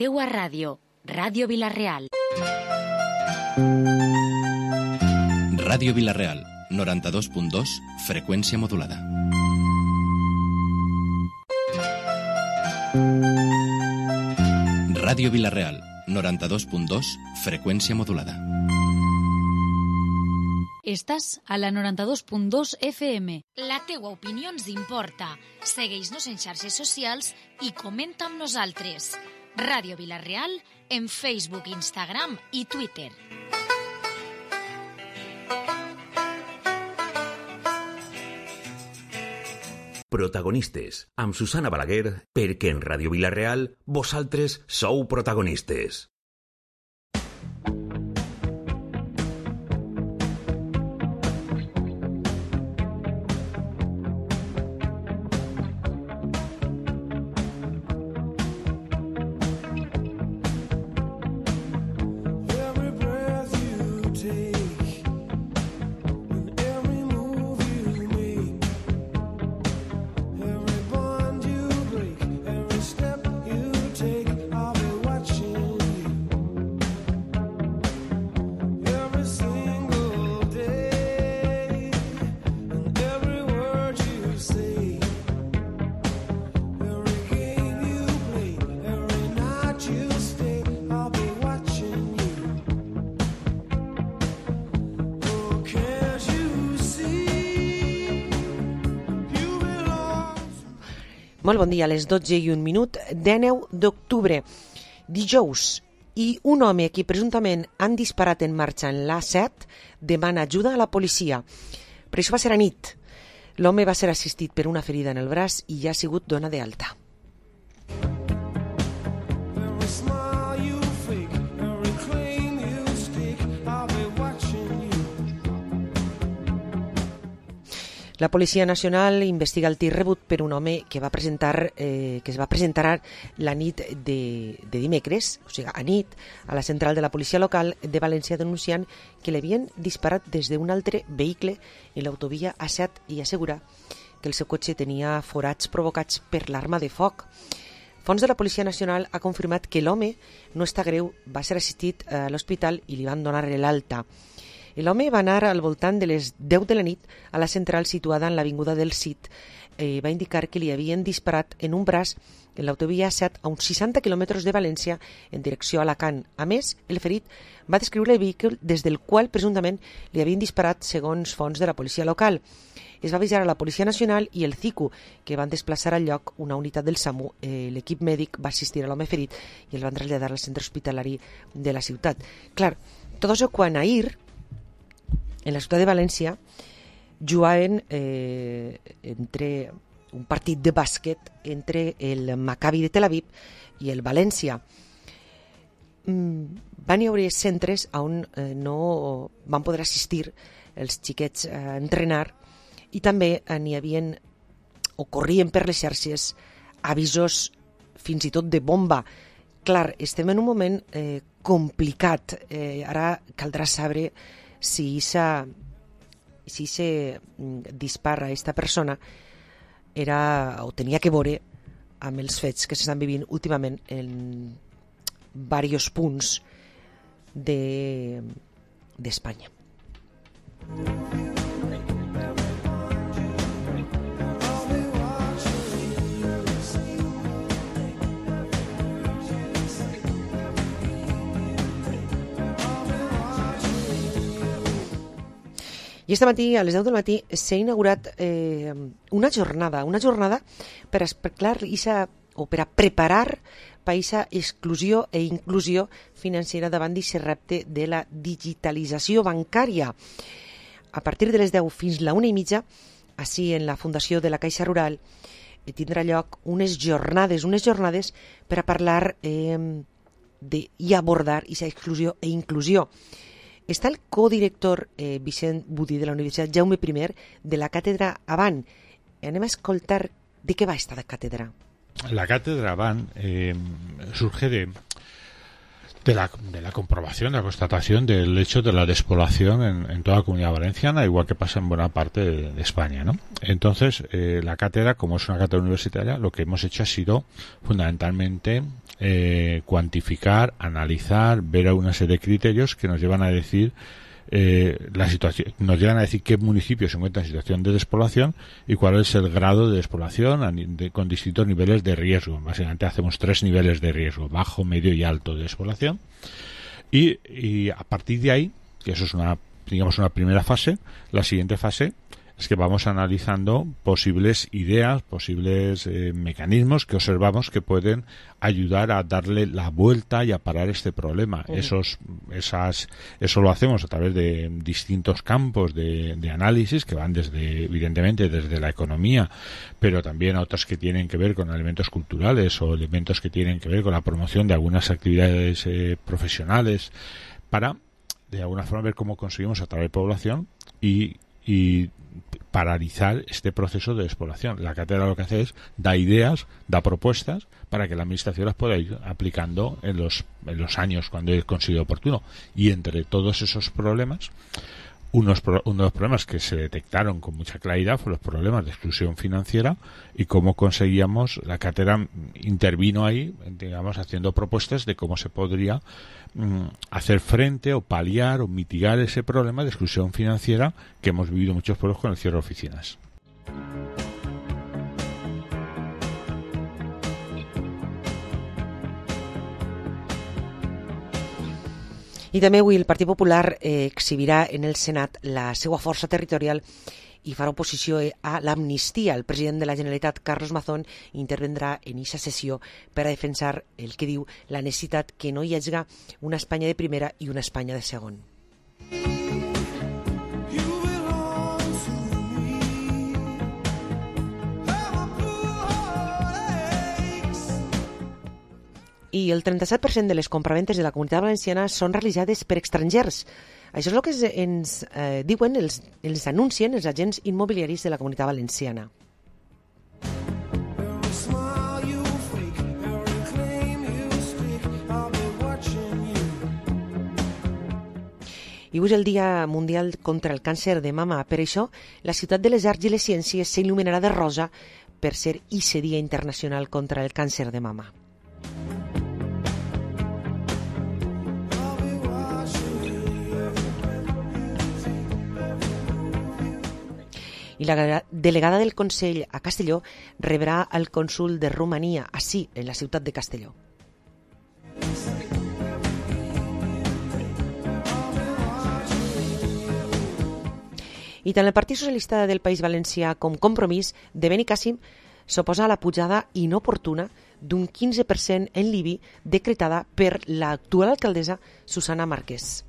Teua ràdio, Ràdio Vila-real. Ràdio Vila-real, 92.2, freqüència modulada. Ràdio Vila-real, 92.2, freqüència modulada. Estàs a la 92.2 FM. La teua opinió ens importa. Segueix-nos en xarxes socials i comenta amb nosaltres. Ràdio Vila-real en Facebook, Instagram i Twitter. Protagonistes, amb Susana Balaguer, perquè en Ràdio Vila-real vosaltres sou protagonistes. Molt bon dia, a les 12:01, 19 d'octubre, dijous, i un home a qui presumptament han disparat en marxa en l'A7 demana ajuda a la policia. Però això va ser a nit. L'home va ser assistit per una ferida en el braç i ja ha sigut dona d'alta. La Policia Nacional investiga el tir rebut per un home que es va presentar la nit de dimecres, o sigui, a nit, a la central de la policia local de València, denunciant que l'havien disparat des d'un altre vehicle en l'autovia A7 i assegurar que el seu cotxe tenia forats provocats per l'arma de foc. Fons de la Policia Nacional ha confirmat que l'home no està greu, va ser assistit a l'hospital i li van donar l'alta. L'home va anar al voltant de les 10 de la nit a la central situada en l'avinguda del Cid. Va indicar que li havien disparat en un braç en l'autovia 7 a uns 60 quilòmetres de València en direcció a Alacant. A més, el ferit va descriure el vehicle des del qual presumptament li havien disparat segons fonts de la policia local. Es va avisar a la Policia Nacional i el CICU, que van desplaçar al lloc una unitat del SAMU. L'equip mèdic va assistir a l'home ferit i el van traslladar al centre hospitalari de la ciutat. Clar, tot això quan ahir, en la ciutat de València, jugaven entre un partit de bàsquet entre el Maccabi de Tel Aviv i el València. Van hi haver centres on no van poder assistir els xiquets a entrenar i també n'hi havien o corrien per les xarxes avisos fins i tot de bomba. Clar, estem en un moment complicat. Ara caldrà saber si se dispara esta persona era o tenia que veure amb els fets que s'estan vivint últimament en diversos punts d'Espanya. I este matí, a les 10 del matí, s'ha inaugurat una jornada per especlar o per a preparar per aquesta exclusió e inclusió financera davant d'aquest repte de la digitalització bancària. A partir de les 10 fins la 1:30, així en la Fundació de la Caixa Rural, tindrà lloc unes jornades per a parlar i abordar aquesta exclusió e inclusió. Està el codirector Vicent Budí de la Universitat Jaume I de la càtedra Avant. Anem a escoltar de què va esta càtedra. La cátedra Avant surge de la comprobación, de la constatación del hecho de la despoblación en toda la Comunidad Valenciana, igual que pasa en buena parte de España, ¿no? Entonces, la cátedra, como es una cátedra universitaria, lo que hemos hecho ha sido fundamentalmente cuantificar, analizar, ver a una serie de criterios que nos llevan a decir la situación, nos llegan a decir qué municipios se encuentran en situación de despoblación y cuál es el grado de despoblación con distintos niveles de riesgo. Básicamente hacemos 3 niveles de riesgo: bajo, medio y alto de despoblación, y a partir de ahí, que eso es una primera fase, la siguiente fase es que vamos analizando posibles ideas, posibles mecanismos que observamos que pueden ayudar a darle la vuelta y a parar este problema. Eso lo hacemos a través de distintos campos de análisis que van evidentemente desde la economía, pero también a otros que tienen que ver con elementos culturales o elementos que tienen que ver con la promoción de algunas actividades profesionales, para de alguna forma ver cómo conseguimos atraer población y paralizar este proceso de despoblación. La cátedra lo que hace es da ideas, da propuestas para que la administración las pueda ir aplicando en los años cuando considere oportuno. Y entre todos esos problemas, uno de los problemas que se detectaron con mucha claridad fueron los problemas de exclusión financiera y cómo conseguíamos, la cátedra intervino ahí, digamos, haciendo propuestas de cómo se podría hacer frente o paliar o mitigar ese problema de exclusión financiera que hemos vivido muchos pueblos con el cierre de oficinas. I també avui el Partit Popular exhibirà en el Senat la seva força territorial i farà oposició a l'amnistia. El president de la Generalitat, Carlos Mazón, intervendrà en aquesta sessió per a defensar el que diu la necessitat que no hi hagi una Espanya de primera i una Espanya de segon. I el 37% de les compraventes de la Comunitat Valenciana són realitzades per estrangers. Això és el que ens diuen, els anuncien els agents immobiliaris de la Comunitat Valenciana. I avui és el Dia Mundial contra el Càncer de Mama. Per això, la ciutat de les Arts i les Ciències s'il·luminarà de rosa per ser aquest Dia Internacional contra el Càncer de Mama. I la delegada del Consell a Castelló rebrà el cònsol de Romania, ací, en la ciutat de Castelló. I tant el Partit Socialista del País Valencià com Compromís de Benicàssim s'oposa a la pujada inoportuna d'un 15% en l'IBI decretada per l'actual alcaldessa Susana Márquez.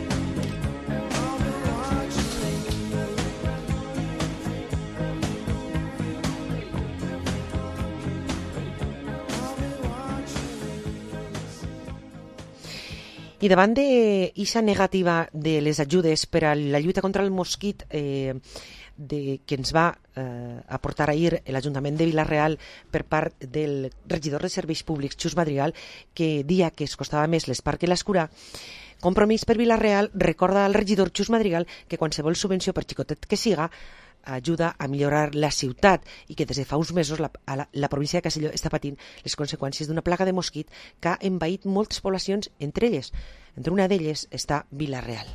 I davant d'aquesta negativa de les ajudes per a la lluita contra el mosquit que ens va aportar ahir l'Ajuntament de Vila-real per part del regidor de Serveis Públics, Xus Madrigal, que dia que es costava més l'Esparc que l'Escurà, Compromís per Vila-real recorda al regidor Xus Madrigal que qualsevol subvenció, per xicotet que siga, ajuda a millorar la ciutat i que des de fa uns mesos la província de Castelló està patint les conseqüències d'una plaga de mosquit que ha envaït moltes poblacions, entre una d'elles està Vila-real.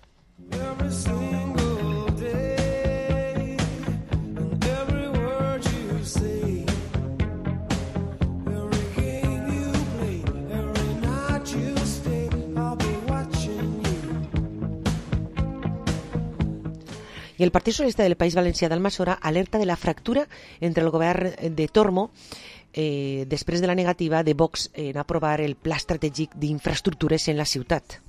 I el Partit Socialista del País Valencià d'Almassora alerta de la fractura entre el govern de Tormo després de la negativa de Vox en aprovar el Pla Estratègic d'Infraestructures en la ciutat.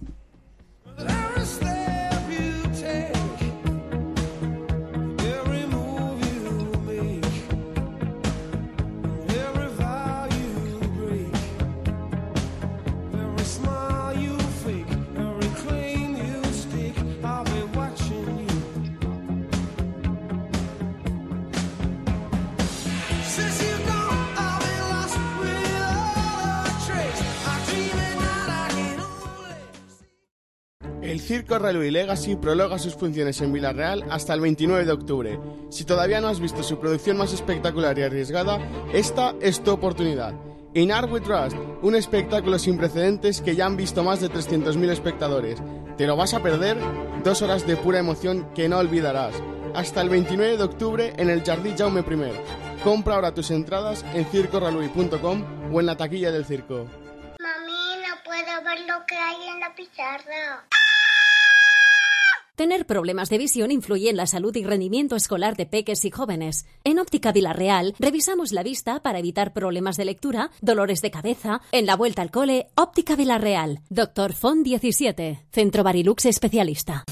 El Circo Rally Legacy prolonga sus funciones en Vila-real hasta el 29 de octubre. Si todavía no has visto su producción más espectacular y arriesgada, esta es tu oportunidad. In Art We Trust, un espectáculo sin precedentes que ya han visto más de 300.000 espectadores. ¿Te lo vas a perder? 2 horas de pura emoción que no olvidarás. Hasta el 29 de octubre en el Jardí Jaume I. Compra ahora tus entradas en circoralui.com o en la taquilla del circo. Mami, no puedo ver lo que hay en la pizarra. Tener problemas de visión influye en la salud y rendimiento escolar de peques y jóvenes. En Óptica Vila-real revisamos la vista para evitar problemas de lectura, dolores de cabeza. En la vuelta al cole, Óptica Vila-real. Dr. Font 17, Centro Barilux Especialista.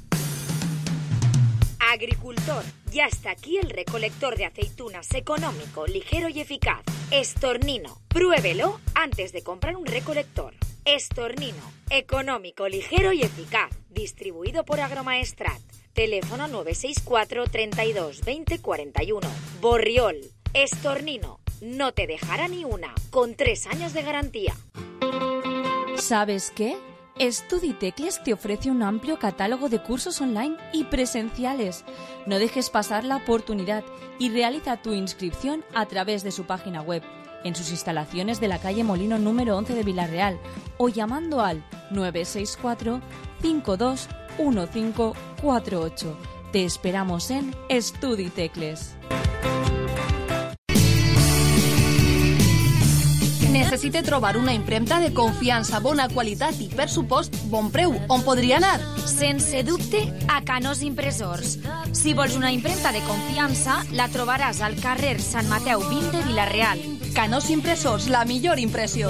Agricultor, ya está aquí el recolector de aceitunas económico, ligero y eficaz. Estornino, pruébelo antes de comprar un recolector. Estornino, económico, ligero y eficaz. Distribuido por Agromaestrat. Teléfono 964 32 20 41. Borriol, Estornino, no te dejará ni una, con 3 años de garantía. ¿Sabes qué? Estuditecles te ofrece un amplio catálogo de cursos online y presenciales. No dejes pasar la oportunidad y realiza tu inscripción a través de su página web, en sus instalaciones de la calle Molino número 11 de Vila-real o llamando al 964 52 1548. Te esperamos en Estuditecles. Necessite trobar una impremta de confiança, bona qualitat i, per supost, bon preu. On podria anar? Sense dubte, a Canós Impressors. Si vols una impremta de confiança, la trobaràs al carrer Sant Mateu 20 de Vila-real. Canós Impressors, la millor impressió.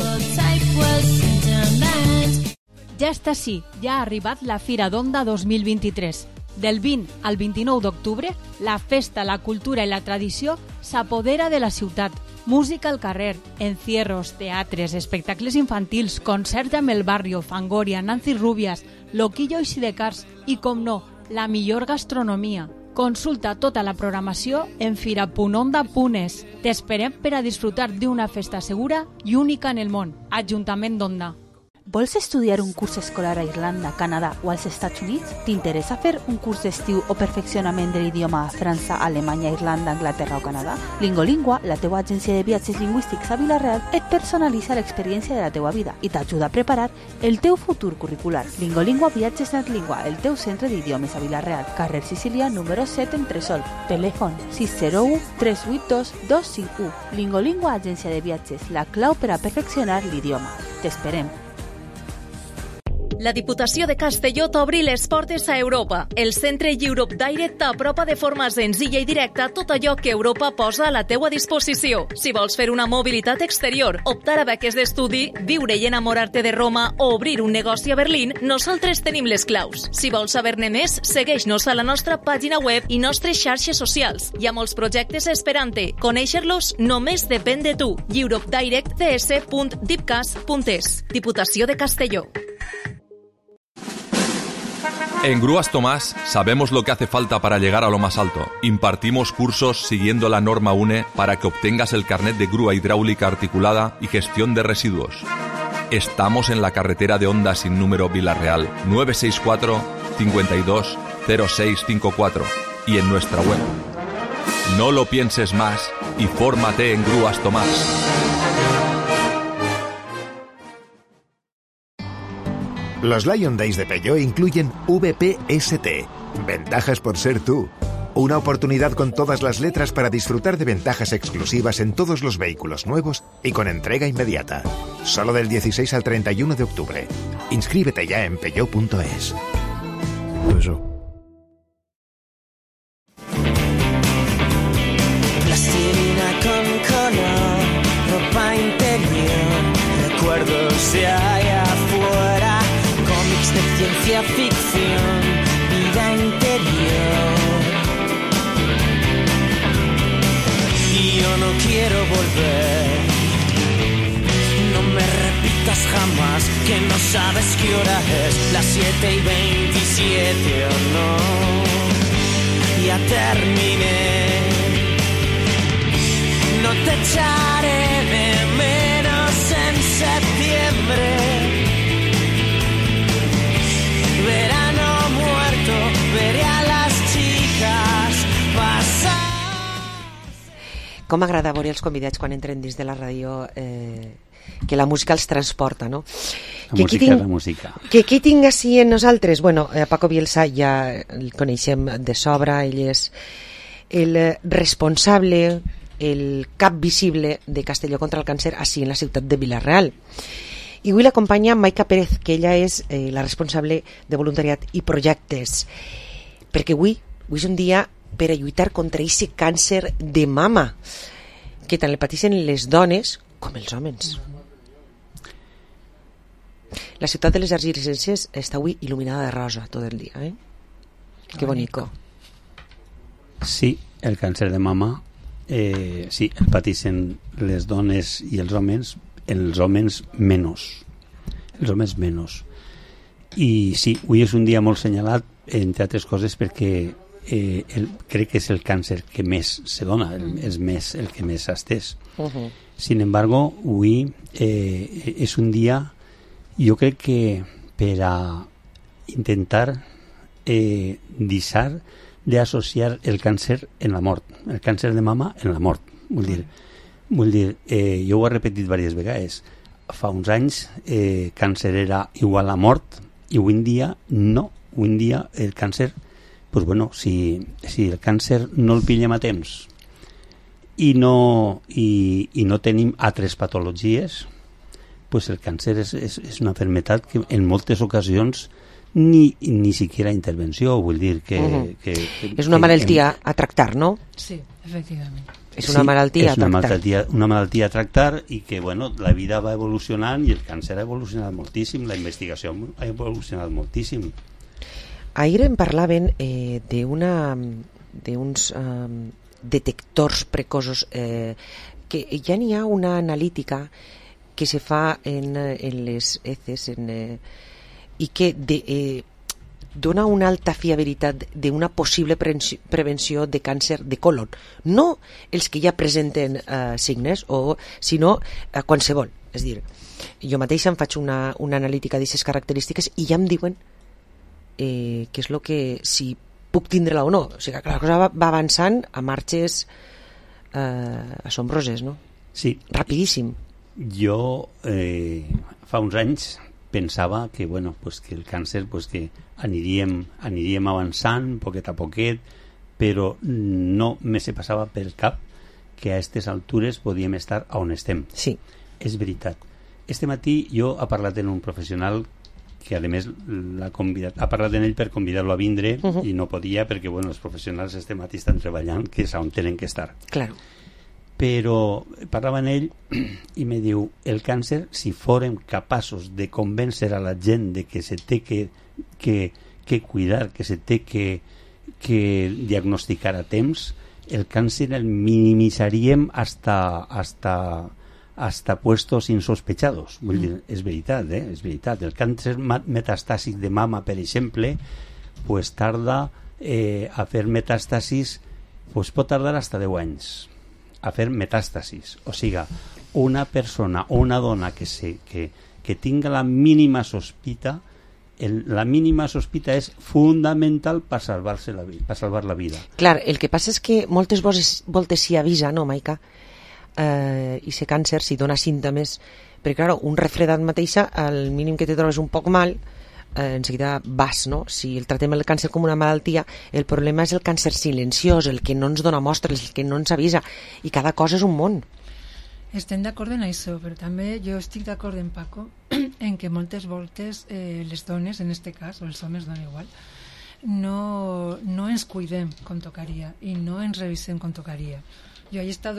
Ja està així, ja ha arribat la Fira d'Onda 2023. Del 20 al 29 d'octubre, la festa, la cultura i la tradició s'apodera de la ciutat. Música al carrer, encierros, teatres, espectacles infantils, concerts amb el Barrio, Fangoria, Nancy Rubias, Loquillo i Sidecars i, com no, la millor gastronomia. Consulta tota la programació en fira.onda.es. T'esperem per a disfrutar d'una festa segura i única en el món. Ajuntament d'Onda. Vols estudiar un curs escolar a Irlanda, Canadà o als Estats Units? T'interessa fer un curs d'estiu o perfeccionament de l'idioma a França, Alemanya, Irlanda, Anglaterra o Canadà? Lingolingua, la teua agència de viatges lingüístics a Vila-real, et personalitza l'experiència de la teua vida i t'ajuda a preparar el teu futur curricular. Lingolingua Viatges Netlingua, el teu centre d'idiomes a Vila-real, carrer Sicília, número 7, Entresol. Telèfon 601 382 251. Lingolingua, agència de viatges, la clau per a perfeccionar l'idioma. T'esperem. La Diputació de Castelló t'obri les portes a Europa. El centre Europe Direct t'apropa de forma senzilla i directa tot allò que Europa posa a la teua disposició. Si vols fer una mobilitat exterior, optar a beques d'estudi, viure i enamorar-te de Roma o obrir un negoci a Berlín, nosaltres tenim les claus. Si vols saber-ne més, segueix-nos a la nostra pàgina web i nostres xarxes socials. Hi ha molts projectes esperant-te. Conèixer-los només depèn de tu. europedirect.ds.dipcas.es. Diputació de Castelló. En Grúas Tomás sabemos lo que hace falta para llegar a lo más alto. Impartimos cursos siguiendo la norma UNE para que obtengas el carnet de grúa hidráulica articulada y gestión de residuos. Estamos en la carretera de Onda sin número Vila-real, 964 52 0654 y en nuestra web. No lo pienses más y fórmate en Grúas Tomás. Los Lion Days de Peugeot incluyen VPST, ventajas por ser tú. Una oportunidad con todas las letras para disfrutar de ventajas exclusivas en todos los vehículos nuevos y con entrega inmediata. Solo del 16 al 31 de octubre. Inscríbete ya en peugeot.es. Plastilina con color, ropa interior, recuerdos de allá afuera. Cómics de ciencia ficción, vida interior. Y yo no quiero volver. No me repitas jamás que no sabes qué hora es, las 7:27 o no. Ya terminé. No te echaré de menos en septiembre. Verás Com m'agrada veure els convidats quan entren dins de la ràdio, que la música els transporta, no? La música. Que qui tinc així en nosaltres? Bueno, Paco Bielsa ja el coneixem de sobra, ell és el responsable, el cap visible de Castelló contra el càncer així en la ciutat de Vila-real. I avui l'acompanya Maica Pérez, que ella és la responsable de voluntariat i projectes, perquè avui és un dia per a lluitar contra aquest càncer de mama, que tant el pateixen les dones com els homes. La ciutat de les arts i ciències està avui il·luminada de rosa tot el dia, Que bonico. Sí, el càncer de mama, sí, el pateixen les dones i els homes menys. Els homes menys. I sí, avui és un dia molt senyalat, entre altres coses, perquè crec que és el càncer que més se dona, és més el que més s'ha estès. Sin embargo, avui és un dia, jo crec que per a intentar deixar d'associar el càncer en la mort, el càncer de mama en la mort. Vull dir, jo ho he repetit diverses vegades. Fa uns anys càncer era igual a mort i avui en dia no. Avui en dia el càncer, pues bueno, si el càncer no el pillem a temps i no tenim altres patologies, pues el càncer és una malaltia que en moltes ocasions ni siquiera intervenció, vull dir que és una malaltia a tractar, no? Sí, efectivament. És una malaltia a tractar. Una malaltia a tractar i que, bueno, la vida va evolucionant i el càncer ha evolucionat moltíssim, la investigació ha evolucionat moltíssim. Ahir em parlaven d'uns detectors precoços, que ja n'hi ha una analítica que se fa en les heces, i que dona una alta fiabilitat d'una possible prevenció de càncer de colon. No els que ja presenten signes, sinó qualsevol. És a dir, jo mateixa em faig una analítica d'aquestes característiques i ja em diuen què és el que, si puc tindre-la o no. O sigui que la cosa va avançant a marxes assombroses, no? Sí. Rapidíssim. Jo fa uns anys pensava que, bueno, pues que el càncer, pues que aniríem avançant poquet a poquet, però no me se passava pel cap que a aquestes altures podíem estar on estem. Sí. És veritat. Este matí jo he parlat amb un professional que a més l'ha convidat, ha parlat amb ell per convidar-lo a vindre i no podia perquè, bueno, els professionals este matí estan treballant, que és on tenen que estar. Claro. Però parlava amb ell i me diu, el càncer, si fórem capaços de convèncer a la gent de que se té que cuidar, que se té que diagnosticar a temps, el càncer el minimitzaríem hasta puestos insospechados. Vull dir, és veritat, és veritat. El càncer metastàsic de mama, per exemple, pues tarda a fer metàstasis, pues pot tardar hasta 10 anys a fer metàstasis. O sigui, una persona o una dona que tinga la mínima sospita, la mínima sospita és fundamental per salvar la vida. Clar, el que passa és que moltes voltes s'hi avisa, no, Maica? I se càncer, si dona símptomes, perquè clar, un refredat mateixa, al mínim que te trobes un poc mal, enseguida vas, no? Si el tratem el càncer com una malaltia, el problema és el càncer silenciós, el que no ens dona mostres, el que no ens avisa, i cada cosa és un món. Estem d'acord en això, però també jo estic d'acord en Paco en que moltes voltes les dones, en aquest cas, o els homes dona igual, no ens cuidem com tocaria i no ens revisem com tocaria. Jo he estat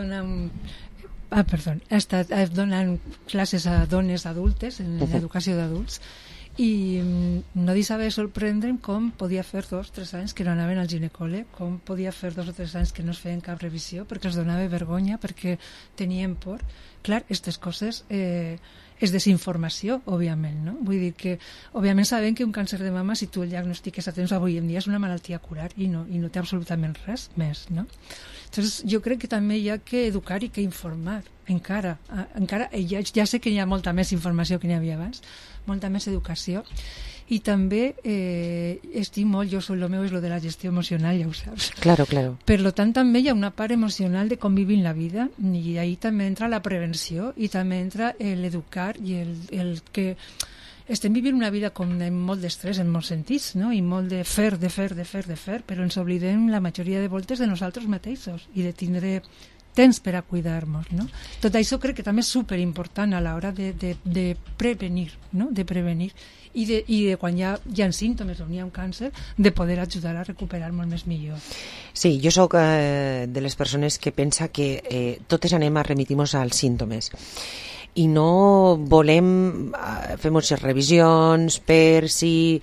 donant classes a dones adultes en l'educació d'adults i no deixava de sorprendre'm com podia fer 2 o 3 anys que no anaven al ginecòleg, com podia fer 2 o 3 anys que no es feien cap revisió perquè els donava vergonya, perquè tenien por. Clar, aquestes coses és desinformació, òbviament, no? Vull dir que, òbviament sabem que un càncer de mama, si tu el diagnostiques a temps avui en dia, és una malaltia a curar i no té absolutament res més, no? Entonces, jo crec que també hi ha que educar i que informar, encara ja sé que hi ha molta més informació que n'hi havia abans, molta més educació, I també estic molt, jo el meu és lo de la gestió emocional, ja ho saps. Claro. Per tant, també hi ha una part emocional de com vivim la vida, i ahí també entra la prevenció i també entra l'educar i el que estem vivint una vida amb molt d'estrès en molts sentits, no? I molt de fer, però ens oblidem la majoria de voltes de nosaltres mateixos i de tindre temps per a cuidar-nos, no? Tot això crec que també és superimportant a l'hora de prevenir, no? De prevenir i de quan hi ha símptomes on hi ha un càncer, de poder ajudar a recuperar molt més millor. Sí, jo sóc de les persones que pensa que totes anem a remitir-nos als símptomes i no volem fer moltes revisions per si...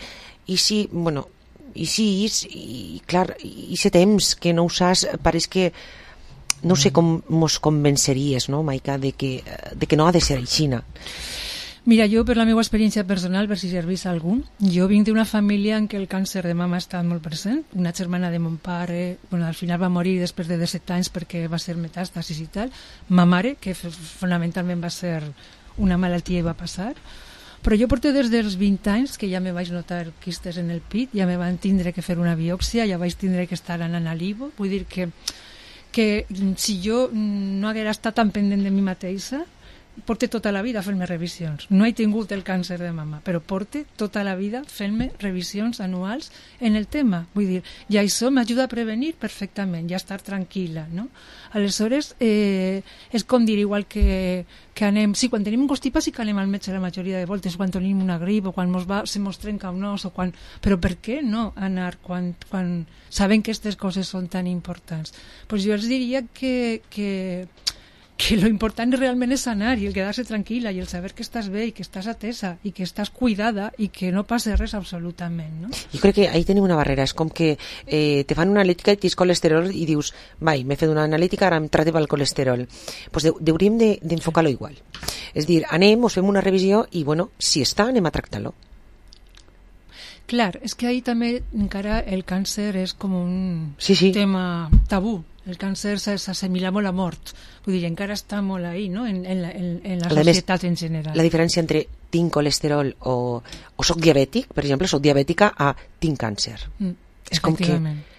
I clar, i si temps que no ho saps, pareix que no sé com mos convenceries, no, Maica, de que no ha de ser aixina. Mira, jo per la meva experiència personal, per si servís a algú, jo vinc d'una família en què el càncer de mama ha estat molt present. Una germana de mon pare, al final va morir després de 17 anys perquè va ser metàstasis i tal. Ma mare, que fonamentalment va ser una malaltia i va passar. Però jo porto des dels 20 anys que ja me vaig notar quistes en el pit, ja me van tindre que fer una biòpsia, ja vaig tindre que estar anant a l'IVO. Vull dir que si jo no haguera estat tan pendent de mi mateixa, porte tota la vida fent-me revisions. No he tingut el càncer de mama, però porte tota la vida fent-me revisions anuals en el tema. Vull dir, i això m'ajuda a prevenir perfectament i a estar tranquil·la, no? Aleshores, és com dir, igual que anem... Sí, quan tenim un constipat sí que anem al metge la majoria de voltes, quan tenim una grip o quan se mos trenca un os, però per què no anar quan sabem que aquestes coses són tan importants? Pues jo els diria que lo important realment és anar i el quedar-se tranquil·la i el saber que estàs bé i que estàs atesa i que estàs cuidada i que no passa res absolutament, no? Jo crec que ahí tenim una barrera, és com que te fan una analítica i tens colesterol i dius, m'he fet una analítica, ara em trate pel colesterol. Pues hauríem d'enfocar-lo igual. És dir, anem, us fem una revisió i, bueno, si està, anem a tractar-lo. Clar, és que ahí també encara el càncer és com un tema tabú. El càncer s'assimila molt a mort. Vull dir, encara està molt ahí, no? En la societat en general. La diferència entre tinc colesterol o soc diabètic, per exemple, soc diabètica a tinc càncer. És com que...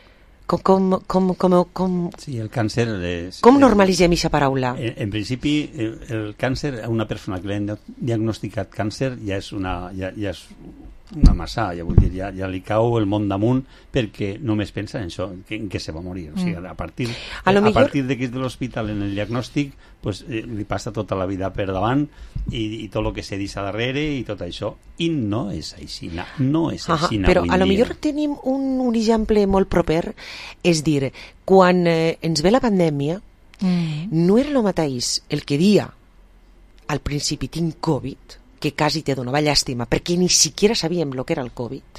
Sí, el càncer... Com normalitzem aquesta paraula? En principi, el càncer, a una persona que li han diagnosticat càncer ja és una massa, ja vull dir, ja li cau el món damunt perquè només pensa en això, en què se va morir. O sigui, a partir de que és de l'hospital en el diagnòstic, pues, li passa tota la vida per davant i tot el que se deixa darrere i tot això. I no és així, no és així. Però a lo millor tenim un exemple molt proper, és dir, quan ens ve la pandèmia, no era el mateix el que dia al principi tinc Covid, que quasi te donava llàstima, perquè ni siquiera sabíem el que era el Covid,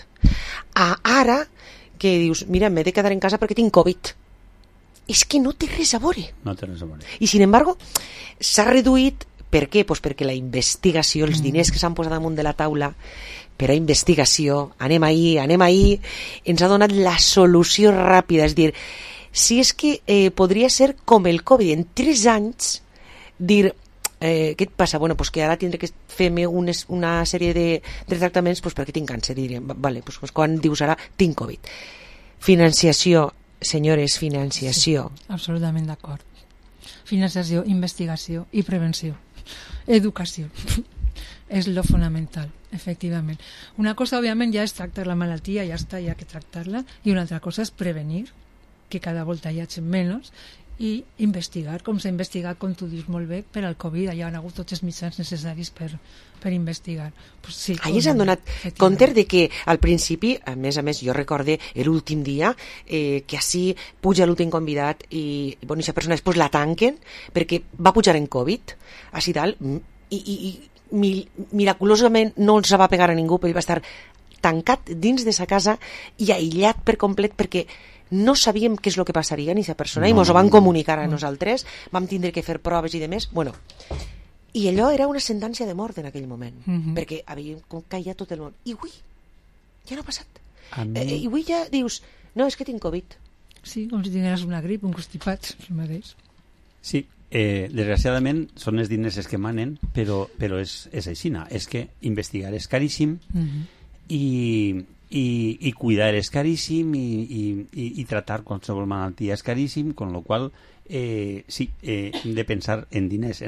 ara que dius, mira, m'he de quedar en casa perquè tinc Covid. És que no té res a veure. No té res a veure. I, sin embargo, s'ha reduït. Per què? Pues perquè la investigació, els diners que s'han posat damunt de la taula per a investigació, anem ahí, ens ha donat la solució ràpida. És dir, si és que podria ser com el Covid, en 3 anys, dir... què et passa? Bueno, pues que ara tindré que fer-me una sèrie de tractaments pues perquè tinc càncer. Diríem, vale, pues quan dius ara tinc Covid. Financiació, senyores, financiació. Sí, absolutament d'acord. Financiació, investigació i prevenció. Educació. És lo fonamental, efectivament. Una cosa, òbviament, ja és tractar la malaltia, ja està, hi ha que tractar-la, i una altra cosa és prevenir, que cada volta hi hagi menys, i investigar, com s'ha investigat, com tu dius molt bé, per al Covid, hi ha hagut tots els mitjans necessaris per investigar. Pues sí, ahí s'han donat compte de que al principi, a més, jo recorde l'últim dia que així puja l'últim convidat i aquesta persona després la tanquen perquè va pujar en Covid, així dalt, i miraculosament no els va pegar a ningú, però va estar tancat dins de sa casa i aïllat per complet perquè no sabíem què és el que passaria ni sa persona i ens ho van comunicar a nosaltres, vam tindre que fer proves i demés, i allò era una sentència de mort en aquell moment, perquè havia caït tot el món, i avui ja no ha passat, i avui ja dius, no, és que tinc Covid. Sí, com si tingués una grip, un constipat, el mateix. Sí, desgraciadament són els diners que manen, però és així, és que investigar és caríssim, i cuidar és caríssim i tratar qualsevol malaltia és caríssim, con lo qual sí, hem de pensar en diners,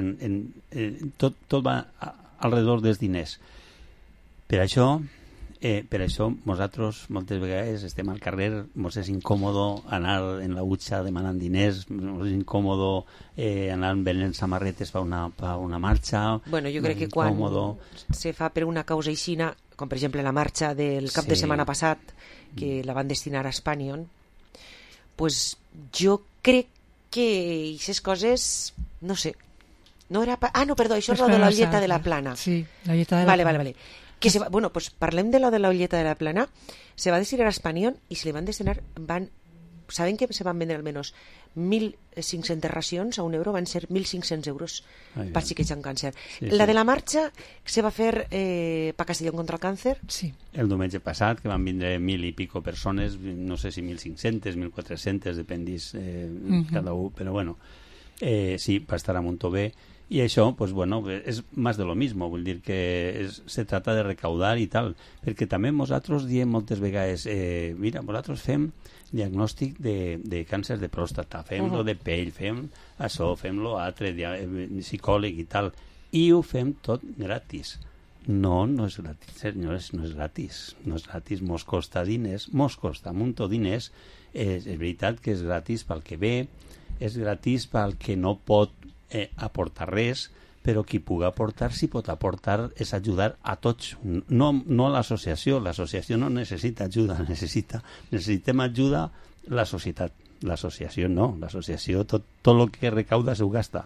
tot va alrededor dels diners. Per això nosaltres moltes vegades estem al carrer, ens és incòmodo anar en la butxa demanant diners, ens és incòmodo anar venent samarretes per una marxa. Bueno, jo crec que quan se fa per una causa aixina, com per exemple la marxa del cap de setmana passat, que la van destinar a Spanion, pues jo crec que aquestes coses, no sé, no era... no, perdó, això és lo de l'olleta de la plana. Sí, l'olleta de la plana. Vale. Que bueno, pues parlem de lo de l'olleta de la plana. Se va destinar a Spanion y se le van destinar, saben que se van vendre almenys 1.500 racions a €1, van ser 1.500 euros per xiquets amb càncer. La de la marxa se va fer per Castellón contra el càncer? Sí. El diumenge passat, que van vindre 1.000 i pico persones, no sé si 1.500, 1.400, dependís cada un, però bueno, sí, va estar a Montové. Y eso, pues bueno, es más de lo mismo, vull dir que se trata de recaudar i tal, perquè també nosaltres diem moltes vegades, mira, nosaltres fem diagnòstic de càncer de pròstata, fem-lo de pell, fem això, fem-lo altre, psicòleg i tal, i ho fem tot gratis. No és gratis, senyors, no és gratis, mos costa diners, mos costa un munt de diners, és veritat que és gratis pel que ve, és gratis pel que no pot aportar res, però qui pugui aportar, si pot aportar, és ajudar a tots, no a l'associació. L'associació no necessita ajuda, necessitem ajuda la societat. L'associació no, l'associació tot el que recauda s'ho gasta.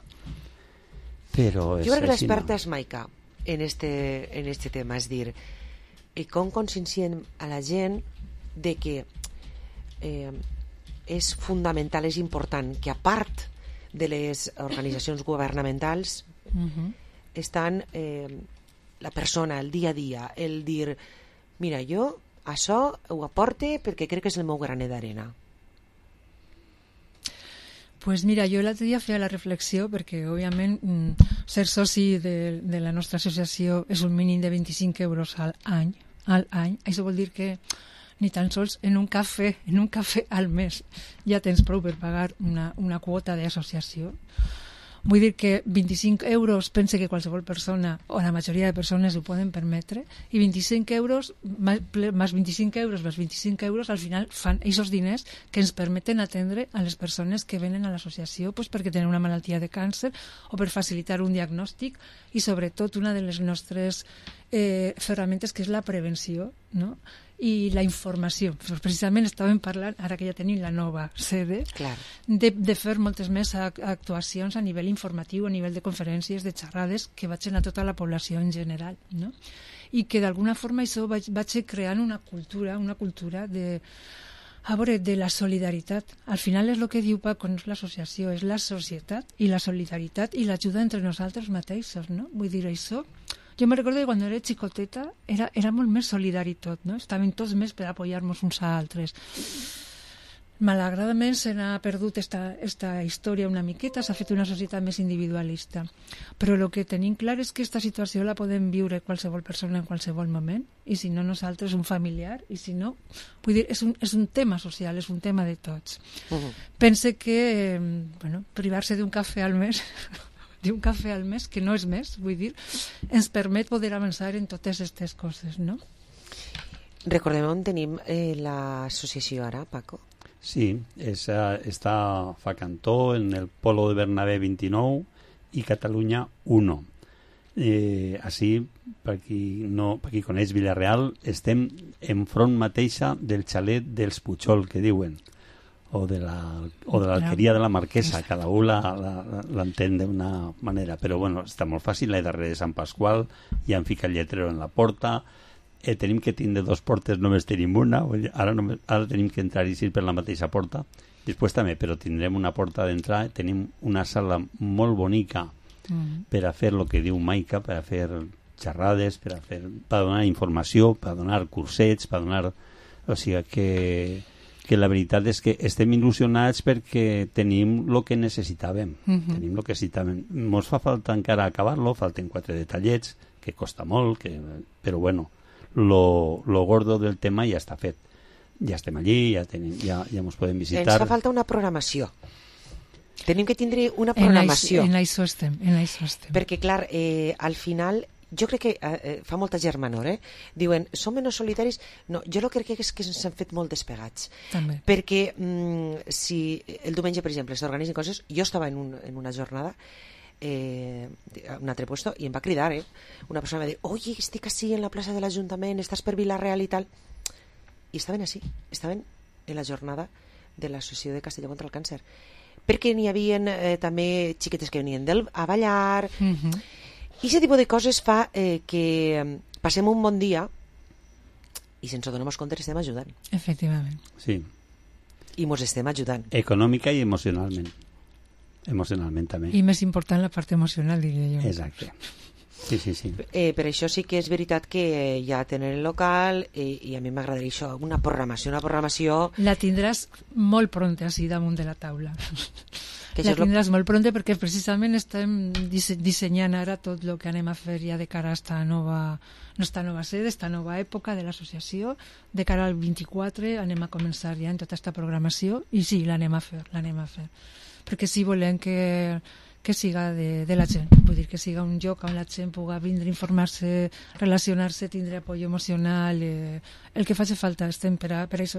Però jo crec que l'experta és Maica en este tema, és dir, com conscienciem a la gent de que és fundamental, és important que a part de les organitzacions governamentals estan la persona, el dia a dia, el dir, mira, jo això ho aporte perquè crec que és el meu granet d'arena. Pues mira, jo l'altre dia feia la reflexió perquè, òbviament, ser soci de la nostra associació és un mínim de 25 euros al any. Això vol dir que ni tan sols en un cafè al mes ja tens prou per pagar una quota d'associació. Vull dir que 25 euros pense que qualsevol persona, o la majoria de persones ho poden permetre, i 25 euros, més 25 euros, al final fan aquests diners que ens permeten atendre a les persones que venen a l'associació perquè tenen una malaltia de càncer o per facilitar un diagnòstic i sobretot una de les nostres ferramentes que és la prevenció, no? I la informació. Precisament estàvem parlant, ara que ja tenim la nova sede, de fer moltes més actuacions a nivell informatiu, a nivell de conferències, de xerrades, que vagin a tota la població en general, no? I que d'alguna forma això vaig creant una cultura de la solidaritat. Al final és el que diu Paco, no és l'associació, és la societat i la solidaritat i l'ajuda entre nosaltres mateixos, no? Vull dir, això... Jo me recordo que quan era xicoteta era molt més solidari tot, no? Estàvem tots més per apoyar-nos uns a altres. Malauradament se n'ha perdut esta història una miqueta, s'ha fet una societat més individualista. Però el que tenim clar és que aquesta situació la podem viure qualsevol persona en qualsevol moment, i si no nosaltres, un familiar, i si no... Vull dir, és un tema social, és un tema de tots. Pense que, privar-se d'un cafè al mes... que no és més, vull dir, ens permet poder avançar en totes aquestes coses, no? Recordem on tenim l'associació ara, Paco? Sí, està fa cantó en el Polo de Bernabé 29 i Catalunya 1. Així, per qui coneix Vila-real, estem enfront mateixa del xalet dels Pujol, que diuen, o de l'alqueria de la Marquesa, cada un l'entén d'una manera, però bueno, està molt fàcil, darrere de Sant Pasqual ja han ficat el lletrero en la porta, tenim que tindre dos portes, només tenim una, ara tenim que entrar i ir per la mateixa porta, després també, però tindrem una porta d'entrada, tenim una sala molt bonica per a fer el que diu Maica, per a fer xerrades, per donar informació, per donar cursets, per donar... O sigui que la veritat és que estem il·lusionats perquè tenim el que necessitàvem. Tenim el que necessitàvem. Ens fa falta encara acabar-lo, falten 4 detallets, que costa molt, però bueno, lo gordo del tema ja està fet. Ja estem allí, ja ens podem visitar. Ens fa falta una programació. Tenim que tindre una programació. En això estem. Perquè, clar, al final, jo crec que fa molta germanor, diuen, som menys solitaris? No, jo crec que és que s'han fet molt despegats. També. Perquè si el diumenge, per exemple, s'organitzen coses, jo estava en una jornada un altre puesto i em va cridar, una persona va dir, oye, estic així en la plaça de l'Ajuntament, estàs per Vila-real i tal, i estaven així, estaven en la jornada de l'Associació de Castelló contra el Càncer, perquè n'hi havia també xiquetes que venien a ballar, i aquest tipus de coses fa que passem un bon dia i sense donar-nos compte estem ajudant. Efectivament. Sí. I mos estem ajudant. Econòmica i emocionalment. Emocionalment també. I més important la part emocional, diria jo. Exacte. Sí. Per això sí que és veritat que ja tenen el local i a mi m'agradaria això, una programació. La tindràs molt pronta així damunt de la taula. La tindràs molt pronta perquè precisament estem dissenyant ara tot el que anem a fer ja de cara a esta nova sede, esta nova època de l'associació. De cara al 24 anem a començar ja en tota aquesta programació i sí, l'anem a fer. Perquè sí volem que siga de la gent, vull dir que siga un lloc on la gent pugui vindre, informar-se, relacionar-se, tindre apoyo emocional, el que faci falta, estem per això.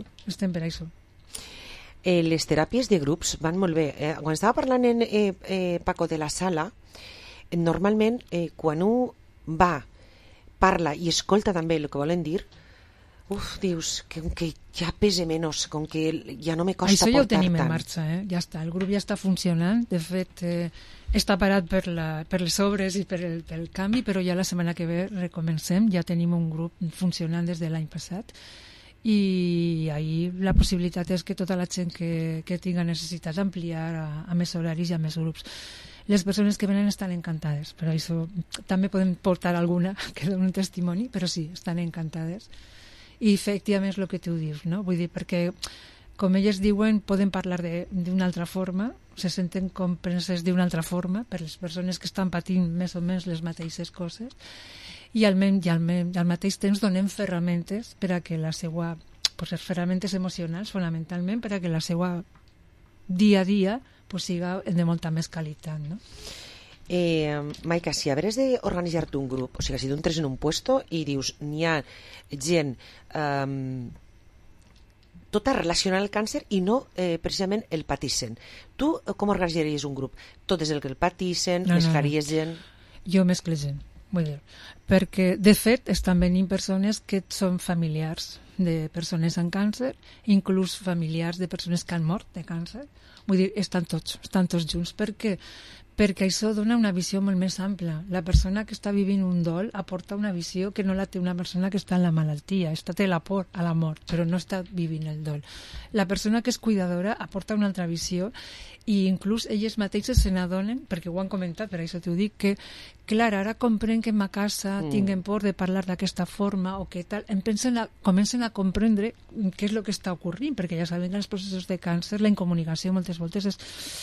Les teràpies de grups van molt bé. Quan estava parlant Paco de la sala, normalment quan un va, parla i escolta també el que volen dir, dius, com que ja pesa menys, com que ja no me costa portar tant. Això ja ho tenim en marxa, ja està, el grup ja està funcionant, de fet està parat per les obres i pel canvi, però ja la setmana que ve recomencem, ja tenim un grup funcionant des de l'any passat i ahir la possibilitat és que tota la gent que tinga necessitat d'ampliar a més horaris i a més grups. Les persones que venen estan encantades, per això també podem portar alguna que doni un testimoni, però sí, estan encantades. I efectivament és el que tu dius, no? Vull dir, perquè com elles diuen, poden parlar d'una altra forma, se senten compreses d'una altra forma per les persones que estan patint més o menys les mateixes coses i al mateix temps donem ferramentes per a que la seva, les ferramentes emocionals fonamentalment, per a que la seva dia a dia siga de molta més qualitat, no? Maica, si hagués d'organitzar-te un grup, o sigui, si tu entres en un puesto i dius, n'hi ha gent tota relacionada al càncer i no precisament el patissen, tu com organitzaries un grup? Totes el que el patissen, mesclaries gent? Jo mescle gent, vull dir, perquè de fet estan venint persones que són familiars de persones amb càncer, inclús familiars de persones que han mort de càncer, vull dir, estan tots junts, perquè això dona una visió molt més ampla. La persona que està vivint un dol aporta una visió que no la té una persona que està en la malaltia. Esta té la por a la mort, però no està vivint el dol. La persona que és cuidadora aporta una altra visió i inclús elles mateixes se n'adonen, perquè ho han comentat, per això t'ho dic, que clar, ara comprenc que en ma casa tinguen por de parlar d'aquesta forma o que tal, comencen a comprendre què és el que està ocorrint, perquè ja saben que en els processos de càncer la incomunicació moltes voltes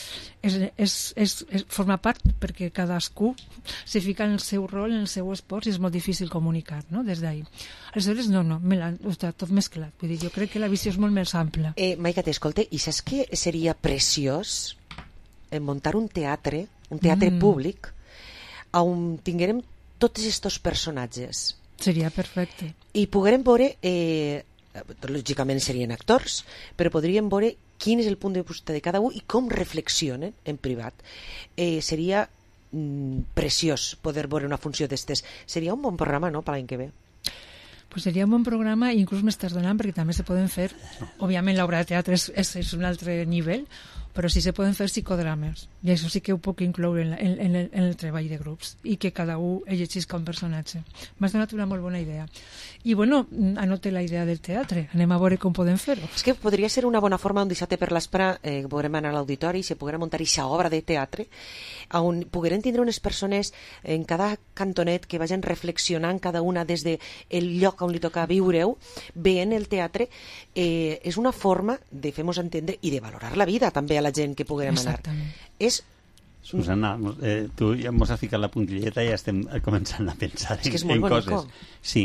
forma part, perquè cadascú se fica en el seu rol, en el seu esport, i és molt difícil comunicar, no?, des d'ahir. Aleshores, està tot mesclat. Vull dir, jo crec que la visió és molt més ampla. Maica, t'escolta, i saps que seria preciós muntar un teatre públic on tinguérem tots aquests personatges? Seria perfecte. I poguérem veure, lògicament serien actors, però podríem veure quin és el punt de vista de cada un i com reflexionen en privat. Seria preciós poder veure una funció d'estes. Seria un bon programa, no?, per l'any que ve. Pues seria un bon programa i inclús m'estàs donant perquè també se poden fer, òbviament l'obra de teatre és un altre nivell, però sí se poden fer psicodrames i això sí que ho puc incloure en el treball de grups i que cada un llegeixi un personatge. M'has donat una molt bona idea i bueno, anote la idea del teatre, anem a veure com podem fer-ho. És que podria ser una bona forma un dissabte per l'espre podrem anar a l'auditori i se podrà muntar aquesta obra de teatre on pogueren tindre unes persones en cada cantonet que vagin reflexionant cada una des del lloc on li toca viure-ho, veient el teatre. És una forma de fer-nos entendre i de valorar la vida també a la gent que puguem anar. Susana, tu ja ens has ficat la puntilleta i ja estem començant a pensar en coses. Bonico. Sí,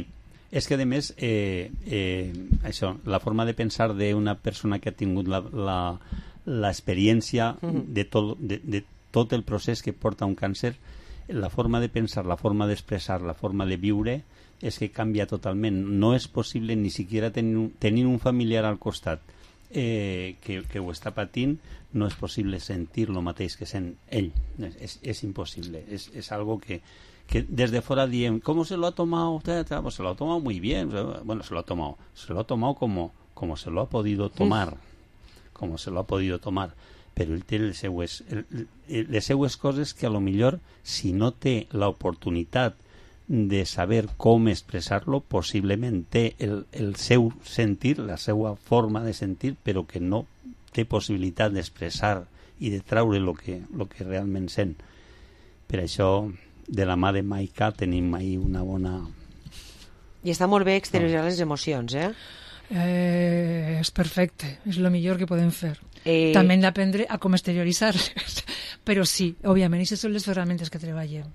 És que, a més, això, la forma de pensar d'una persona que ha tingut l'experiència de tot el procés que porta un càncer, la forma de pensar, la forma d'expressar, la forma de viure, és que canvia totalment. No és possible ni siquiera tenint un familiar al costat que ho està patint, no és possible sentir el mateix que sent ell. És impossible. És algo que desde fuera diem, ¿cómo se lo ha tomado? Pues se lo ha tomado muy bien. Bueno, se lo ha tomado como se lo ha podido tomar. Como se lo ha podido tomar. Però ell té les seues coses que a lo millor, si no té l'oportunitat de saber com expressar-lo, possiblement té el seu sentir, la seva forma de sentir, però que no té possibilitat d'expressar i de treure el que realment sent. Per això, de la mà de Maika tenim ahir una bona... I està molt bé exterioritzar les emocions, És perfecte, és el millor que podem fer. També hem d'aprendre a com exterioritzar-les, però sí, òbviament, aquestes són les ferramentes que treballem,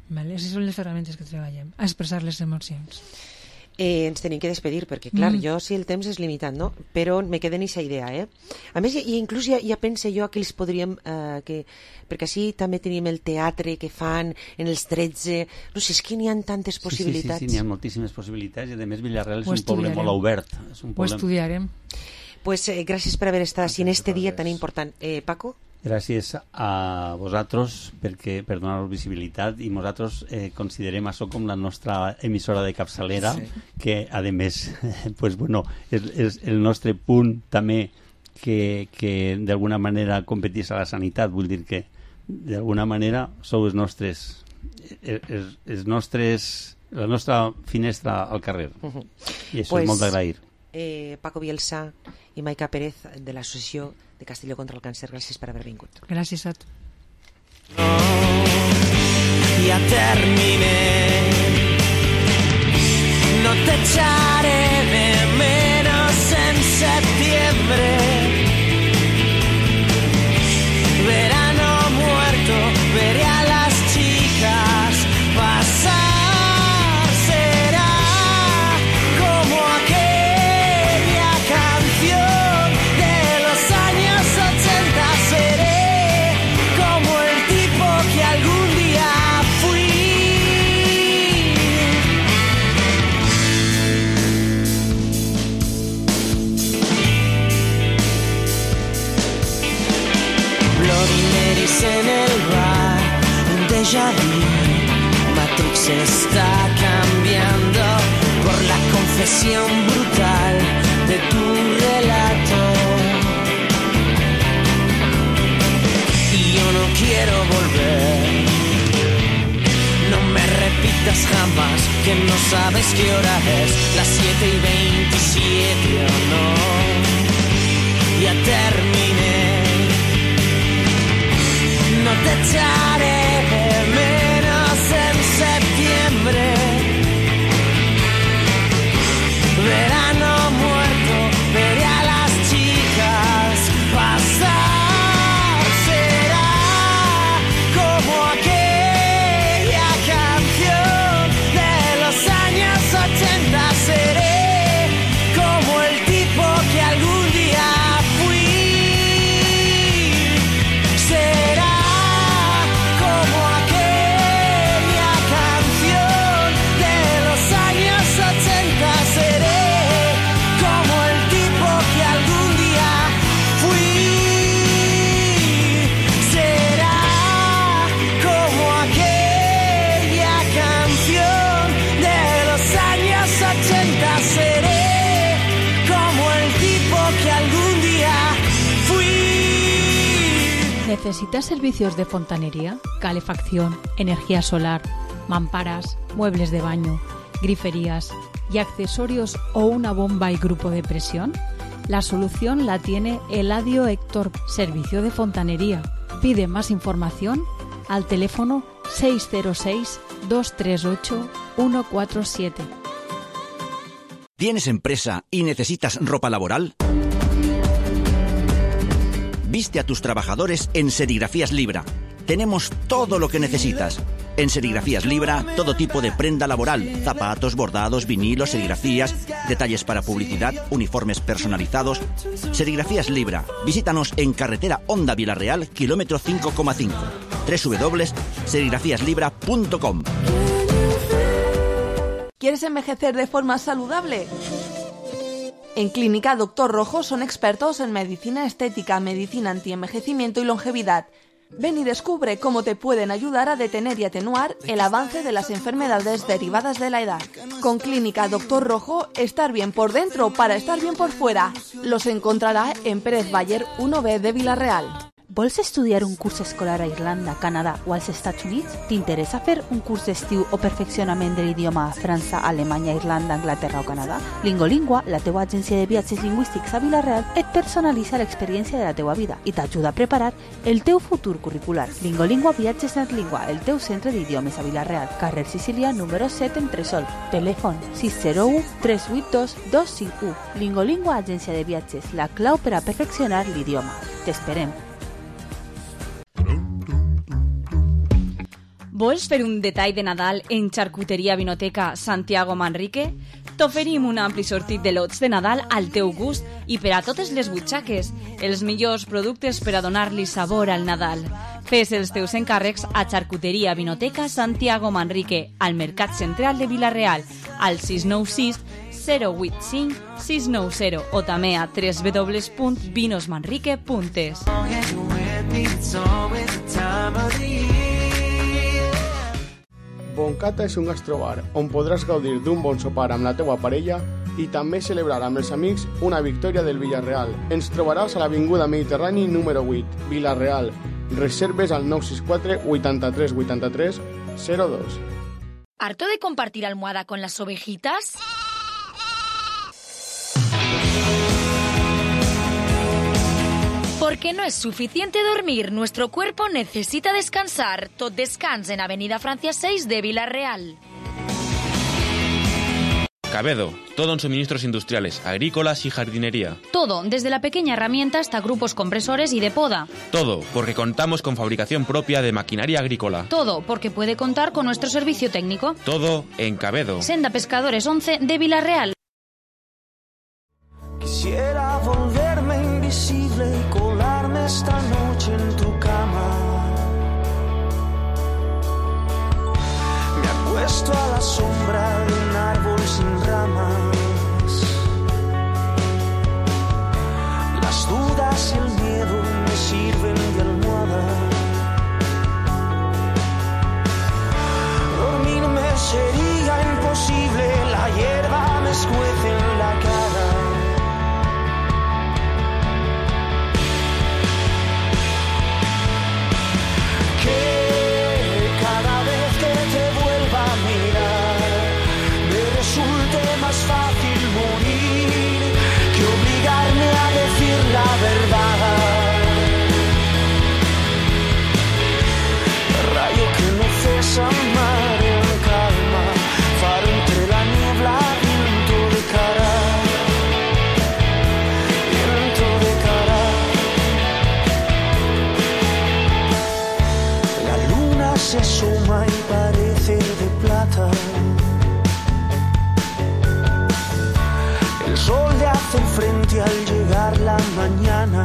a expressar les emocions. Ens tenim que despedir, perquè, clar, jo sí el temps és limitat, no? Però me queda en aquesta idea, A més, inclús ja pense jo que els podríem... perquè així també tenim el teatre que fan en els 13... No sé, és que n'hi ha tantes possibilitats. Sí, n'hi ha moltíssimes possibilitats, i a més Villarreal és un poble molt obert. Ho estudiarem. Pues gràcies per haver estat així en este dia tan important. Paco? Gràcies a vosaltres per donar-nos visibilitat, i nosaltres considerem això com la nostra emissora de capçalera, que a més pues, bueno, és el nostre punt també que d'alguna manera competís a la sanitat. Vull dir que d'alguna manera sou la nostra finestra al carrer, i això és molt d'agrair. Paco Bielsa i Maika Pérez de l'Associació de Castelló contra el Càncer, gràcies per haver vingut. Gràcies a tu. Ya terminé, no te echaré de menos en septiembre. Verano muerto, veré a las chicas pasar. En el bar, un déjà vu, Matrix está cambiando por la confesión brutal de tu relato. Y yo no quiero volver, no me repitas jamás que no sabes qué hora es, las 7:27 o no. Ya terminé. No te echaré de menos en septiembre. Verano muerto, veré a las chicas pasar. Será como aquella canción de los años 80. Seré como el tipo que algún día fui. Será ¿Necesitas servicios de fontanería, calefacción, energía solar, mamparas, muebles de baño, griferías y accesorios o una bomba y grupo de presión? La solución la tiene Eladio Héctor, Servicio de Fontanería. Pide más información al teléfono 606-238-147. ¿Tienes empresa y necesitas ropa laboral? Viste a tus trabajadores en Serigrafías Libra. Tenemos todo lo que necesitas. En Serigrafías Libra, todo tipo de prenda laboral, zapatos, bordados, vinilos, serigrafías, detalles para publicidad, uniformes personalizados. Serigrafías Libra, visítanos en carretera Honda Vilarreal, kilómetro 5,5. www.serigrafíaslibra.com. ¿Quieres envejecer de forma saludable? En Clínica Doctor Rojo son expertos en medicina estética, medicina antienvejecimiento y longevidad. Ven y descubre cómo te pueden ayudar a detener y atenuar el avance de las enfermedades derivadas de la edad. Con Clínica Doctor Rojo, estar bien por dentro para estar bien por fuera. Los encontrará en Pérez Bayer 1B de Vila-real. Vols estudiar un curs escolar a Irlanda, Canadà o als Estats Units? T'interessa fer un curs d'estiu o perfeccionament de l'idioma a França, Alemanya, Irlanda, Anglaterra o Canadà? Lingolingua, la teua agència de viatges lingüístics a Vila-real, et personalitza l'experiència de la teua vida i t'ajuda a preparar el teu futur curricular. Lingolingua Viatges Netlingua, el teu centre d'idiomes a Vila-real, carrer Sicília, número 7 en Tresol. Telèfon 601 382 251. Lingolingua Agència de Viatges, la clau per a perfeccionar l'idioma. T'esperem. Vols fer un detall de Nadal en Xarcuteria Vinoteca Santiago Manrique? T'oferim un ampli sortit de lots de Nadal al teu gust i per a totes les butxaques, els millors productes per a donar-li sabor al Nadal. Fes els teus encàrrecs a Xarcuteria Vinoteca Santiago Manrique, al Mercat Central de Vila-real, al 696 085 690 o també a www.vinosmanrique.es. Boncata és un gastrobar on podràs gaudir d'un bon sopar amb la teua parella i també celebrar amb els amics una victòria del Villarreal. Ens trobaràs a l'Avinguda Mediterrani número 8, Vila-real. Reserves al 964 83 83 02. ¿Harto de compartir almohada con las ovejitas? Porque no es suficiente dormir, nuestro cuerpo necesita descansar. Tot Descans en Avenida Francia 6 de Vila-real. Cabedo, todo en suministros industriales, agrícolas y jardinería. Todo, desde la pequeña herramienta hasta grupos compresores y de poda. Todo, porque contamos con fabricación propia de maquinaria agrícola. Todo, porque puede contar con nuestro servicio técnico. Todo en Cabedo. Senda Pescadores 11 de Vila-real. Quisiera volverme invisible y colarme esta noche en tu cama. Me acuesto a la sombra de un árbol sin ramas. Las dudas y el miedo me sirven de almohada. Dormirme sería imposible, la hierba me escuece en la cara. Cada vez que te vuelva a mirar me resulte más fácil morir que obligarme a decir la verdad. Rayo que no cesa, mar en calma, faro entre la niebla, viento de cara, viento de cara. Se asoma y parece de plata. El sol le hace frente al llegar la mañana.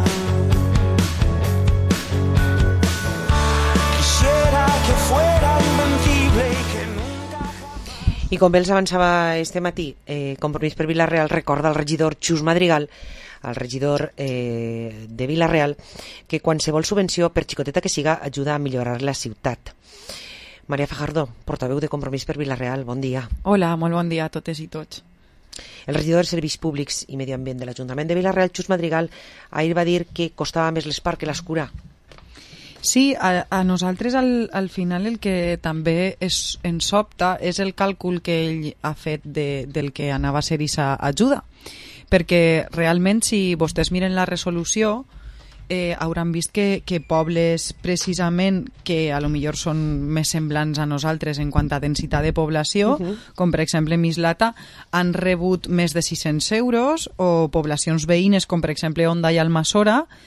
Quisiera que fuera invencible y que nunca... I com bé els avançava este matí, Compromís per Vila-real recorda al regidor Xus Madrigal, al regidor de Vila-real, que qualsevol subvenció, per xicoteta que siga, ajuda a millorar la ciutat. Maria Fajardo, portaveu de Compromís per Vila-real, bon dia. Hola, molt bon dia a totes i tots. El regidor de Serveis Públics i Medi Ambient de l'Ajuntament de Vila-real, Xus Madrigal, ahir va dir que costava més l'espart que l'escura. Sí, a nosaltres al final el que també ens sobta és el càlcul que ell ha fet del que anava a ser aquesta ajuda. Perquè realment, si vostès miren la resolució, hauran vist que pobles precisament que a lo millor són més semblants a nosaltres en quant a densitat de població, com per exemple Mislata, han rebut més de 600 euros, o poblacions veïnes com per exemple Onda i Almassora,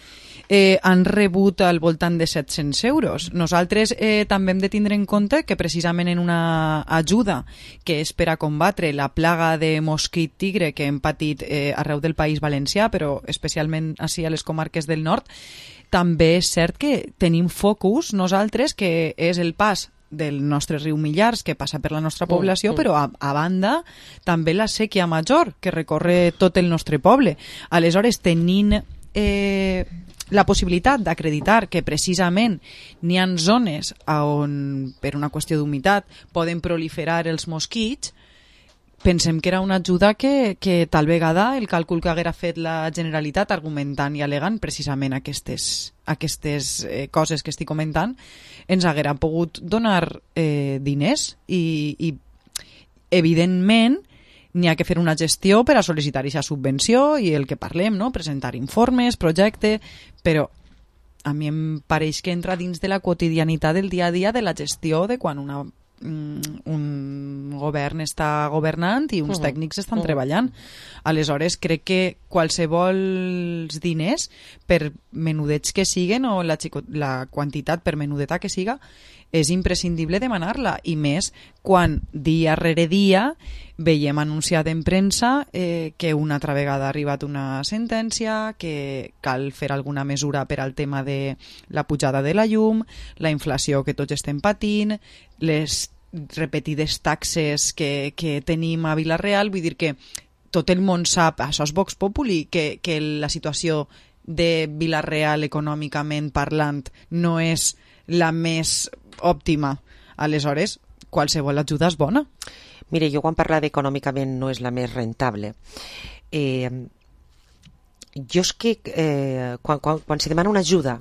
han rebut al voltant de 700 euros. Nosaltres també hem de tindre en compte que precisament en una ajuda que és per a combatre la plaga de mosquit tigre que hem patit arreu del País Valencià, però especialment així a les comarques del nord, també és cert que tenim focus nosaltres, que és el pas del nostre riu Millars, que passa per la nostra població, però a banda també la sèquia major, que recorre tot el nostre poble. Aleshores, tenint la possibilitat d'acreditar que precisament n'hi ha zones on, per una qüestió d'humitat, poden proliferar els mosquits, pensem que era una ajuda que tal vegada el càlcul que haguera fet la Generalitat argumentant i alegant precisament aquestes coses que estic comentant ens haguera pogut donar diners i evidentment n'hi ha que fer una gestió per a sol·licitar aquesta subvenció i el que parlem, no? Presentar informes, projecte, però a mi em pareix que entra dins de la quotidianitat del dia a dia de la gestió de quan un govern està governant i uns tècnics estan treballant. Aleshores, crec que qualsevol diners, per menudets que siguen o la quantitat per menudeta que siga, és imprescindible demanar-la, i més quan dia rere dia veiem anunciat en premsa que una altra vegada ha arribat una sentència, que cal fer alguna mesura per al tema de la pujada de la llum, la inflació que tots estem patint, les repetides taxes que tenim a Vila-real. Vull dir que tot el món sap, això és Vox Populi, que la situació de Vila-real econòmicament parlant no és la més òptima. Aleshores, qualsevol ajuda és bona. Mire, jo quan parla d'econòmicament no és la més rentable, jo és que quan se demana una ajuda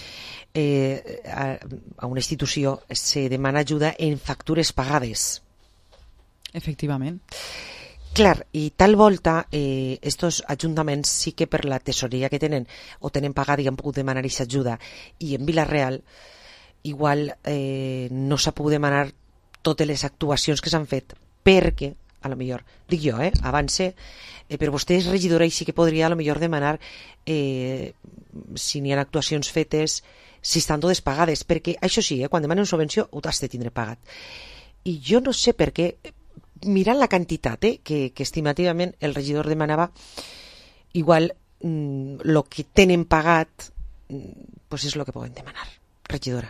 a una institució, se demana ajuda en factures pagades. Efectivament. Clar, i tal volta estos ajuntaments sí que per la tesoreria que tenen o tenen pagada i han pogut demanar aquesta ajuda, i en Vila-real igual no s'ha pogut demanar totes les actuacions que s'han fet, perquè, a lo millor, dic jo, avance, però vostè és regidora i sí que podria a lo millor demanar si n'hi ha actuacions fetes, si estan totes pagades, perquè això sí, quan demanen subvenció ho has de tindre pagat. I jo no sé per què, mirant la quantitat que estimativament el regidor demanava, igual el que tenen pagat pues és el que poden demanar, regidora.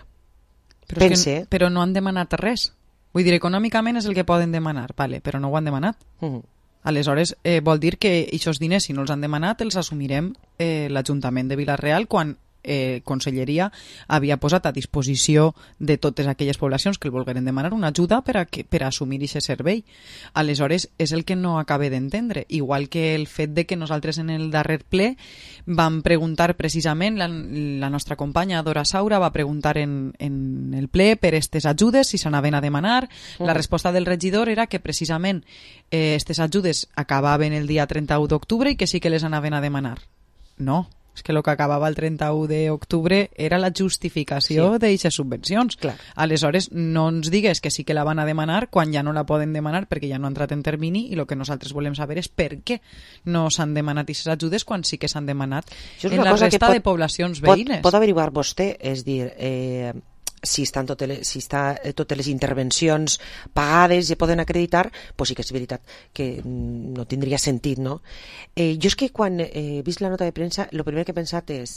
Pense, però no han demanat res. Vull dir, econòmicament és el que poden demanar, vale, però no ho han demanat. Aleshores, vol dir que aquests diners, si no els han demanat, els assumirem l'Ajuntament de Vila-real quan Conselleria havia posat a disposició de totes aquelles poblacions que el volgueren demanar una ajuda per a assumir aquest servei. Aleshores, és el que no acabe d'entendre. Igual que el fet de que nosaltres en el darrer ple vam preguntar precisament, la nostra companya Dora Saura va preguntar en el ple per aquestes ajudes, si s'anaven a demanar. La resposta del regidor era que precisament aquestes ajudes acabaven el dia 31 d'octubre i que sí que les anaven a demanar. No. És que el que acabava el 31 d'octubre era la justificació d'aquestes subvencions. Clar. Aleshores, no ens digues que sí que la van a demanar quan ja no la poden demanar perquè ja no ha entrat en termini, i el que nosaltres volem saber és per què no s'han demanat aquestes ajudes quan sí que s'han demanat en la resta de poblacions veïnes. Pot averiguar vostè, és dir, si estan totes les intervencions pagades i poden acreditar, doncs sí que és veritat que no tindria sentit, no? Jo és que quan he vist la nota de premsa, el primer que he pensat és,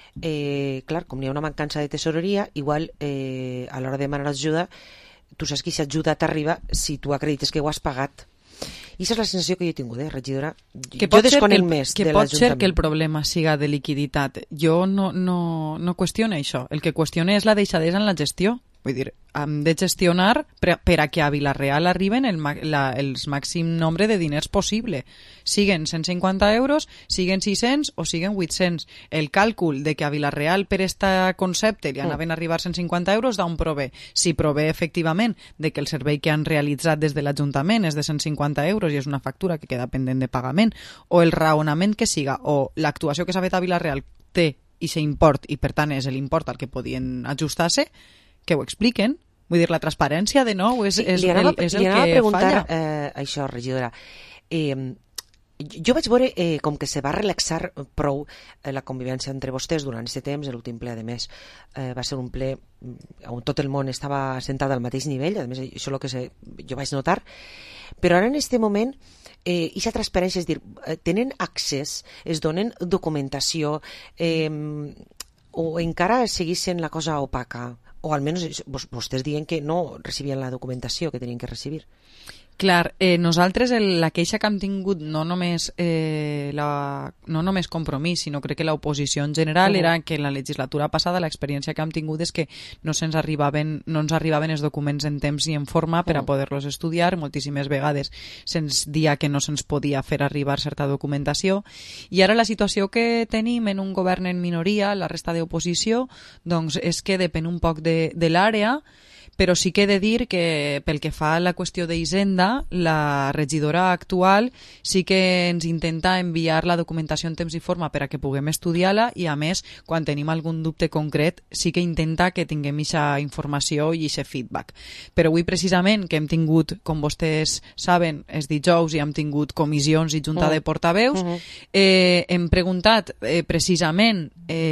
clar, com n'hi ha una mancança de tesoreria, igual a l'hora de demanar ajuda, tu saps que aquesta ajuda t'arriba si tu acredites que ho has pagat. I aquesta és la sensació que jo he tingut, regidora. Jo desconec més de l'Ajuntament. Que pot ser que el problema siga de liquiditat. Jo no qüestiono això. El que qüestiono és la deixadesa en la gestió. Vull dir, hem de gestionar per a que a Vila-real arriben el màxim nombre de diners possible. Siguen 150 euros, siguen 600 o siguen 800. El càlcul de que a Vila-real per aquest concepte li anaven a arribar 150 euros d'on prové. Si prové efectivament de que el servei que han realitzat des de l'Ajuntament és de 150 euros i és una factura que queda pendent de pagament, o el raonament que siga, o l'actuació que s'ha fet a Vila-real té i s'import i per tant és l'import al que podien ajustar-se, que ho expliquen. Vull dir, la transparència, de nou, és el que falla. Li anava a preguntar això, regidora. Jo vaig veure com que se va relaxar prou la convivència entre vostès durant aquest temps. L'últim ple, a més, va ser un ple on tot el món estava sentat al mateix nivell, a més, això és el que jo vaig notar. Però ara, en aquest moment, aquesta transparència, és dir, tenen accés, es donen documentació, o encara seguís sent la cosa opaca, o almenys vostès diuen que no recibien la documentació que tenien que recibir. Clar, nosaltres la queixa que hem tingut no només Compromís, sinó crec que l'oposició en general era que la legislatura passada l'experiència que hem tingut és que no ens arribaven els documents en temps i en forma per a poder-los estudiar. Moltíssimes vegades se'ns dia que no se'ns podia fer arribar certa documentació, i ara la situació que tenim en un govern en minoria, la resta d'oposició, doncs és que depèn un poc de l'àrea. Però sí que he de dir que pel que fa a la qüestió d'Hisenda, la regidora actual sí que ens intenta enviar la documentació en temps i forma per a que puguem estudiar-la, i a més, quan tenim algun dubte concret, sí que intenta que tinguem aquesta informació i aquest feedback. Però avui precisament, que hem tingut, com vostès saben, els dijous, i hem tingut comissions i junta de portaveus, hem preguntat precisament,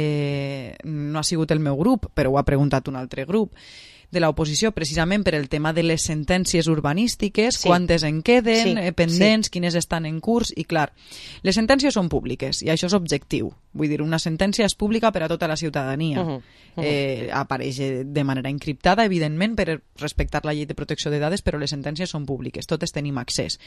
no ha sigut el meu grup, però ho ha preguntat un altre grup de l'oposició, precisament per el tema de les sentències urbanístiques, quantes en queden, pendents, quines estan en curs, i clar, les sentències són públiques, i això és objectiu. Vull dir, una sentència és pública per a tota la ciutadania. Apareix de manera encriptada, evidentment, per respectar la llei de protecció de dades, però les sentències són públiques, totes tenim accés.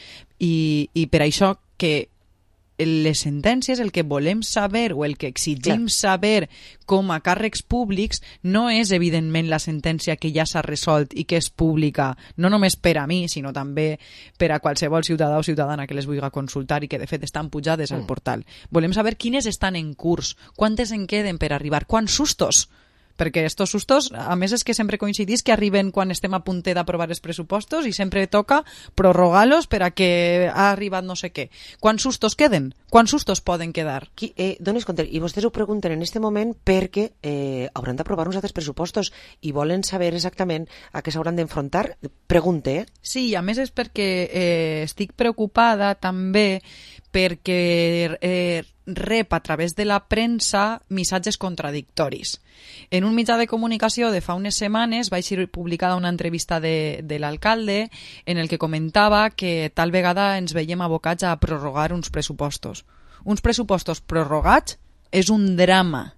I per això que les sentències, el que volem saber o el que exigim saber com a càrrecs públics no és evidentment la sentència que ja s'ha resolt i que és pública, no només per a mi, sinó també per a qualsevol ciutadà o ciutadana que les vulgui consultar i que de fet estan pujades al portal. Volem saber quines estan en curs, quantes en queden per arribar, quants sustos, perquè estos sustos, a més, és que sempre coincidís que arriben quan estem a punt d'aprovar els pressupostos i sempre toca prorrogar-los per a que ha arribat no sé què. Quants sustos queden? Quants sustos poden quedar? Dones compte, i vostès ho pregunten en aquest moment perquè hauran d'aprovar uns altres pressupostos i volen saber exactament a què s'hauran d'enfrontar. Pregunte, Sí, i a més és perquè estic preocupada també perquè rep a través de la premsa missatges contradictoris. En un mitjà de comunicació de fa unes setmanes va ser publicada una entrevista de l'alcalde en el que comentava que tal vegada ens veiem abocats a prorrogar uns pressupostos. Uns pressupostos prorrogats és un drama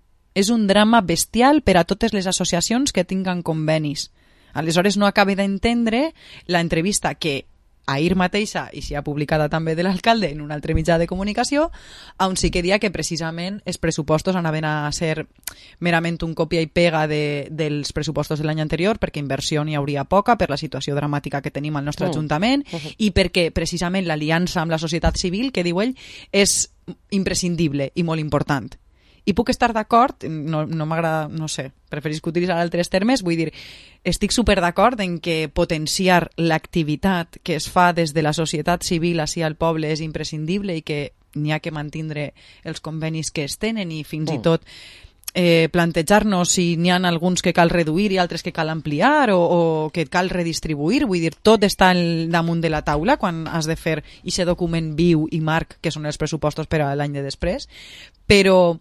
bestial per a totes les associacions que tinguen convenis. Aleshores no acabe d'entendre la entrevista que ahir mateixa, i s'hi ha publicada també de l'alcalde en un altre mitjà de comunicació, on sí que dia que precisament els pressupostos anaven a ser merament un còpia i pega dels pressupostos de l'any anterior, perquè inversió n'hi hauria poca per la situació dramàtica que tenim al nostre Ajuntament i perquè precisament l'aliança amb la societat civil, que diu ell, és imprescindible i molt important. I puc estar d'acord, no m'agrada, no sé, preferisc utilitzar altres termes, vull dir, estic super d'acord en que potenciar l'activitat que es fa des de la societat civil així al poble és imprescindible i que n'hi ha que mantindre els convenis que es tenen i fins i tot plantejar-nos si n'hi ha alguns que cal reduir i altres que cal ampliar o que cal redistribuir, vull dir, tot està damunt de la taula quan has de fer aquest document viu i marc que són els pressupostos per a l'any de després, però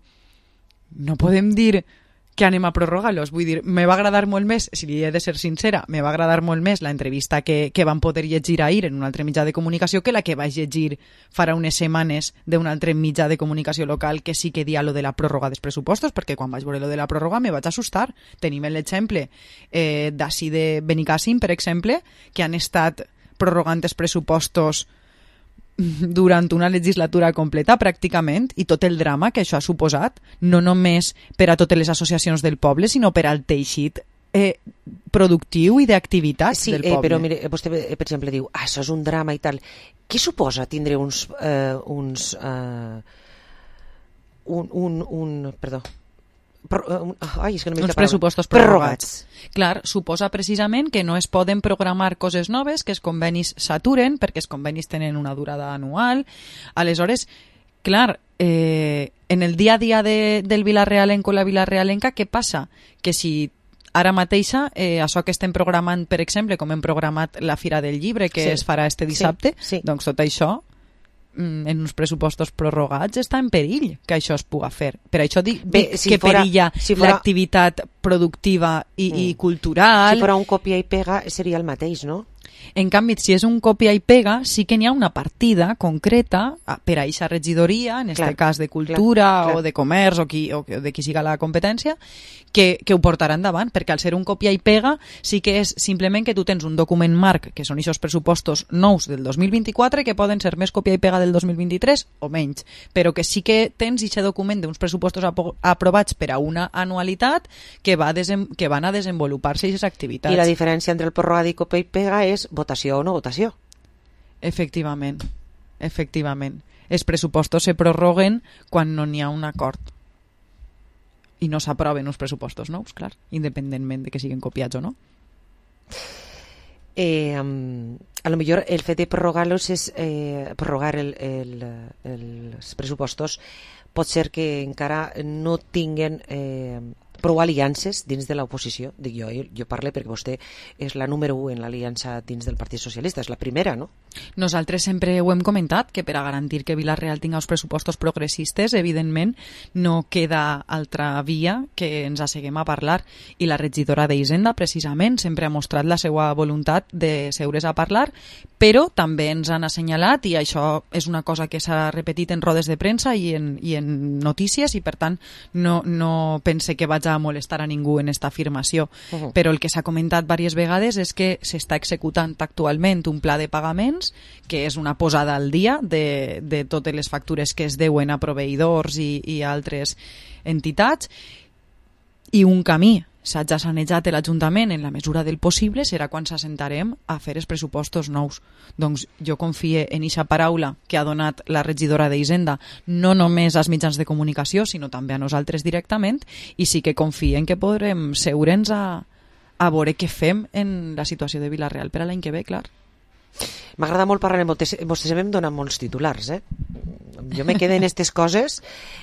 no podem dir que anem a prorrogar-los. Vull dir, me va agradar molt més, si li he de ser sincera, me va agradar molt més la entrevista que van poder llegir ahir en un altre mitjà de comunicació que la que vaig llegir farà unes setmanes d'un altre mitjà de comunicació local que sí que dia lo de la pròrroga dels pressupostos, perquè quan vaig veure lo de la pròrroga me vaig assustar. Tenim l'exemple d'ací de Benicàssim, per exemple, que han estat prorrogant els pressupostos durant una legislatura completa pràcticament, i tot el drama que això ha suposat, no només per a totes les associacions del poble, sinó per al teixit productiu i d'activitats del poble. Però mire, vostè per exemple diu això és un drama i tal. Què suposa tindre uns pressupostos prorrogats? Clar, suposa precisament que no es poden programar coses noves, que els convenis s'aturen, perquè els convenis tenen una durada anual. Aleshores, clar, en el dia a dia del Vilarealenc o la Vilarealenca, què passa? Que si ara mateixa, això que estem programant, per exemple, com hem programat la Fira del Llibre, que es farà este dissabte, doncs tot això en uns pressupostos prorrogats està en perill que això es pugui fer. Per això dic que perilla l'activitat productiva i cultural. Si fora un copia i pega seria el mateix, no? En canvi, si és un copia i pega, sí que n'hi ha una partida concreta per a aquesta regidoria, en aquest cas de cultura o de comerç o de qui siga la competència, que ho portarà endavant, perquè al ser un copia i pega sí que és simplement que tu tens un document marc, que són aquests pressupostos nous del 2024, que poden ser més copia i pega del 2023 o menys, però que sí que tens aquest document d'uns pressupostos aprovats per a una anualitat que van a desenvolupar-se aquestes activitats. I la diferència entre el prorrogat i copia i pega és votació o no votació. Efectivament. Els pressupostos se prorroguen quan no n'hi ha un acord i no s'aproven uns pressupostos nous, clar, independentment de que siguin copiats o no. A lo millor el fet de prorrogar-los és prorrogar els pressupostos pot ser que encara no tinguen prou aliances dins de l'oposició. Dic jo parlo perquè vostè és la número 1 en l'aliança dins del Partit Socialista, és la primera, no? Nosaltres sempre ho hem comentat, que per a garantir que Vila-real tinga els pressupostos progressistes, evidentment no queda altra via que ens asseguem a parlar, i la regidora d'Hisenda precisament sempre ha mostrat la seva voluntat de seure's a parlar, però també ens han assenyalat, i això és una cosa que s'ha repetit en rodes de premsa i en notícies, i per tant no pense que vaig a molestar a ningú en esta afirmació, però el que s'ha comentat diverses vegades és que s'està executant actualment un pla de pagaments que és una posada al dia de totes les factures que es deuen a proveïdors i altres entitats, i un camí s'ha sanejat l'Ajuntament en la mesura del possible serà quan s'assentarem a fer els pressupostos nous. Doncs jo confie en eixa paraula que ha donat la regidora d'Hisenda, no només als mitjans de comunicació, sinó també a nosaltres directament, i sí que confie en que podrem seure'ns a veure què fem en la situació de Vila-real per a l'any que ve, clar. M'agrada molt parlar amb vostès, hem donat molts titulars, jo me quedo en aquestes coses,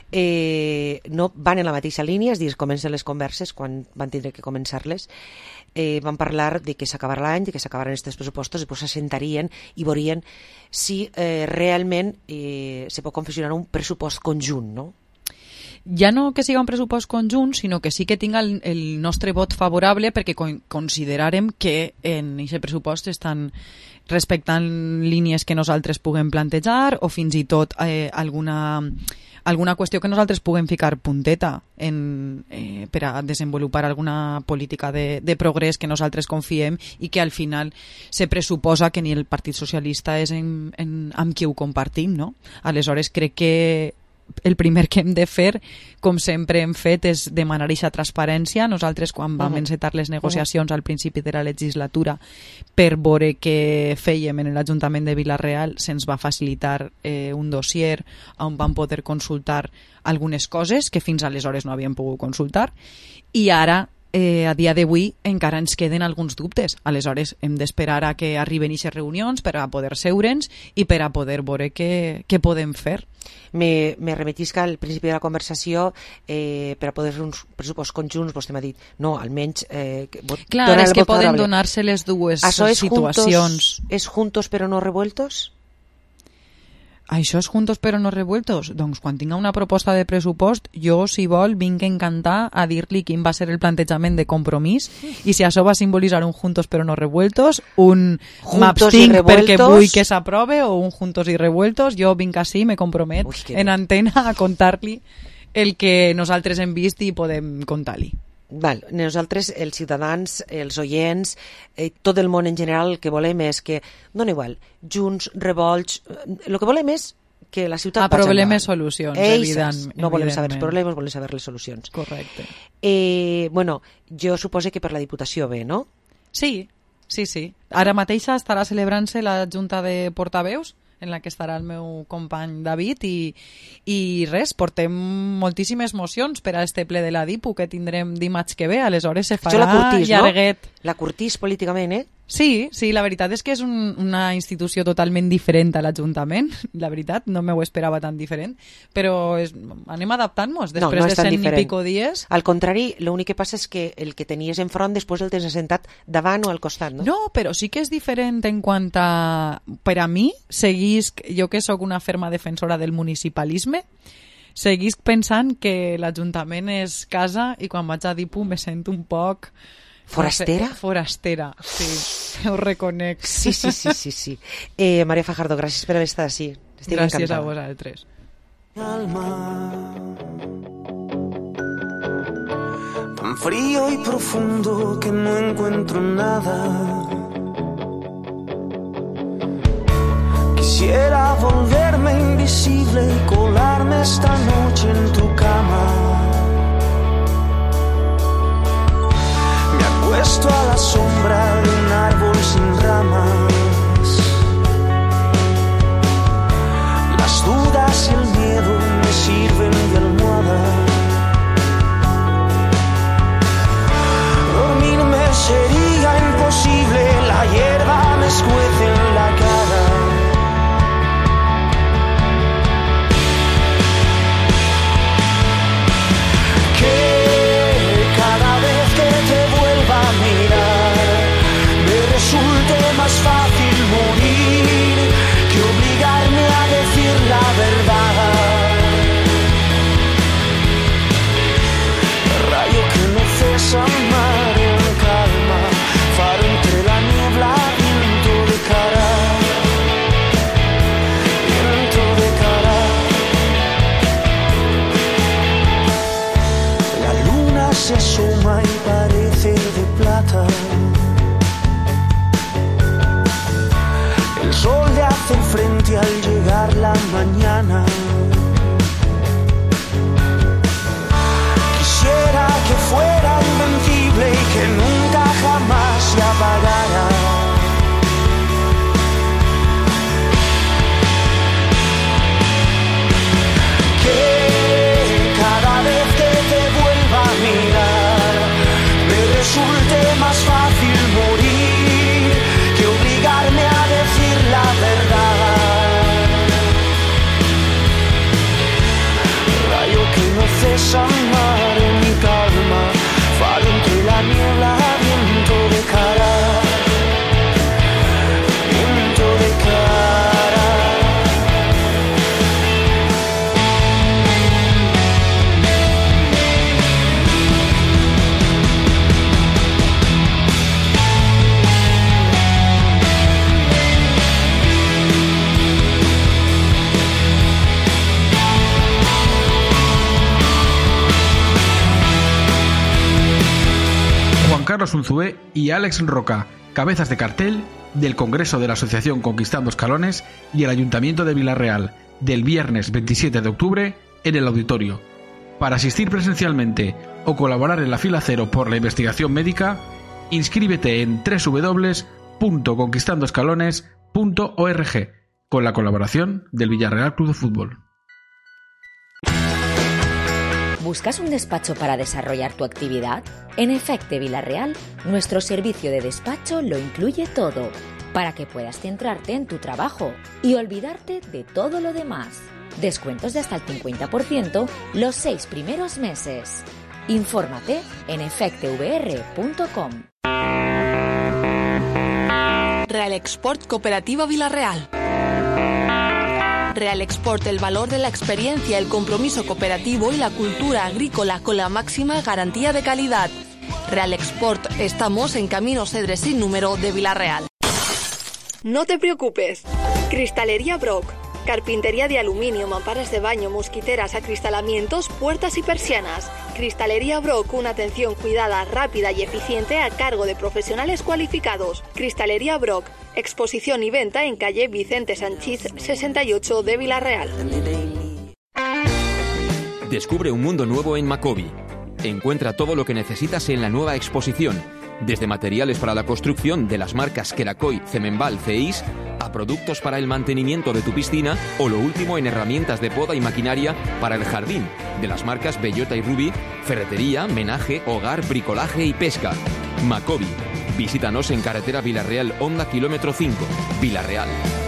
no van en la mateixa línia, és dir, comencen les converses quan van tindre que començar-les, van parlar de que s'acabarà l'any, de que s'acabaran aquests pressupostos, i després s'assentarien i veurien si realment se pot confeccionar un pressupost conjunt, no? Ja no que siga un pressupost conjunt, sinó que sí que tinga el nostre vot favorable, perquè considerarem que en aquest pressupost estan respectant línies que nosaltres puguem plantejar, o fins i tot alguna qüestió que nosaltres puguem ficar punteta per a desenvolupar alguna política de progrés que nosaltres confiem i que al final se pressuposa que ni el Partit Socialista és amb qui ho compartim, no? Aleshores crec que el primer que hem de fer, com sempre hem fet, és demanar aquesta transparència. Nosaltres, quan vam encetar les negociacions al principi de la legislatura per veure què fèiem en l'Ajuntament de Vila-real, se'ns va facilitar un dossier on vam poder consultar algunes coses que fins aleshores no havíem pogut consultar, i ara a dia d'avui encara ens queden alguns dubtes. Aleshores hem d'esperar a que arriben aquestes reunions per a poder seure'ns i per a poder veure què podem fer. Me remetisca al principi de la conversació, per a poder fer uns pressuposts conjunts, vostè m'ha dit, no, almenys clar, és que poden donar-se les dues situacions. ¿Es juntos pero no revueltos? Això és juntos però no revueltos? Doncs quan tinga una proposta de pressupost, jo, si vol, vinc encantar a dir-li quin va ser el plantejament de Compromís, i si això va simbolitzar un juntos però no revueltos, un m'abstinc perquè vull que s'aprove, o un juntos i revueltos, jo vinc així, me compromet en antena a contar-li el que nosaltres hem vist i podem contar-li. Val, nosaltres, els ciutadans, els oients, tot el món en general, el que volem és que, dona igual, junts, revolts, el que volem és que la ciutat vagi endavant. Problemes, solucions, evidentment. No volem saber els problemes, volem saber les solucions. Correcte. Bueno, jo suposo que per la Diputació ve, no? Sí. Ara mateixa estarà celebrant-se la Junta de Portaveus, en la que estarà el meu company David, i res, portem moltíssimes mocions per a este ple de la Dipu que tindrem dimarts que ve, aleshores se farà llarguet. No? La curtís políticament, Sí, la veritat és que és una institució totalment diferent a l'Ajuntament. La veritat, no m'ho esperava tan diferent, però anem adaptant-nos després de 100 i pico dies. Al contrari, l'únic que passa és que el que tenies enfront després el tens assentat davant o al costat, no? No, però sí que és diferent en quant a... Per a mi, jo que sóc una ferma defensora del municipalisme, seguisc pensant que l'Ajuntament és casa i quan vaig a Dipu me sento un poc... ¿Forastera? Forastera, sí, ho reconec. Sí. María Fajardo, gràcies per haver estat així. Estic gràcies encantada. A vosaltres. Tan frío y profundo que no encuentro nada. Quisiera volverme invisible y colarme esta noche en tu cama. Puesto a la sombra de un árbol sin ramas. Las dudas y el miedo me sirven de almohada. Dormirme sería imposible, la hierba me escuece en la cara. Resulte más fácil morir que obligarme a decir la verdad. Rayo que no cesa, mar en calma, faro entre la niebla, viento de cara, viento de cara. La luna se asoma y parece de plata. El sol le hace frente al llegar la mañana. Quisiera que fuera invencible y que nunca jamás se apagara. Que cada vez que te vuelva a mirar me resulte más fácil morir que obligarme a decir la verdad. Rayo que no cesa, mar en mi calma, faro entre la niebla, viento de cara, viento de cara. Carlos Unzué y Alex Roca, cabezas de cartel del Congreso de la Asociación Conquistando Escalones y el Ayuntamiento de Vila-real, del viernes 27 de octubre en el auditorio. Para asistir presencialmente o colaborar en la fila cero por la investigación médica, inscríbete en www.conquistandoescalones.org con la colaboración del Villarreal Club de Fútbol. ¿Buscas un despacho para desarrollar tu actividad? En Efecte Vila-real, nuestro servicio de despacho lo incluye todo, para que puedas centrarte en tu trabajo y olvidarte de todo lo demás. Descuentos de hasta el 50% los 6 primeros meses. Infórmate en efectevr.com. Real Export Cooperativa Vila-real. Real Export, el valor de la experiencia, el compromiso cooperativo y la cultura agrícola con la máxima garantía de calidad. Real Export, estamos en Camino Cedres sin número de Vila-real. No te preocupes. Cristalería Brock. Carpintería de aluminio, mamparas de baño, mosquiteras, acristalamientos, puertas y persianas. Cristalería Brock, una atención cuidada, rápida y eficiente a cargo de profesionales cualificados. Cristalería Brock, exposición y venta en calle Vicente Sanchís 68 de Vila-real. Descubre un mundo nuevo en Macobi. Encuentra todo lo que necesitas en la nueva exposición, desde materiales para la construcción de las marcas Kerakoy, Cemenbal, CEIS, a productos para el mantenimiento de tu piscina o lo último en herramientas de poda y maquinaria para el jardín, de las marcas Bellota y Ruby, ferretería, menaje, hogar, bricolaje y pesca. Macobi, Visítanos en carretera Villarreal Honda kilómetro 5, Villarreal.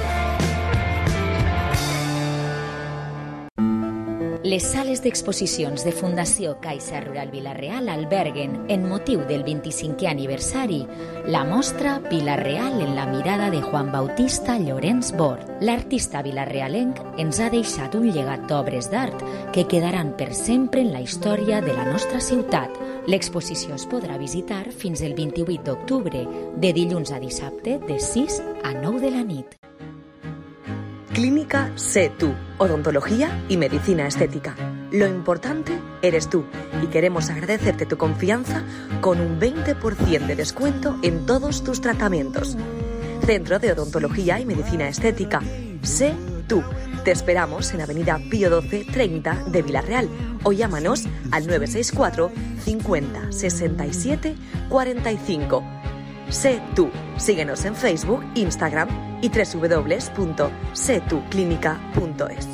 Les sales d'exposicions de Fundació Caixa Rural Vila-real alberguen, en motiu del 25è aniversari, la mostra Vila-real en la mirada de Juan Bautista Llorenç Bort. L'artista vilarrealenc ens ha deixat un llegat d'obres d'art que quedaran per sempre en la història de la nostra ciutat. L'exposició es podrà visitar fins el 28 d'octubre, de dilluns a dissabte, de 6 a 9 de la nit. Clínica Sé Tú, odontología y medicina estética. Lo importante eres tú y queremos agradecerte tu confianza con un 20% de descuento en todos tus tratamientos. Centro de Odontología y Medicina Estética, Sé Tú. Te esperamos en Avenida Pío 12 30 de Vila-real o llámanos al 964 50 67 45. Sé Tú. Síguenos en Facebook, Instagram y www.setuclinica.es.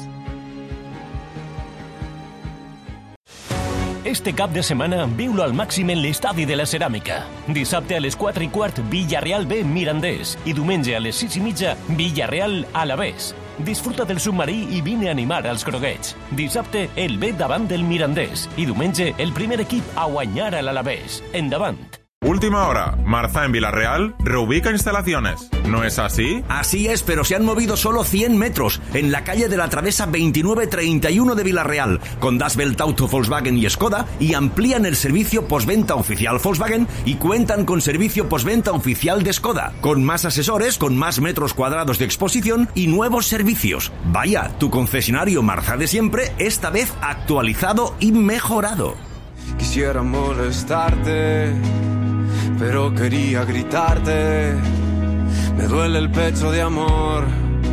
Este cap de setmana viu-lo al màxim en l'Estadi de la Ceràmica. Dissabte a les 4:15, Villarreal B Mirandés. I diumenge a les 6:30, Villarreal Alavés. Disfruta del submarí i vine a animar als groguets. Dissabte, el B davant del Mirandés. I diumenge, el primer equip a guanyar a l'Alavés. Endavant. Última hora. Marza en Villarreal reubica instalaciones. ¿No es así? Así es, pero se han movido solo 100 metros en la calle de la Travesa 2931 de Villarreal, con Das Welt Auto Volkswagen y Skoda, y amplían el servicio postventa oficial Volkswagen y cuentan con servicio postventa oficial de Skoda, con más asesores, con más metros cuadrados de exposición y nuevos servicios. Vaya, tu concesionario Marza de siempre, esta vez actualizado y mejorado. Quisiera molestarte, pero quería gritarte. Me duele el pecho de amor.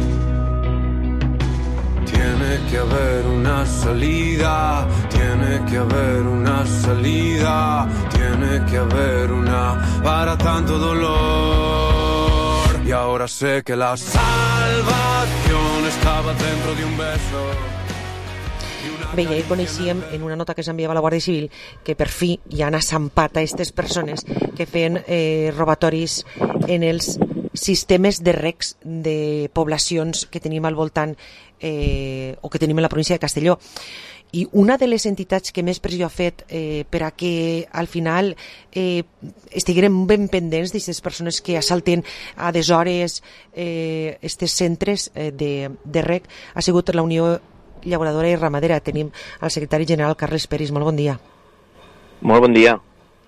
Tiene que haber una salida, tiene que haber una salida, tiene que haber una para tanto dolor. Y ahora sé que la salvación estaba dentro de un beso. Bé, ja hi coneixíem en una nota que s'enviava a la Guàrdia Civil que per fi hi han assampat a aquestes persones que feien robatoris en els sistemes de recs de poblacions que tenim al voltant o que tenim en la província de Castelló. I una de les entitats que més pressió ha fet per a que al final estiguem ben pendents d'aquestes persones que assalten a deshores aquests centres de rec ha sigut la Unió Llauradora i Ramadera. Tenim el secretari general Carles Peris. Molt bon dia. Molt bon dia.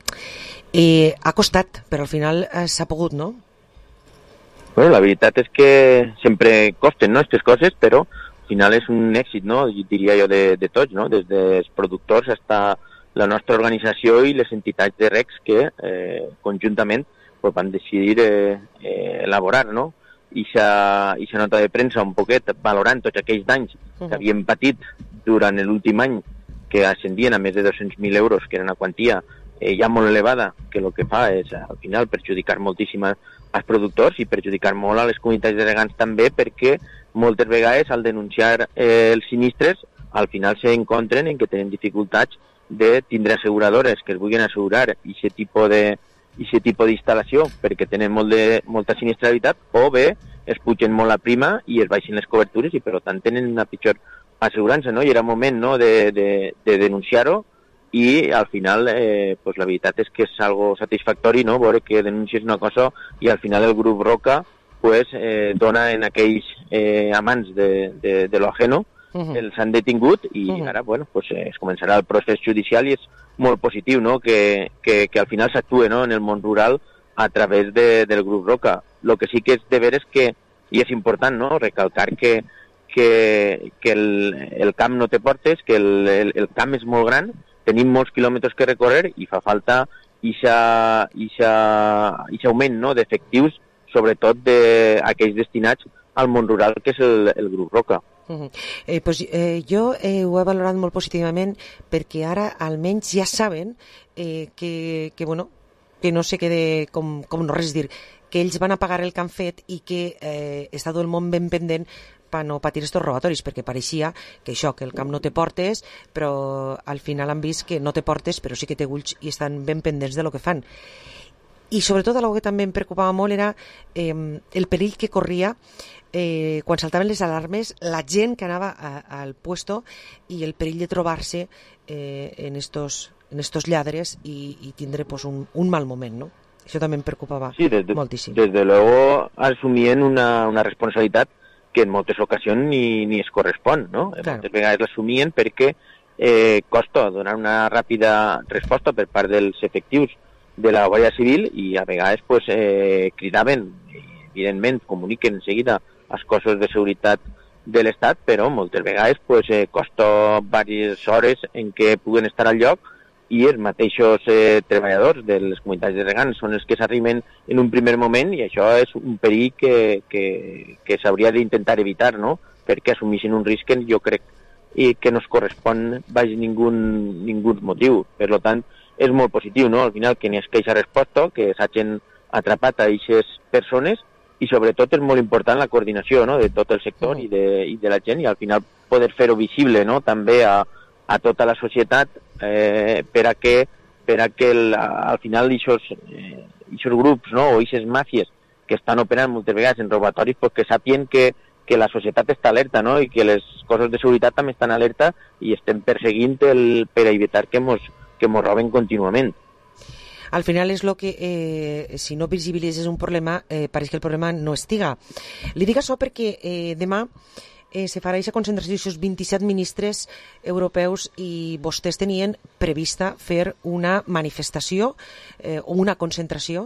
Ha costat, però al final s'ha pogut, no? Bueno, la veritat és que sempre costen, no?, aquestes coses, però al final és un èxit, no?, diria jo, de tots, no?, des dels productors fins a la nostra organització i les entitats de recs que conjuntament van decidir elaborar, no?, i s'ha nota de premsa un poquet valorant tots aquells danys que havien patit durant l'últim any, que ascendien a més de 200.000 euros, que era una quantia ja molt elevada, que el que fa és al final perjudicar moltíssim als productors i perjudicar molt a les comunitats de regants també, perquè moltes vegades al denunciar els sinistres al final s'encontren en que tenen dificultats de tindre asseguradores que es vulguin assegurar aquest tipus d'instal·lació perquè tenen molta sinistralitat, o bé es pugen molt la prima i es baixen les cobertures i per tant tenen una pitjor assegurança, no? I era moment, no?, de denunciar-ho, i al final pues la veritat és que és algo satisfactori, no?, veure que denuncies una cosa i al final el grup Roca pues dona en aquells amants de lo ajeno, els han detingut i ara bueno, pues, es començarà el procés judicial i és molt positiu, no?, que al final s'actue, no?, en el món rural a través del grup Roca. Lo que sí que és de veres que, i és important, no?, recalcar que el camp no té portes, que el camp és molt gran, tenim molts quilòmetres que recórrer i fa falta aquest augment, no?, d'efectius, sobretot d'aquells destinats al món rural, que és el grup Roca. Pues jo ho he valorat molt positivament perquè ara almenys ja saben que no se quede com no res dir, que ells van a pagar el que han fet i que està tot el món ben pendent per no patir estos robatoris, perquè pareixia que això, que el camp no té portes, però al final han vist que no té portes, però sí que té ulls i estan ben pendents de lo que fan. I sobretot el que també em preocupava molt era el perill que corria quan saltaven les alarmes la gent que anava al puesto i el perill de trobar-se en estos lladres i tindre pues, un mal moment, ¿no? Això també em preocupava moltíssim. Desde luego assumien una responsabilitat que en moltes ocasions ni es correspon, no? Claro. Moltes vegades l'assumien perquè costa donar una ràpida resposta per part dels efectius de la Guàrdia Civil i a vegades pues, cridaven, evidentment comuniquen en seguida als cossos de seguretat de l'Estat, però moltes vegades pues, costa diverses hores en què puguen estar al lloc i els mateixos treballadors de les comunitats de regants són els que s'arriben en un primer moment i això és un perill que s'hauria d'intentar evitar, no? Perquè assumissin un risc que jo crec que no es correspon baix ningú motiu. Per tant, és molt positiu, no? Al final, que n'hi ha aquesta resposta, que s'hagin atrapat a aquestes persones i sobretot és molt important la coordinació, no? De tot el sector i de la gent i al final poder fer-ho visible, no? També a tota la societat per a que al final aquests grups, no? O aquestes màfies que estan operant moltes vegades en robatoris pues, que sàpien que la societat està alerta, no? I que les cossos de seguretat també estan alerta i estem perseguint per evitar que mos roben contínuament. Al final és el que, si no visibilitzes un problema, pareix que el problema no estiga. Li dic això perquè demà se farà aquesta concentració d'aquests 27 ministres europeus i vostès tenien prevista fer una manifestació o una concentració?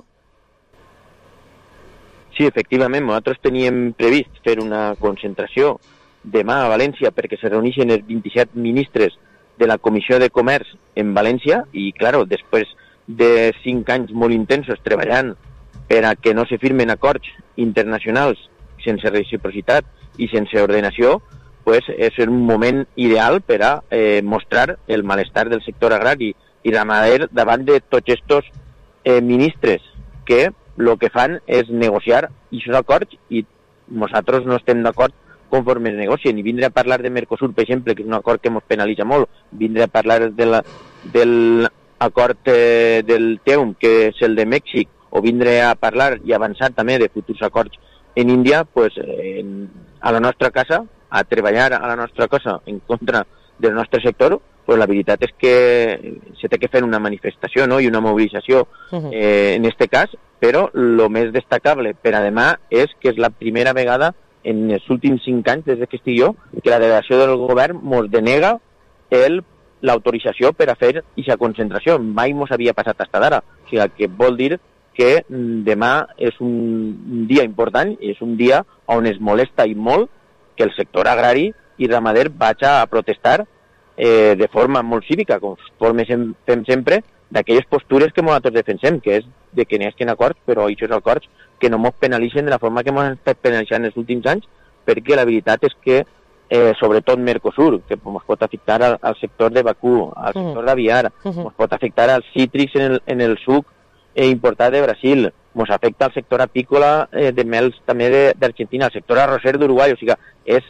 Sí, efectivament, nosaltres teníem previst fer una concentració demà a València perquè se reuneixen els 27 ministres de la Comissió de Comerç en València i, claro, després de 5 anys molt intensos treballant per a que no se firmen acords internacionals sense reciprocitat i sense ordenació, pues és un moment ideal per a mostrar el malestar del sector agrari i ramader davant de tots estos ministres que el que fan és negociar aquests acords i nosaltres no estem d'acord conforme es negocien. I vindre a parlar de Mercosur, per exemple, que és un acord que ens penalitza molt, vindre a parlar del acord del TEUM, que és el de Mèxic, o vindre a parlar i avançar també de futurs acords en Índia, pues, a la nostra casa, a treballar a la nostra casa en contra del nostre sector, pues la veritat és que se té que fer una manifestació, no? I una mobilització en este cas, però el més destacable per a demà és que és la primera vegada en els últims 5 anys, des que estic jo, que la delegació del govern ens denega l'autorització per a fer aquesta concentració. Mai ens havia passat fins d'ara. O sigui, que vol dir que demà és un dia important i és un dia on es molesta i molt que el sector agrari i ramader vagi a protestar de forma molt cívica, conforme fem sempre, d'aquelles postures que nosaltres defensem, que és de que n'hi hagi acords, però aquests acords que no ens penalitzen de la forma que ens han estat penalitzant els últims anys, perquè la veritat és que, sobretot Mercosur, que ens pot afectar al sector de vacú, al sector d'aviar, ens pot afectar als cítrics en el suc importat de Brasil, ens afecta al sector apícola de mels també d'Argentina, al sector arrosser d'Uruguai, o sigui, és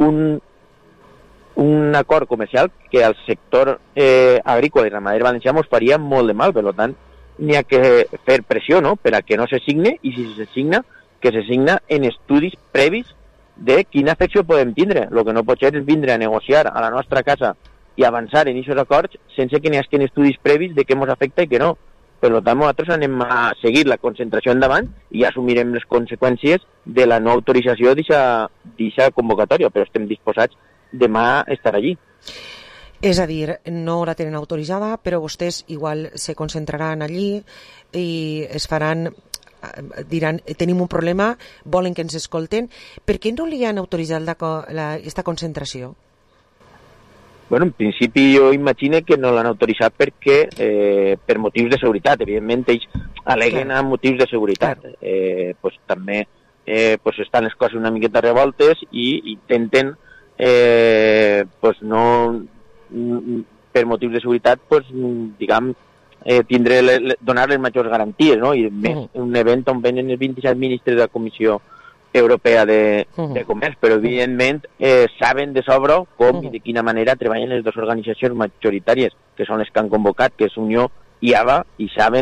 un acord comercial que al sector agrícola i ramader valencià ens faria molt de mal, per tant, n'hi ha que fer pressió, no?, per a que no se signe, i si se signa, que se signa en estudis previs de quina afecció podem tindre. El que no pot ser és vindre a negociar a la nostra casa i avançar en aquests acords sense que n'hi hagi estudis previs de què ens afecta i què no. Per tant, nosaltres anem a seguir la concentració endavant i assumirem les conseqüències de la no autorització d'aquesta convocatòria, però estem disposats demà a estar allí. És a dir, no la tenen autoritzada, però vostès igual se concentraran allí i es faran, diran, tenim un problema, volen que ens escolten. Per què no li han autoritzat aquesta concentració? Bueno, en principi jo imagino que no l'han autoritzat perquè per motius de seguretat. Evidentment ells aleguen a motius de seguretat. Pues, també estan les coses una miqueta revoltes i intenten pues, no, per motius de seguretat pues, diguem, donar les majors garanties, no? I més un event on venen els 27 ministres de la Comissió Europea de Comerç, però evidentment saben de sobre com i de quina manera treballen les dues organitzacions majoritàries, que són les que han convocat, que és Unió i AVA, i saben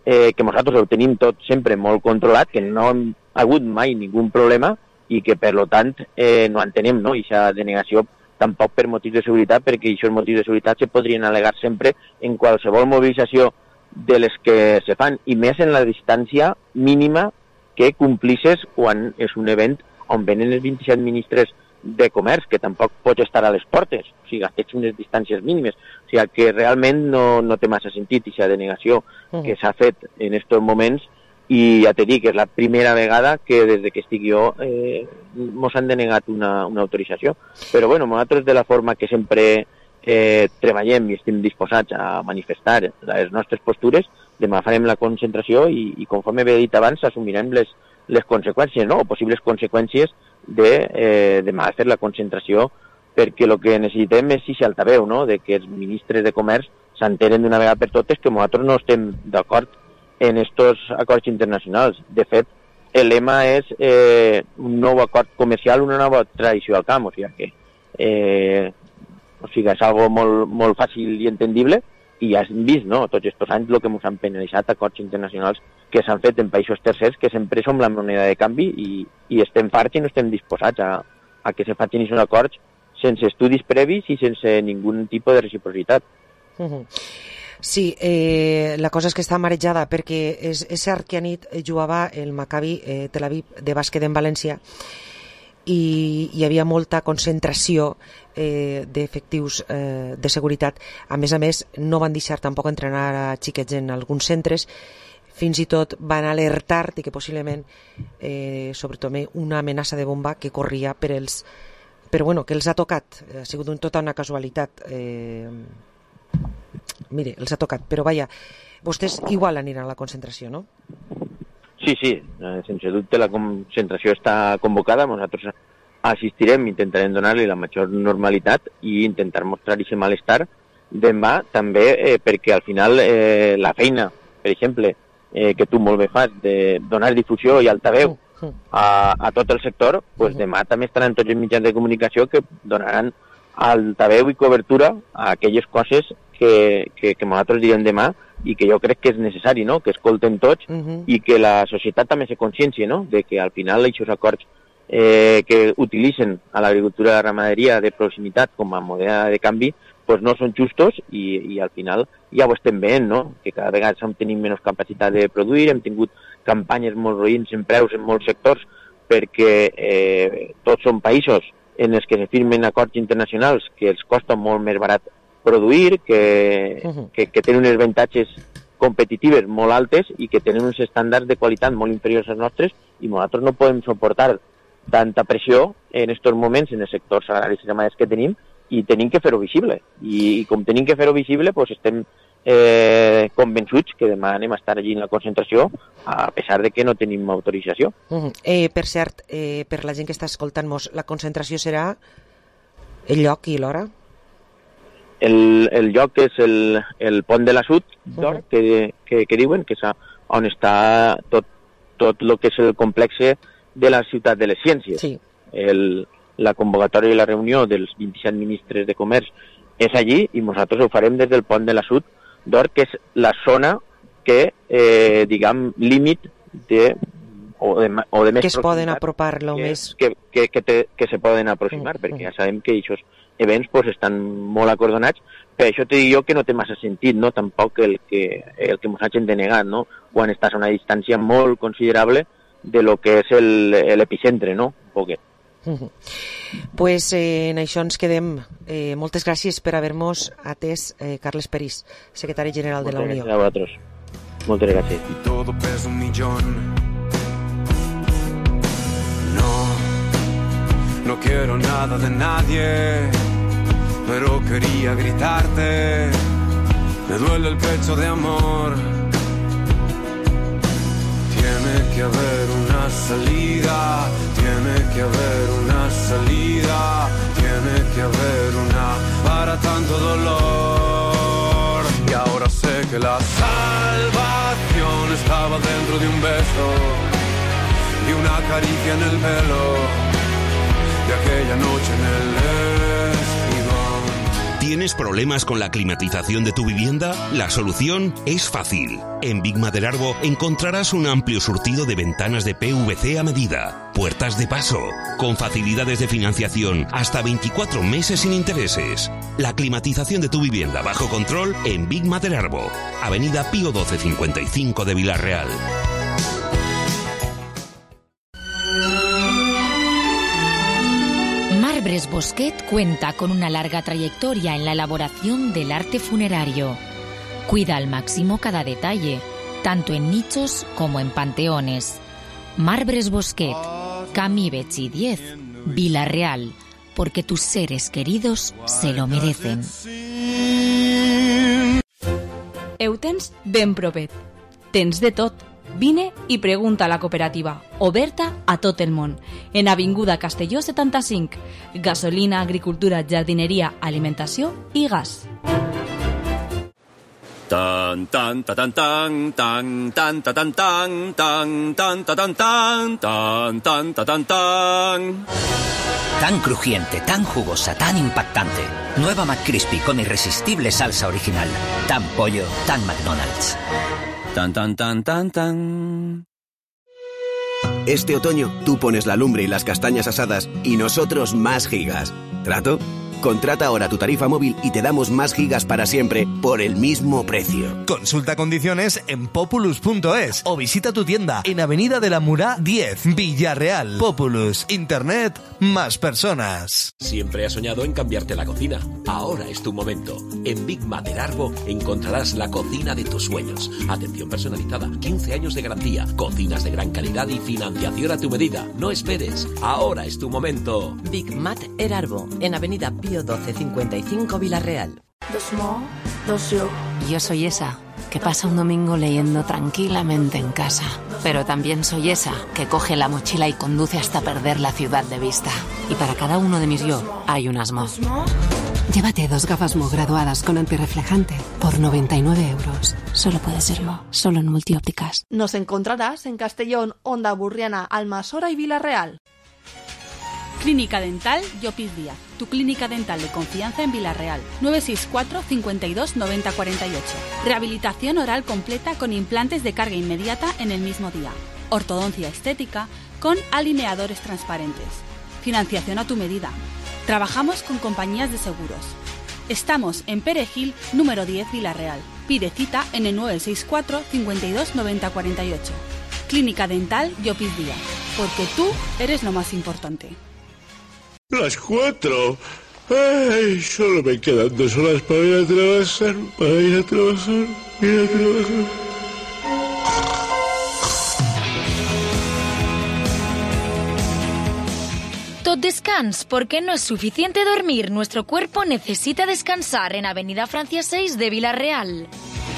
que nosaltres ho tenim tot sempre molt controlat, que no hem hagut mai ningú problema i que, per tant, no entenem, no?, aquesta denegació tampoc per motius de seguretat, perquè aquests motius de seguretat se podrien al·legar sempre en qualsevol mobilització de les que se fan, i més en la distància mínima que complisses quan és un event on venen els 27 ministres de comerç, que tampoc pots estar a les portes, o sigui, tens unes distàncies mínimes, o sigui, que realment no té massa sentit aquesta denegació que s'ha fet en aquests moments, i ja te dic, és la primera vegada que des que estic jo mos han denegat una autorització. Però bueno, nosaltres de la forma que sempre treballem i estem disposats a manifestar les nostres postures, demà farem la concentració i conforme he dit abans, assumirem les conseqüències, no?, o possibles conseqüències de demà fer la concentració, perquè el que necessitem és si altaveu, no?, de que els ministres de comerç s'enteren d'una vegada per totes que nosaltres no estem d'acord en estos acords internacionals. De fet, el lema és un nou acord comercial, una nova tradició al camp, o sigui que és algo molt fàcil i entendible, i ja hem vist, no?, tots aquests anys el que ens han penalitzat acords internacionals que s'han fet en països tercers, que sempre som la moneda de canvi, i estem farts i no estem disposats a que se facin aquests acords sense estudis previs i sense ningun tipus de reciprocitat. Sí, la cosa és que està marejada perquè és cert que anit jugava el Maccabi Tel Aviv de bàsquet en València i hi havia molta concentració d'efectius de seguretat. A més, no van deixar tampoc entrenar a xiquets en alguns centres, fins i tot van alertar de que possiblement sobretot una amenaça de bomba que corria però bueno, que els ha tocat, ha sigut tota una casualitat. Mire, els ha tocat, però vaja, vostès igual aniran a la concentració, no? Sí, sense dubte la concentració està convocada, nosaltres assistirem, intentarem donar-li la major normalitat i intentar mostrar aquest malestar demà també perquè al final la feina, per exemple, que tu molt bé fas de donar difusió i altaveu a tot el sector, doncs demà també estaran tots els mitjans de comunicació que donaran altaveu i cobertura a aquelles coses que nosaltres direm demà i que jo crec que és necessari, no?, que escolten tots i que la societat també se consciència, no?, de que al final aquests acords que utilitzen a l'agricultura i la ramaderia de proximitat com a moneda de canvi pues no són justos i al final ja ho estem veient, no?, que cada vegada tenim menys capacitat de produir, hem tingut campanyes molt roïns en preus en molts sectors perquè tots són països en els que se firmen acords internacionals que els costa molt més barat produir, que tenen unes avantatges competitives molt altes i que tenen uns estàndards de qualitat molt inferiors als nostres i nosaltres no podem suportar tanta pressió en aquests moments en els sectors agraris i ramaders que tenim i tenim que fer-ho visible. I com tenim que fer-ho visible, doncs estem convençuts que demà anem a estar allí en la concentració a pesar de que no tenim autorització. Per cert, per la gent que està escoltant-nos, la concentració serà el lloc i l'hora? El lloc és el Pont de la Sud d'Or, que diuen que és on està tot el que és el complex de la ciutat de les ciències. Sí. La convocatòria i la reunió dels 27 ministres de comerç és allí i nosaltres ho farem des del Pont de la Sud d'Or, que és la zona que, diguem, límit o de més que es poden apropar més que se poden aproximar, perquè ja sabem que aquests events pues, estan molt acordonats. Per això te dic jo que no té massa sentit, no? Tampoc el que ens hagin denegat, no? Quan estàs a una distància molt considerable de lo que és l'epicentre, no? Un poquet. Pues en això ens quedem. Moltes gràcies per haver-nos atès, Carles Peris, secretari general de la Unió. Moltes gràcies a vosaltres. Moltes gràcies. Y todo pesa 1 millón. No quiero nada de nadie, pero quería gritarte. Me duele el pecho de amor. Tiene que haber una salida, tiene que haber una salida, tiene que haber una para tanto dolor. Y ahora sé que la salvación estaba dentro de un beso y una caricia en el pelo de aquella noche en el espigón. ¿Tienes problemas con la climatización de tu vivienda? La solución es fácil. En Big Maderarbo encontrarás un amplio surtido de ventanas de PVC a medida, puertas de paso, con facilidades de financiación hasta 24 meses sin intereses. La climatización de tu vivienda bajo control en Big Maderarbo, Avenida Pío 1255 de Vilarreal. Marbres Bosquet cuenta con una larga trayectoria en la elaboración del arte funerario. Cuida al máximo cada detalle, tanto en nichos como en panteones. Marbres Bosquet, Camí Betxí 10, Vilarreal, porque tus seres queridos se lo merecen. Eutens ben propet. Tens de tot. Vine i pregunta a la cooperativa, oberta a tot el món, en Avinguda Castelló 75. Gasolina, agricultura, jardineria, alimentació i gas. Tan tan ta tan tan tan tan ta tan tan tan tan ta tan tan tan tan ta tan tan. Tan crujiente, tan jugosa, tan impactante. Nueva McCrispy con irresistible salsa original. Tan pollo, tan McDonald's. Tan tan tan tan tan. Este otoño tú pones la lumbre y las castañas asadas y nosotros más gigas. ¿Trato? Contrata ahora tu tarifa móvil y te damos más gigas para siempre por el mismo precio. Consulta condiciones en populus.es o visita tu tienda en Avenida de la Murá 10, Villarreal. Populus, Internet, más personas. Siempre has soñado en cambiarte la cocina. Ahora es tu momento. En Big Maderarbo encontrarás la cocina de tus sueños. Atención personalizada, 15 años de garantía, cocinas de gran calidad y financiación a tu medida. No esperes. Ahora es tu momento. Big Maderarbo, en Avenida Pío 1255 Vilarreal. Yo soy esa que pasa un domingo leyendo tranquilamente en casa, pero también soy esa que coge la mochila y conduce hasta perder la ciudad de vista. Y para cada uno de mis yo hay un asmo. Llévate 2 gafas Mo graduadas con antirreflejante por 99 euros. Solo puede ser Mo, solo en Multiópticas. Nos encontrarás en Castellón, Onda Burriana, Almasora y Vilarreal. Clínica Dental Llopis Díaz, tu clínica dental de confianza en Vilarreal. 964 52 90 48. Rehabilitación oral completa con implantes de carga inmediata en el mismo día. Ortodoncia estética con alineadores transparentes. Financiación a tu medida. Trabajamos con compañías de seguros. Estamos en Perejil, número 10, Vilarreal. Pide cita en el 964 52 90 48. Clínica Dental Llopis Díaz, porque tú eres lo más importante. Las 4. Ay, solo me quedan 2 horas para ir a trabajar. Tot descans, porque no es suficiente dormir. Nuestro cuerpo necesita descansar en Avenida Francia 6 de Vilarreal.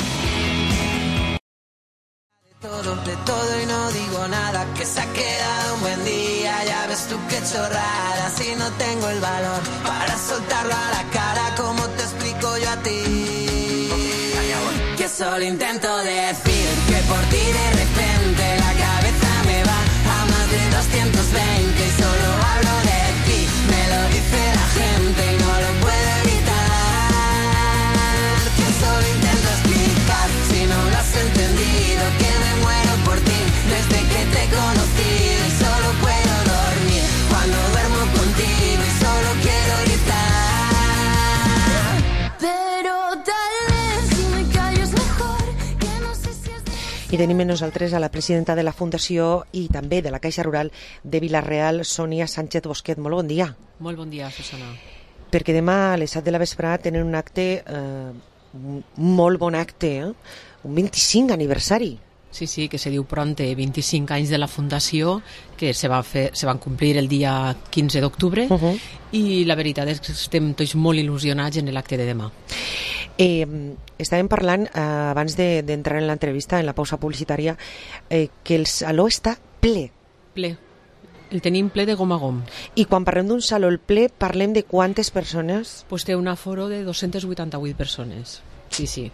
De todo y no digo nada, que se ha quedado un buen día. Ya ves tú qué chorrada, si no tengo el valor para soltarlo a la cara, ¿cómo te explico yo a ti? Que solo intento decir que por ti de repente la cabeza me va a más de 220 y solo hablo de ti, me lo dice la gente y no lo puedo evitar. Que solo intento explicar, si no lo has entendido, que me muero por ti desde que te he conocido y solo puedo dormir cuando duermo contigo y solo quiero gritar. Pero tal vez si me callo es mejor, que no sé si es... I tenim amb nosaltres a la presidenta de la Fundació i també de la Caixa Rural de Vilarreal, Sònia Sánchez Bosquet. Molt bon dia. Molt bon dia, Susana. Perquè demà a les 7 de la vesprada tenen un acte, molt bon acte, un 25 aniversari. Sí, que se diu Pronte, 25 anys de la Fundació, que se van complir el dia 15 d'octubre, i la veritat és que estem tots molt il·lusionats en l'acte de demà. Estàvem parlant, abans d'entrar en l'entrevista, en la pausa publicitària, que el saló està ple. Ple. El tenim ple de gom a gom. I quan parlem d'un saló el ple, parlem de quantes persones? Pues té un aforo de 288 persones. Sí.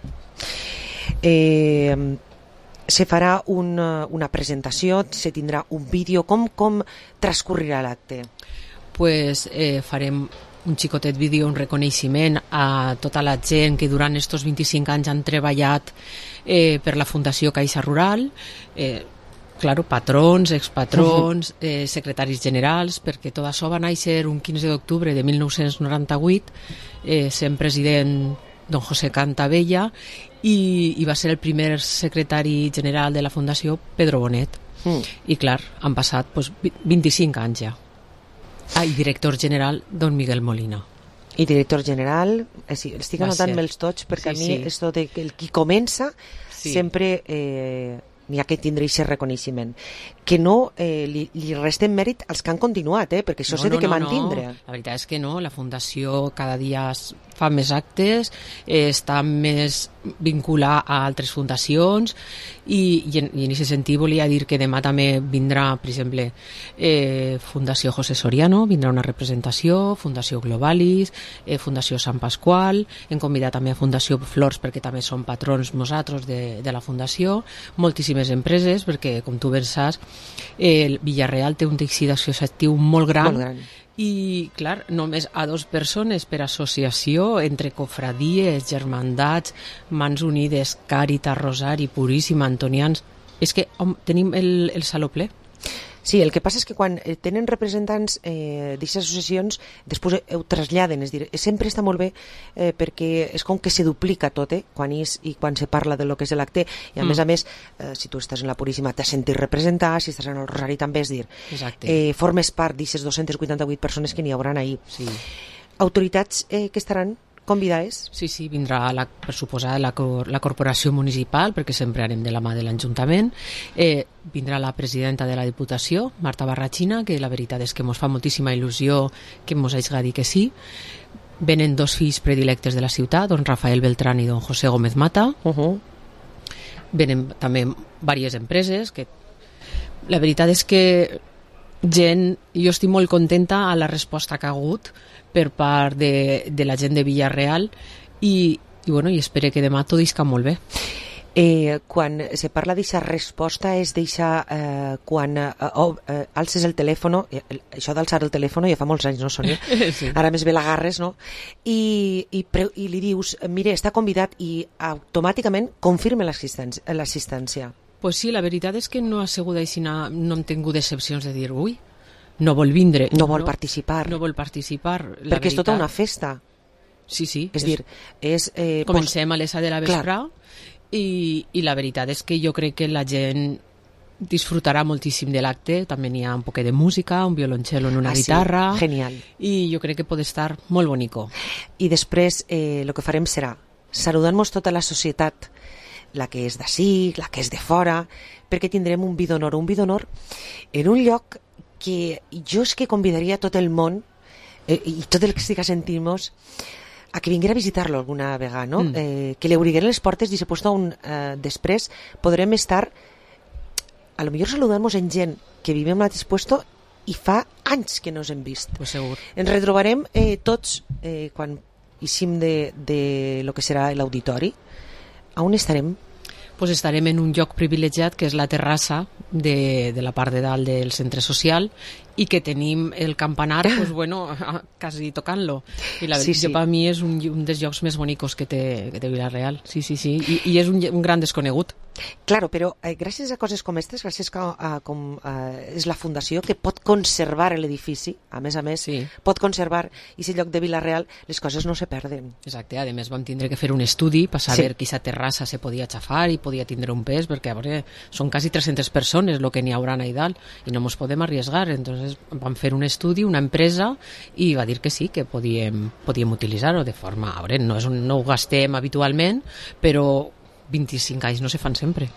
Se farà una presentació, se tindrà un vídeo. Com transcorrirà l'acte? Pues farem un xicotet vídeo, un reconeixement a tota la gent que durant estos 25 anys han treballat per la Fundació Caixa Rural, claro, patrons, expatrons, secretaris generals, perquè tot això va néixer un 15 d'octubre de 1998, sent president don José Cantabella, i va ser el primer secretari general de la Fundació Pedro Bonet. I clar, han passat 25 anys ja. I director general don Miguel Molina. I director general, estic anotant-me els tots, perquè a mi esto de que el qui comença sempre n'hi ha que tindre aquest reconeixement. Que no li resten mèrit als que han continuat, perquè això s'ha de mantindre. No. La veritat és que no, la Fundació cada dia fa més actes, està més vinculada a altres fundacions i en aquest sentit volia dir que demà també vindrà, per exemple, Fundació José Soriano, vindrà una representació, Fundació Globalis, Fundació Sant Pasqual, hem convidat també a Fundació Flors perquè també són patrons nosaltres de la Fundació, moltíssimes empreses, perquè com tu ben saps, el Villarreal té un teixit associatiu molt gran. I, clar, només a 2 persones per associació, entre cofradies, germandats, Mans Unides, Càritas, Rosari, Puríssima, Antonians... És que tenim el saló ple. Sí, el que passa és que quan tenen representants d'aquestes associacions, després ho traslladen, és dir, sempre està molt bé perquè és com que se duplica tot, quan se parla de lo que és l'acte, i a més, si tu estàs en la Puríssima t'has sentit representar, si estàs en el Rosari també, és dir, formes part d'aquestes 288 persones que n'hi hauran ahir. Sí. Autoritats que estaran convidades? Sí, vindrà, per suposar, la corporació municipal, perquè sempre anem de la mà de l'Ajuntament. Vindrà la presidenta de la Diputació, Marta Barrachina, que la veritat és que ens fa moltíssima il·lusió que ens hagi dit que sí. Venen 2 fills predilectes de la ciutat, don Rafael Beltrán i don José Gómez Mata. Venen també diverses empreses, que la veritat és que jo estic molt contenta a la resposta que ha hagut per part de la gent de Villarreal i espero que demà tot isca molt bé. Quan se parla d'aquesta resposta és quan alces el telèfon, això d'alçar el telèfon ja fa molts anys, no, Sònia? Sí. Ara més bé l'agarres, no? I li dius, mire, està convidat, i automàticament confirma l'assistència. Pues sí, la veritat és que no ha sigut així, no hem tingut decepcions de dir, ui, no vol vindre. No vol participar. No vol participar. Perquè és tota una festa. Sí. És dir, comencem a les 7 de la vesprà i la veritat és que jo crec que la gent disfrutarà moltíssim de l'acte. També n'hi ha un poquet de música, un violoncel en una guitarra. Sí, genial. I jo crec que pot estar molt bonico. I després el que farem serà saludar-nos tota la societat, la que és d'ací, la que és de fora, perquè tindrem un vi d'honor en un lloc que jo és que convidaria tot el món i tot el que estic sentint-nos a que vinguera a visitar-lo alguna vegada, no? Que li obrigueren les portes i després podrem estar a lo millor saludant-nos en gent que vivim al mateix puesto i fa anys que no ens hem vist. Pues segur. Ens retrobarem tots quan eixim de lo que serà l'auditori. A on estarem? Pues estarem en un lloc privilegiat que és la terrassa de la part de dalt del centre social i que tenim el campanar pues bueno, quasi tocant-lo. I la veritat, per mi és un dels llocs més bonicos que té Villarreal. Sí. I és un gran desconegut. Claro, però gràcies a coses com aquestes, gràcies a com és la fundació que pot conservar l'edifici, a més, pot conservar aquest lloc de Villarreal, les coses no se perden. Exacte, a més vam tindre que fer un estudi per saber que aquesta terrassa se podia xafar i podia tindre un pes, perquè a veure, són quasi 300 persones el que n'hi haurà allà dalt i no ens podem arriesgar. Entonces vam fer un estudi, una empresa, i va dir que sí, que podíem utilitzar-ho de forma... A veure, no ho gastem habitualment, però 25 anys no se fan sempre.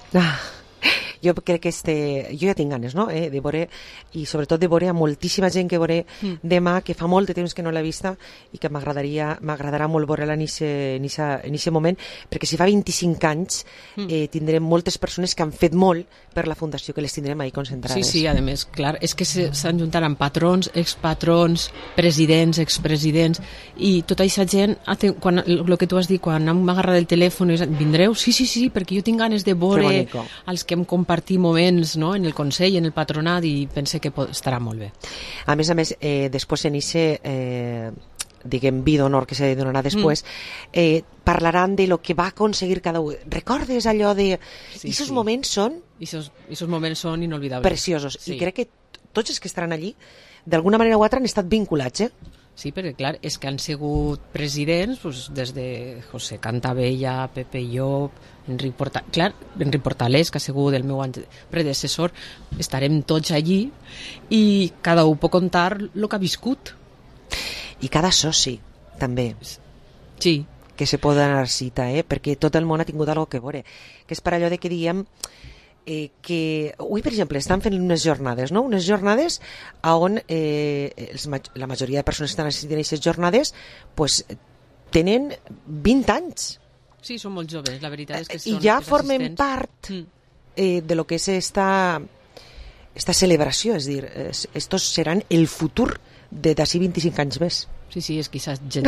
Jo crec que jo ja tinc ganes, no? De veure, i sobretot de veure a moltíssima gent que veuré demà, que fa molt de temps que no l'he vista i que m'agradarà molt veure-la en aquest moment, perquè si fa 25 anys tindrem moltes persones que han fet molt per la fundació, que les tindrem ahí concentrades. Sí, a més, clar, és que s'ajuntaran patrons, expatrons, presidents, expresidents, i tota aquesta gent, el que tu has dit, quan hem agarrat el telèfon, vindreu? Sí, perquè jo tinc ganes de veure els que hem compartit moments, no?, en el Consell, en el Patronat, i pense que estarà molt bé. A més, després en diguem, vida d'honor que se donarà després, parlaran de lo que va aconseguir cada un. Recordes allò de... Sí, I aquests moments són... Esos moments són inolvidables. Preciosos. Sí. I crec que tots els que estaran allí, d'alguna manera o altra, han estat vinculats, Sí, perquè, clar, és que han sigut presidents pues, des de José Cantabella, Pepe Llop, Enric Portalés, que ha sigut el meu predecessor, estarem tots allí i cada un pot contar el que ha viscut. I cada soci, també. Sí. Que se pot anar a cita, perquè tot el món ha tingut alguna cosa que veure. Que és per allò de que diem que avui, per exemple, estan fent unes jornades, no? Unes jornades on la majoria de persones que estan assistint a aquestes jornades pues, tenen 20 anys. Sí, són molt joves, la veritat és que són... I ja formen part de lo que és esta celebració, és dir, estos seran el futur de d'ací 25 anys més. Sí, és que gent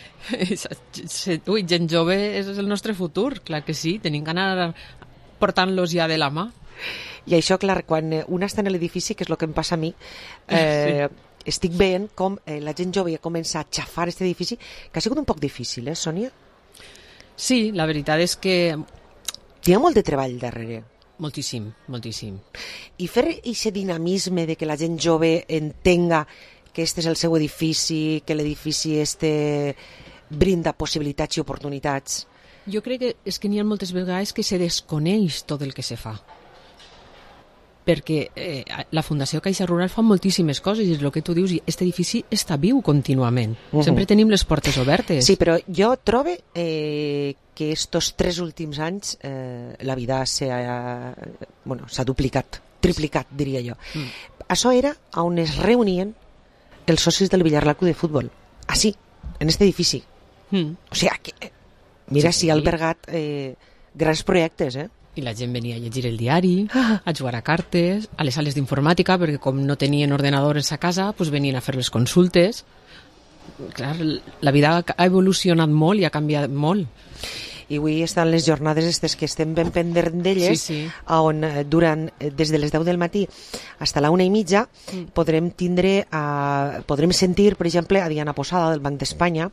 jove és el nostre futur, clar que sí, tenim que anar portant-los ja de la mà. I això, clar, quan un està en l'edifici, que és el que em passa a mi, estic veient com la gent jove comença a xafar aquest edifici, que ha sigut un poc difícil, Sònia? Sí, la veritat és que... Hi ha molt de treball darrere. Moltíssim, moltíssim. I fer aquest dinamisme de que la gent jove entenga que este és el seu edifici, que l'edifici brinda possibilitats i oportunitats... Jo crec que és que n'hi ha moltes vegades que se desconeix tot el que se fa. Perquè la Fundació Caixa Rural fa moltíssimes coses i és el que tu dius, i aquest edifici està viu contínuament. Sempre tenim les portes obertes. Sí, però jo trobo que estos 3 últims anys la vida s'ha duplicat, triplicat, diria jo. Això era on es reunien els socis del Villarreal Club de Futbol. Així, en aquest edifici. O sigui, que... Mira, si ha albergat grans projectes, I la gent venia a llegir el diari, a jugar a cartes, a les sales d'informàtica, perquè com no tenien ordenadors a casa, pues venien a fer les consultes. Clar, la vida ha evolucionat molt i ha canviat molt. I avui estan les jornades aquestes que estem ben pendents d'elles, on des de les 10 del matí fins a la 1:30 podrem sentir, per exemple, a Diana Posada del Banc d'Espanya,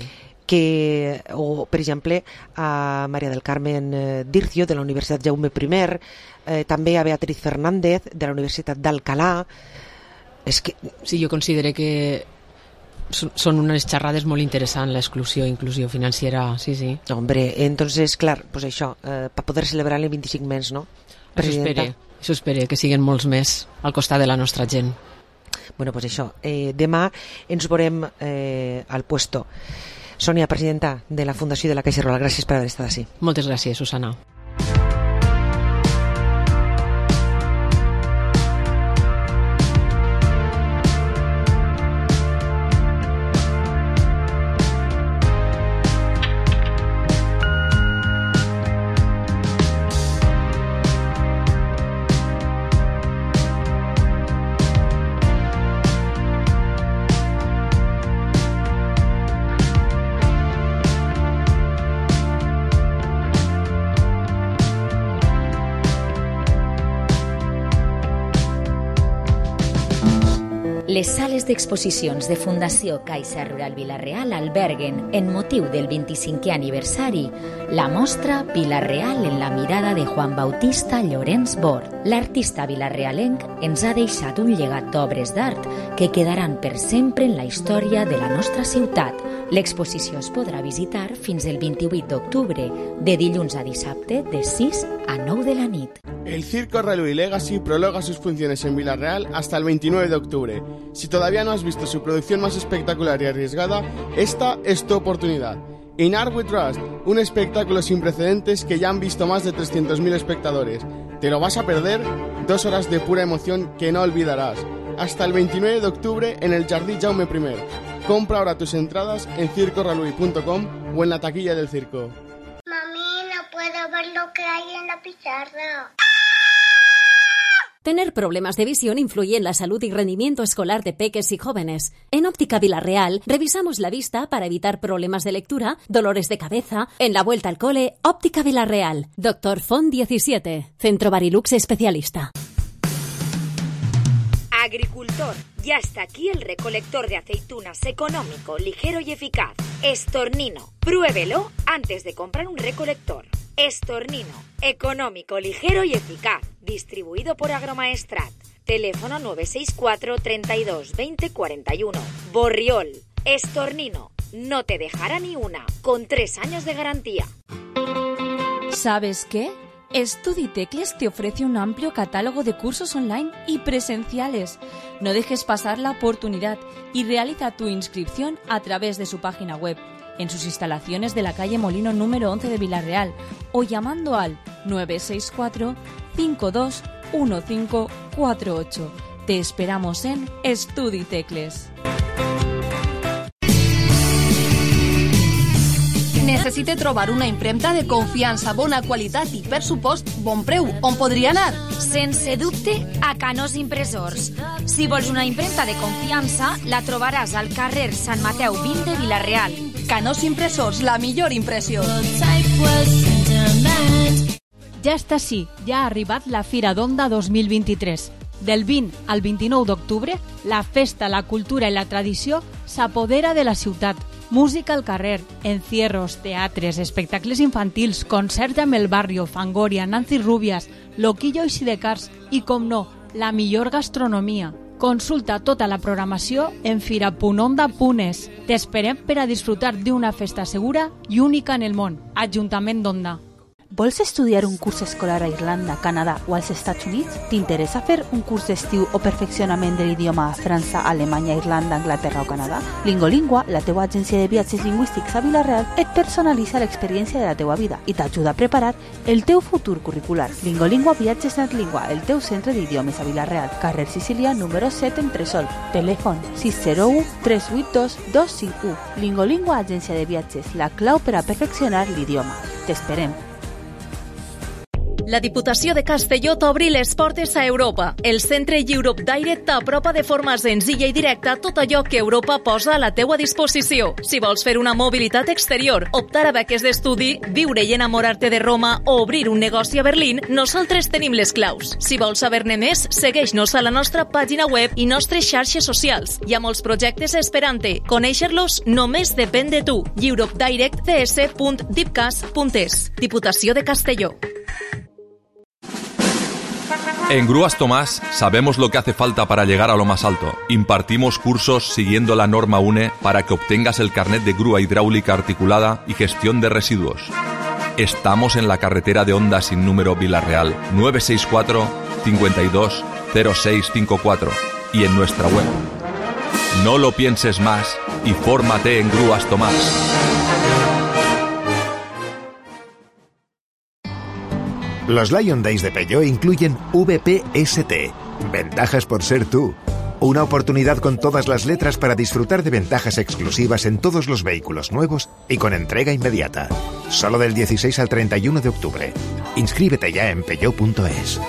o, per exemple, a Maria del Carmen Dircio, de la Universitat Jaume I, també a Beatriz Fernández, de la Universitat d'Alcalá. Sí, jo considero que són unes xerrades molt interessants, inclusió financiera, sí. Hombre, entonces, clar, pues això, per poder celebrar el 25 més, no? Això espere, que siguin molts més al costat de la nostra gent. Bueno, pues això, demà ens veurem al puesto. Sònia, presidenta de la Fundació de la Caixa Rural, gràcies per haver estat així. Moltes gràcies, Susana. Les sales d'exposicions de Fundació Caixa Rural Vila-real alberguen, en motiu del 25è aniversari, la mostra Vila-real en la mirada de Juan Bautista Llorenç Bort. L'artista vilarealenc ens ha deixat un llegat d'obres d'art que quedaran per sempre en la història de la nostra ciutat. L'exposició es podrà visitar fins el 28 d'octubre, de dilluns a dissabte, de 6 a 9 de la nit. El Circo Railway Legacy prolonga sus funciones en Vila-real hasta el 29 de octubre. Si todavía no has visto su producción más espectacular y arriesgada, esta es tu oportunidad. In Art We Trust, un espectáculo sin precedentes que ya han visto más de 300.000 espectadores. ¿Te lo vas a perder? 2 horas de pura emoción que no olvidarás. Hasta el 29 de octubre en el Jardí Jaume I. Compra ahora tus entradas en circorrailway.com o en la taquilla del circo. Mami, no puedo ver lo que hay en la pizarra. Tener problemas de visión influye en la salud y rendimiento escolar de peques y jóvenes. En Óptica Vila-real revisamos la vista para evitar problemas de lectura, dolores de cabeza. En la vuelta al cole, Óptica Vila-real. Dr. Font 17. Centro Barilux Especialista. Agricultor, Ya está aquí el recolector de aceitunas económico, ligero y eficaz. Estornino. Pruébelo antes de comprar un recolector. Estornino. Económico, ligero y eficaz. Distribuido por Agromaestrat. Teléfono 964 32 20 41. Borriol. Estornino. No te dejará ni una. Con 3 años de garantía. ¿Sabes qué? StudiTecles te ofrece un amplio catálogo de cursos online y presenciales. No dejes pasar la oportunidad y realiza tu inscripción a través de su página web, en sus instalaciones de la calle Molino número 11 de Vila-real o llamando al 964 52 1548. Te esperamos en StudiTecles. Necessite trobar una impremta de confiança, bona qualitat i, per supost, bon preu. On podria anar? Sense dubte, a Canós Impressors. Si vols una impremta de confiança, la trobaràs al carrer Sant Mateu 20 de Vila-real. Canós Impressors, la millor impressió. Ja està així, ja ha arribat la Fira d'Onda 2023. Del 20 al 29 d'octubre, la festa, la cultura i la tradició s'apodera de la ciutat. Música al carrer, encierros, teatres, espectacles infantils, concert amb el Barrio, Fangoria, Nancy Rubias, Loquillo i Sidecars i, com no, la millor gastronomia. Consulta tota la programació en fira.onda.es. T'esperem per a disfrutar d'una festa segura i única en el món. Ajuntament d'Onda. Vols estudiar un curs escolar a Irlanda, Canadà o als Estats Units? T'interessa fer un curs d'estiu o perfeccionament de l'idioma a França, Alemanya, Irlanda, Anglaterra o Canadà? Lingolingua, la teua agència de viatges lingüístics a Vila-real, et personalitza l'experiència de la teua vida i t'ajuda a preparar el teu futur curricular. Lingolingua Viatges Natlingua, el teu centre d'idiomes a Vila-real, carrer Sicília, número 7, Entresol. Telèfon 601 382 251. Lingolingua, agència de viatges, la clau per a perfeccionar l'idioma. T'esperem. La Diputació de Castelló t'obri les portes a Europa. El centre Europe Direct t'apropa de forma senzilla i directa tot allò que Europa posa a la teua disposició. Si vols fer una mobilitat exterior, optar a beques d'estudi, viure i enamorar-te de Roma o obrir un negoci a Berlín, nosaltres tenim les claus. Si vols saber-ne més, segueix-nos a la nostra pàgina web i nostres xarxes socials. Hi ha molts projectes esperant-te. Conèixer-los només depèn de tu. europedirectcs.dipcas.es. Diputació de Castelló. En Grúas Tomás sabemos lo que hace falta para llegar a lo más alto. Impartimos cursos siguiendo la norma UNE para que obtengas el carnet de grúa hidráulica articulada y gestión de residuos. Estamos en la carretera de Onda sin número Vila-real 964 52 0654 y en nuestra web. No lo pienses más y fórmate en Grúas Tomás. Los Lion Days de Peugeot incluyen VPST, ventajas por ser tú. Una oportunidad con todas las letras para disfrutar de ventajas exclusivas en todos los vehículos nuevos y con entrega inmediata. Solo del 16 al 31 de octubre. Inscríbete ya en peugeot.es.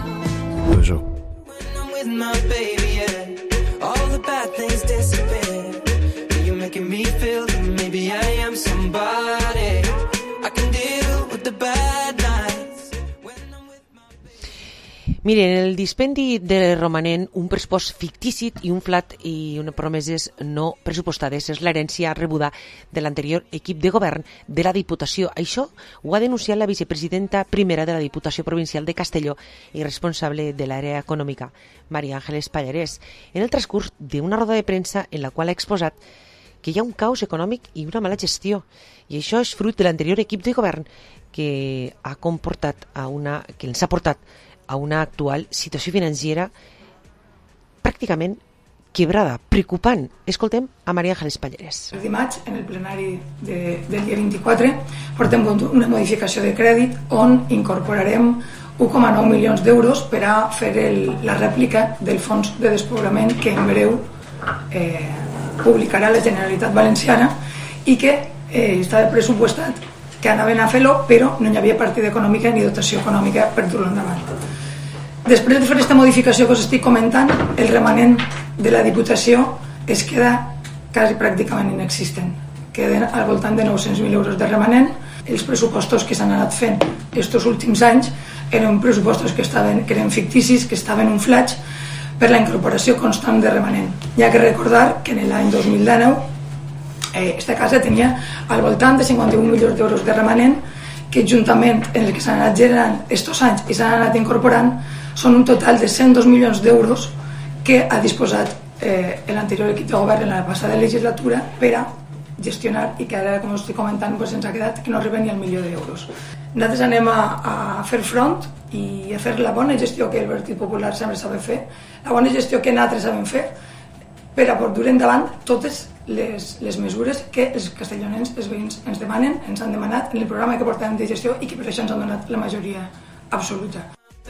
Miren, el dispendi de romanent, un pressupost fictici i un flat i unes promeses no pressupostades és l'herència rebuda de l'anterior equip de govern de la Diputació. Això ho ha denunciat la vicepresidenta primera de la Diputació Provincial de Castelló i responsable de l'àrea econòmica, Maria Ángeles Pallarès, en el transcurs d'una roda de premsa en la qual ha exposat que hi ha un caos econòmic i una mala gestió. I això és fruit de l'anterior equip de govern que ha comportat que ens ha portat a una actual situació financera pràcticament quebrada, preocupant. Escoltem a Maria Ángeles Pallarès. El dimarts, en el plenari del dia 24, portem una modificació de crèdit on incorporarem 1,9 milions d'euros per a fer la rèplica del fons de despoblament que en breu publicarà la Generalitat Valenciana i que estava pressupostat que anaven a fer-lo, però no hi havia partida econòmica ni dotació econòmica per dur-lo endavant. Després de fer aquesta modificació que us estic comentant, el remanent de la Diputació es queda quasi pràcticament inexistent. Queden al voltant de 900.000 euros de remanent. Els pressupostos que s'han anat fent aquests últims anys eren pressupostos que eren ficticis, que estaven inflats, per la incorporació constant de remanent. Hi ha que recordar que en l'any 2019 esta casa tenia al voltant de 51 milions d'euros de remanent que juntament en el que s'han anat generant estos anys i s'han anat incorporant són un total de 102 milions d'euros que ha disposat l'anterior equip de govern en la passada legislatura per a gestionar i que ara, com us estic comentant, ens ha quedat que no arriba ni al milió d'euros. Nosaltres anem a fer front i a fer la bona gestió que el Partit Popular sempre sabe fer, la bona gestió que nosaltres sabem fer per a dur endavant totes les mesures que els castellonens, els veïns, ens demanen, ens han demanat en el programa que portàvem de gestió i que per això ens han donat la majoria absoluta.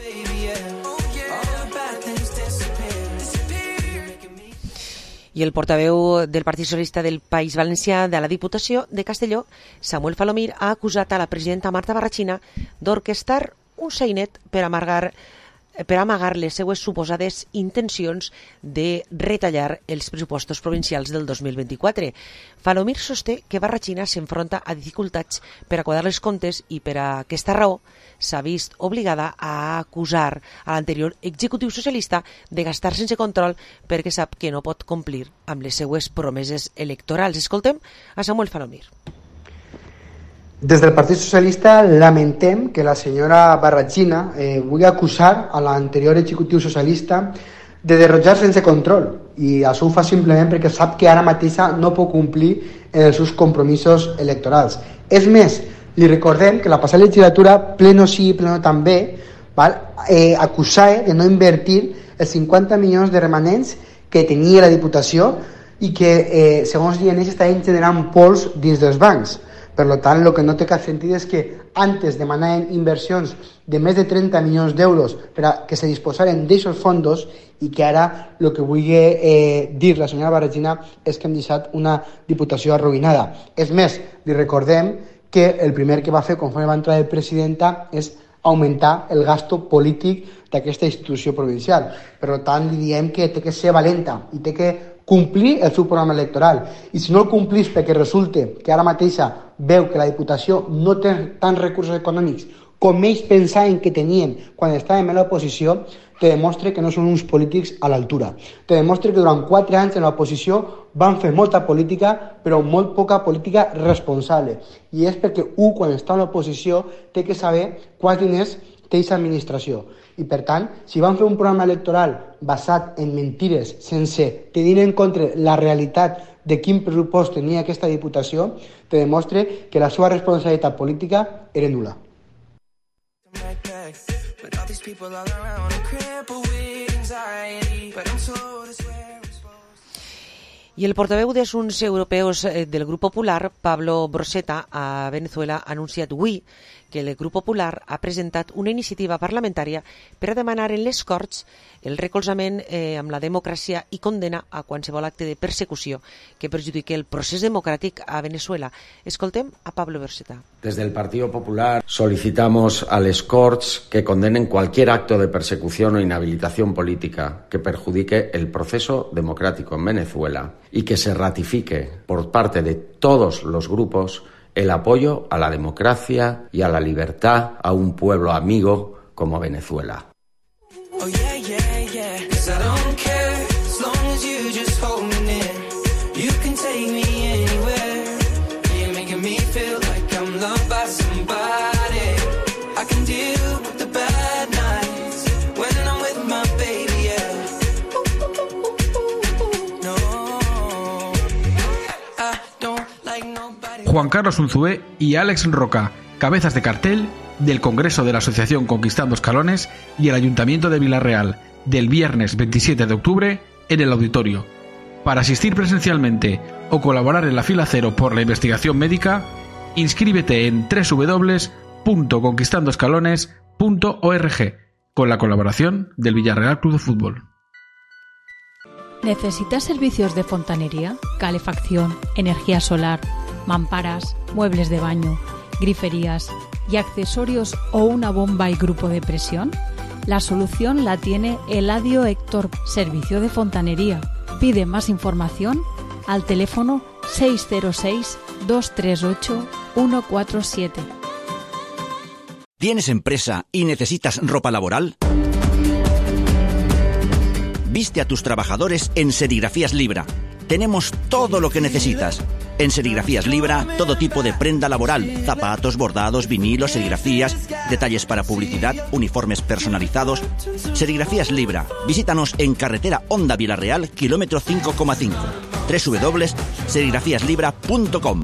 I el portaveu del Partit Socialista del País Valencià de la Diputació de Castelló, Samuel Falomir, ha acusat a la presidenta Marta Barrachina d'orquestar un sainet per amagar les seues suposades intencions de retallar els pressupostos provincials del 2024. Falomir sosté que Barrachina s'enfronta a dificultats per a quadrar els comptes i per a aquesta raó s'ha vist obligada a acusar a l'anterior executiu socialista de gastar sense control perquè sap que no pot complir amb les seues promeses electorals. Escoltem a Samuel Falomir. Des del Partit Socialista lamentem que la senyora Barrachina vulgui acusar a l'anterior executiu socialista de derrojar sense control, i això ho fa simplement perquè sap que ara mateixa no pot complir els seus compromisos electorals. És més, li recordem que la passada legislatura, pleno sí, pleno també, acusava de no invertir els 50 milions de remanents que tenia la Diputació i que, segons diuen ells, estaven generant pols dins dels bancs. Per tant, el que no té cap sentit és que antes demanaven inversions de més de 30 milions d'euros per a que se disposaren d'aquests fons i que ara el que vulgui dir la senyora Barrachina és que hem deixat una Diputació arruïnada. És més, li recordem que el primer que va fer quan va entrar de presidenta és augmentar el gasto polític d'aquesta institució provincial. Per tant, li diem que té que ser valenta i té que complir el seu programa electoral. I si no el complís perquè resulta que ara mateixa veu que la Diputació no té tants recursos econòmics com ells pensaven que tenien quan estàvem a l'oposició, te demostra que no són uns polítics a l'altura. Te demostra que durant 4 anys en l'oposició van fer molta política, però molt poca política responsable. I és perquè quan està a l'oposició, té que saber quants diners té aquesta administració. I per tant, si van fer un programa electoral basat en mentires, sense tenir en compte la realitat de quin pressupost tenia aquesta Diputació, te demostra que la seva responsabilitat política era nul·la. I el portaveu d'Assumptes Europeus del Grup Popular, Pablo Broseta, a Venezuela, ha anunciat avui que el Grup Popular ha presentat una iniciativa parlamentària per a demanar en les Corts el recolzament amb la democràcia i condena a qualsevol acte de persecució que perjudique el procés democràtic a Venezuela. Escoltem a Pablo Broseta. Desde el Partido Popular solicitamos a les Corts que condenen cualquier acto de persecución o inhabilitación política que perjudique el proceso democrático en Venezuela y que se ratifique por parte de todos los grupos el apoyo a la democracia y a la libertad a un pueblo amigo como Venezuela. Juan Carlos Unzué y Alex Roca, cabezas de cartel del Congreso de la Asociación Conquistando Escalones y el Ayuntamiento de Vila-real, del viernes 27 de octubre en el auditorio. Para asistir presencialmente o colaborar en la fila cero por la investigación médica, inscríbete en www.conquistandoescalones.org con la colaboración del Villarreal Club de Fútbol. ¿Necesitas servicios de fontanería, calefacción, energía solar, mamparas, muebles de baño, griferías y accesorios o una bomba y grupo de presión? La solución la tiene Eladio Héctor, servicio de fontanería. Pide más información al teléfono 606-238-147. ¿Tienes empresa y necesitas ropa laboral? Viste a tus trabajadores en Serigrafías Libra. Tenemos todo lo que necesitas. En Serigrafías Libra, todo tipo de prenda laboral, zapatos, bordados, vinilos, serigrafías, detalles para publicidad, uniformes personalizados. Serigrafías Libra. Visítanos en carretera Honda Vilarreal, kilómetro 5,5. www.serigrafíaslibra.com.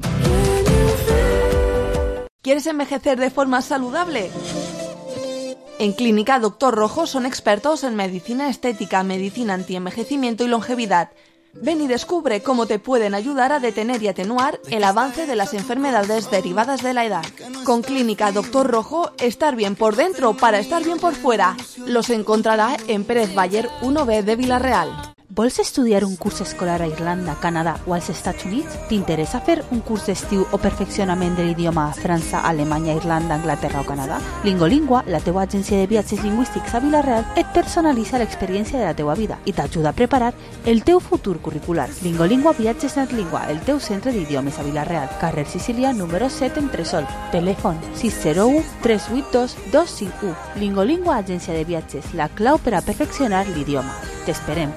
¿Quieres envejecer de forma saludable? En Clínica Doctor Rojo son expertos en medicina estética, medicina antienvejecimiento y longevidad. Ven y descubre cómo te pueden ayudar a detener y atenuar el avance de las enfermedades derivadas de la edad. Con Clínica Doctor Rojo, estar bien por dentro para estar bien por fuera. Los encontrará en Pérez Bayer 1B de Vilareal. Vols estudiar un curs escolar a Irlanda, Canadà o als Estats Units? T'interessa fer un curs d'estiu o perfeccionament de l'idioma a França, Alemanya, Irlanda, Anglaterra o Canadà? Lingolingua, la teua agència de viatges lingüístics a Vilareal, et personalitza l'experiència de la teua vida i t'ajuda a preparar el teu futur curricular. Lingolingua Viatges Netlingua, el teu centre d'idiomes a Vilareal, carrer Sicília, número 7 en Tresol. Telèfon 601 382 251. Lingolingua, agència de viatges, la clau per a perfeccionar l'idioma. T'esperem.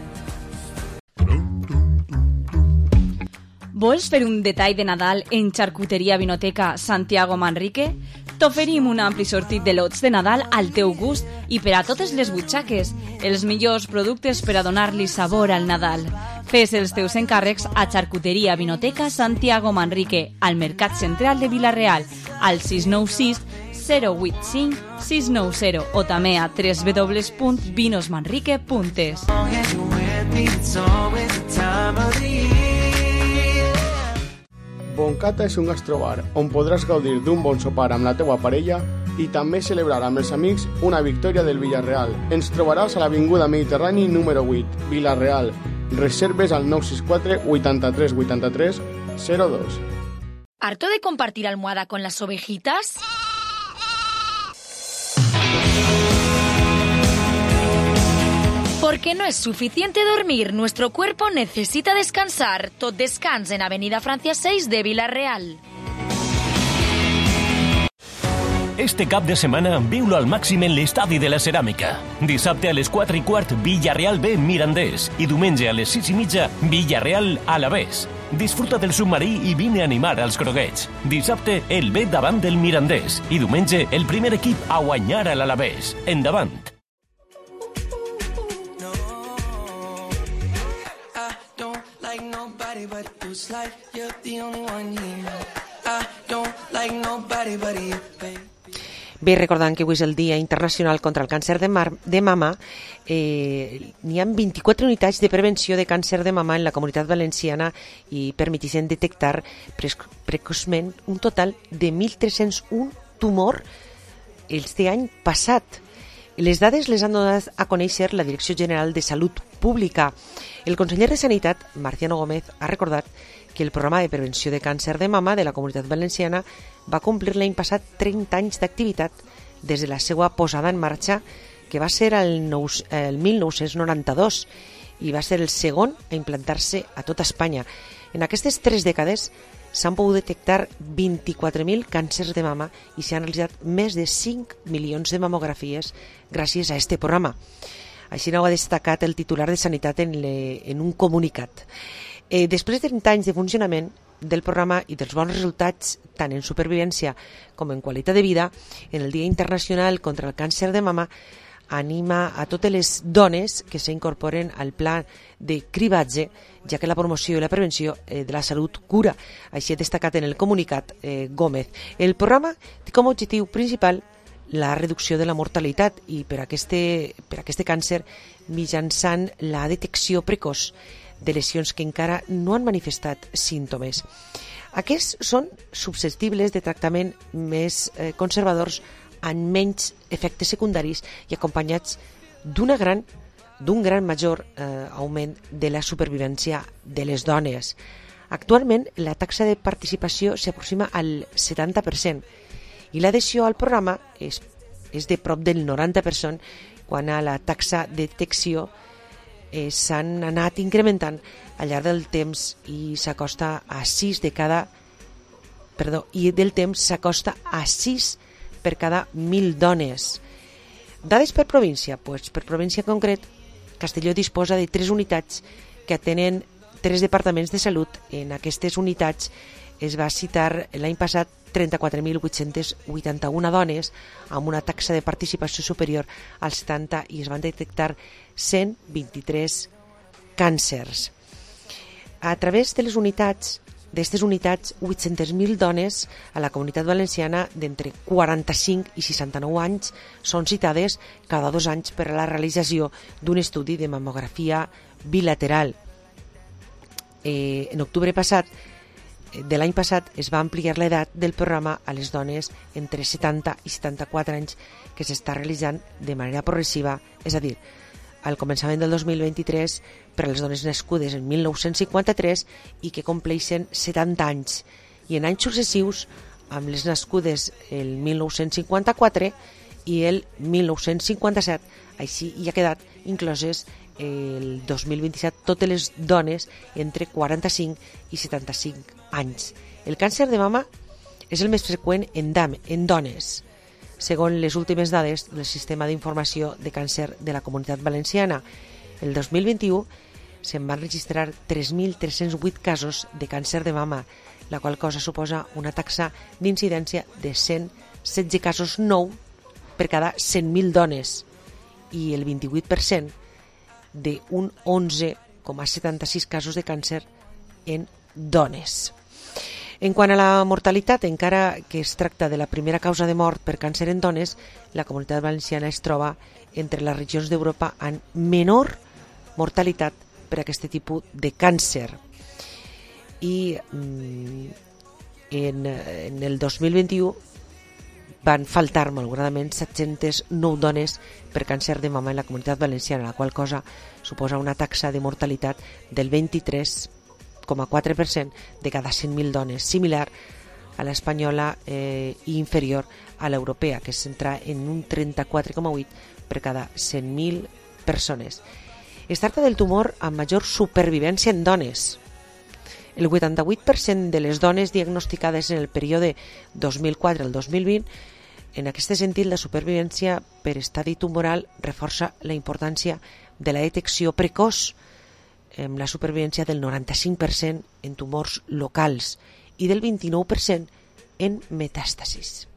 Vols fer un detall de Nadal en Xarcuteria Vinoteca Santiago Manrique? T'oferim un ampli sortit de lots de Nadal al teu gust i per a totes les butxaques, els millors productes per a donar-li sabor al Nadal. Fes els teus encàrrecs a Xarcuteria Vinoteca Santiago Manrique, al Mercat Central de Vilareal, al 696 085 690 o també a www.vinosmanrique.es. Boncata és un gastrobar on podràs gaudir d'un bon sopar amb la teua parella i també celebrar amb els amics una victòria del Villarreal. Ens trobaràs a l'Avinguda Mediterrani número 8, Vilareal. Reserves al 964 83 83 02. ¿Harto de compartir almohada con las ovejitas? Porque no es suficiente dormir, nuestro cuerpo necesita descansar. Tot descans en Avenida Francia 6 de Vilareal. Este cap de setmana viu-lo al màxim en l'Estadi de la Ceràmica. Dissabte a les 4:15, Villarreal B Mirandés. I diumenge a les 6:30, Villarreal Alavés. Disfruta del submarí i vine a animar als groguets. Dissabte, el B davant del Mirandés. I diumenge, el primer equip a guanyar a l'Alavés. Endavant! Bé, recordant que avui és el Dia Internacional contra el Càncer de Mama, n'hi ha 24 unitats de prevenció de càncer de mama en la Comunitat Valenciana i permetixen detectar precoçment un total de 1.301 tumor este any passat. Les dades les han donat a conèixer la Direcció General de Salut Pública. El conseller de Sanitat, Marciano Gómez, ha recordat que el programa de prevenció de càncer de mama de la Comunitat Valenciana va complir l'any passat 30 anys d'activitat des de la seva posada en marxa, que va ser el 1992 i va ser el segon a implantar-se a tota Espanya. En aquestes 3 dècades s'han pogut detectar 24.000 càncers de mama i s'han realitzat més de 5 milions de mamografies gràcies a aquest programa. Així ho ha destacat el titular de Sanitat en un comunicat. Després de 30 anys de funcionament del programa i dels bons resultats tant en supervivència com en qualitat de vida, en el Dia Internacional contra el Càncer de Mama anima a totes les dones que s'incorporen al pla de cribatge, ja que la promoció i la prevenció de la salut cura. Així ha destacat en el comunicat Gómez. El programa té com a objectiu principal la reducció de la mortalitat i per aquest càncer mitjançant la detecció precoç de lesions que encara no han manifestat símptomes. Aquests són susceptibles de tractament més conservadors amb menys efectes secundaris i acompanyats d'un gran major augment de la supervivència de les dones. Actualment, la taxa de participació s'aproxima al 70% i l'adhesió al programa és de prop del 90%, quan a la taxa de detecció s'han anat incrementant al llarg del temps i s'acosta a 6 per cada 1.000 dones. Dades per província? Per província en concret, Castelló disposa de 3 unitats que atenen 3 departaments de salut. En aquestes unitats es va citar l'any passat 34.881 dones amb una taxa de participació superior al 70 i es van detectar 123 càncers. A través de les unitats, d'aquestes unitats, 800.000 dones a la Comunitat Valenciana d'entre 45 i 69 anys són citades cada 2 anys per a la realització d'un estudi de mamografia bilateral. En octubre passat, de l'any passat, es va ampliar l'edat del programa a les dones entre 70 i 74 anys, que s'està realitzant de manera progressiva, és a dir, al començament del 2023 per a les dones nascudes en 1953 i que compleixen 70 anys, i en anys successius amb les nascudes el 1954 i el 1957. Així hi ha quedat incloses el 2027 totes les dones entre 45 i 75 anys. El càncer de mama és el més freqüent en dones, segons les últimes dades del Sistema d'Informació de Càncer de la Comunitat Valenciana. El 2021 se'n van registrar 3.308 casos de càncer de mama, la qual cosa suposa una taxa d'incidència de 116 casos nou per cada 100.000 dones i el 28% d'un 11,76 casos de càncer en dones. En quant a la mortalitat, encara que es tracta de la primera causa de mort per càncer en dones, la Comunitat Valenciana es troba entre les regions d'Europa amb menor mortalitat per a aquest tipus de càncer. I en el 2021 van faltar, malauradament, 709 dones per càncer de mama en la Comunitat Valenciana, la qual cosa suposa una taxa de mortalitat del 23,4% de cada 100.000 dones, similar a l'espanyola i inferior a l'europea, que es centra en un 34,8 per cada 100.000 persones. Es tracta del tumor amb major supervivència en dones. El 88% de les dones diagnosticades en el període 2004 al 2020, en aquest sentit, la supervivència per estadi tumoral reforça la importància de la detecció precoç, amb la supervivència del 95% en tumors locals i del 29% en metàstasis.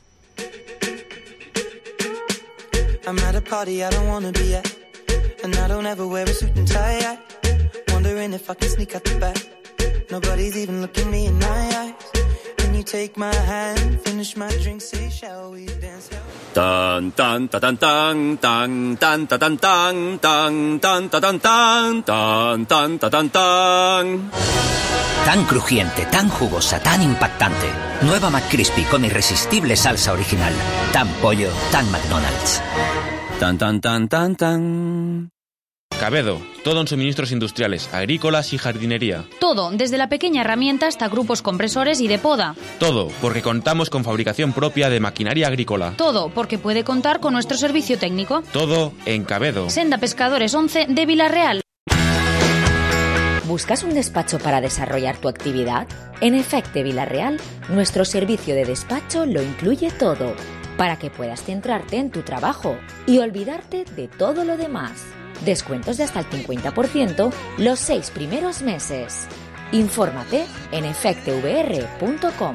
I'm at a party I don't wanna be at, and I don't ever wear a suit and tie at, wondering if I can sneak out the back. Nobody's even looking me in my eyes. When you take my hand, finish my drink, say shall we dance? Tan tan ta tan tan tan tan ta tan tan tan tan ta tan tan tan tan ta tan tan. Tan crujiente, tan jugosa, tan impactante. Nueva McCrispy con irresistible salsa original. Tan pollo, tan McDonald's. Tan tan tan tan tan. Cabedo, todo en suministros industriales, agrícolas y jardinería. Todo, desde la pequeña herramienta hasta grupos compresores y de poda. Todo, porque contamos con fabricación propia de maquinaria agrícola. Todo, porque puede contar con nuestro servicio técnico. Todo en Cabedo. Senda Pescadores 11 de Villarreal. ¿Buscas un despacho para desarrollar tu actividad? En Efecte Villarreal, nuestro servicio de despacho lo incluye todo, para que puedas centrarte en tu trabajo y olvidarte de todo lo demás. Descuentos de hasta el 50% los 6 primeros meses. Infórmate en efectevr.com.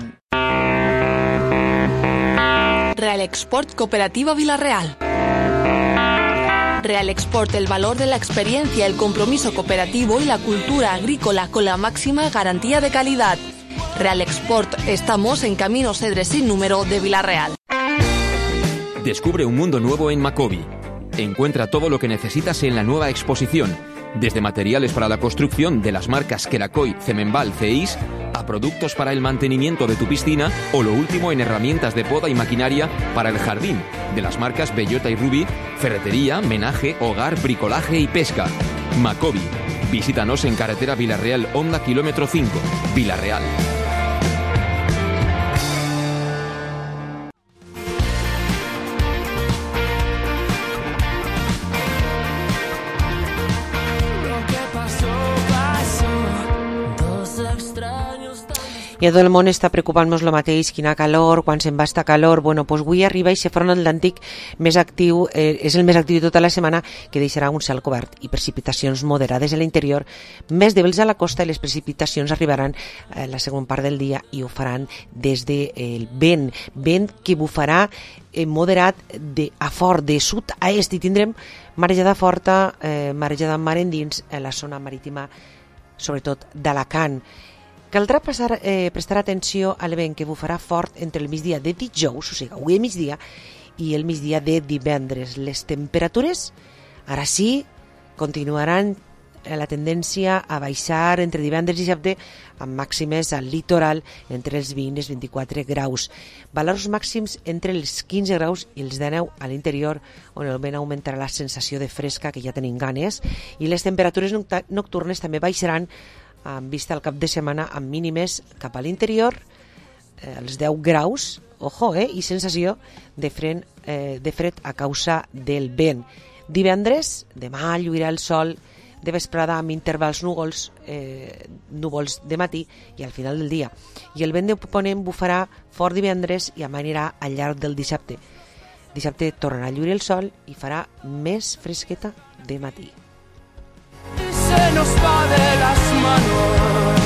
Real Export Cooperativa Villarreal. Real Export, el valor de la experiencia, el compromiso cooperativo y la cultura agrícola con la máxima garantía de calidad. Real Export, estamos en Camino Cedre sin número de Villarreal. Descubre un mundo nuevo en Macobi. Encuentra todo lo que necesitas en la nueva exposición, desde materiales para la construcción de las marcas Kerakoy, Cemenbal, CEIS, a productos para el mantenimiento de tu piscina o lo último en herramientas de poda y maquinaria para el jardín, de las marcas Bellota y Ruby, ferretería, menaje, hogar, bricolaje y pesca. Macobi. Visítanos en carretera Villarreal, Honda, kilómetro 5, Villarreal. I a tot el món està preocupant-nos lo mateix, quina calor, quan se'n va esta calor. Bueno, doncs avui arriba i se front atlàntic més actiu, és el més actiu de tota la setmana, que deixarà un cel cobert i precipitacions moderades a l'interior, més dèbils a la costa, i les precipitacions arribaran la segona part del dia i ho faran des del vent que bufarà moderat a fort, de sud a est, i tindrem marejada forta, marejada mar endins a la zona marítima, sobretot d'Alacant. Caldrà prestar atenció al vent que bufarà fort entre el migdia de dijous, o sigui, avui a migdia, i el migdia de divendres. Les temperatures, ara sí, continuaran la tendència a baixar entre divendres i dissabte, amb màximes al litoral entre els 20 i els 24 graus. Valors màxims entre els 15 graus i els 19 a l'interior, on el vent augmentarà la sensació de fresca, que ja tenim ganes, i les temperatures nocturnes també baixaran en vista al cap de setmana, amb mínimes cap a l'interior, els 10 graus, i sensació de fred a causa del vent. Divendres, demà lluirà el sol de vesprada amb intervals núvols de matí i al final del dia. I el vent de ponent bufarà fort divendres i amanirà al llarg del dissabte. Dissabte tornarà a lluir el sol i farà més fresqueta de matí. Se nos va de las manos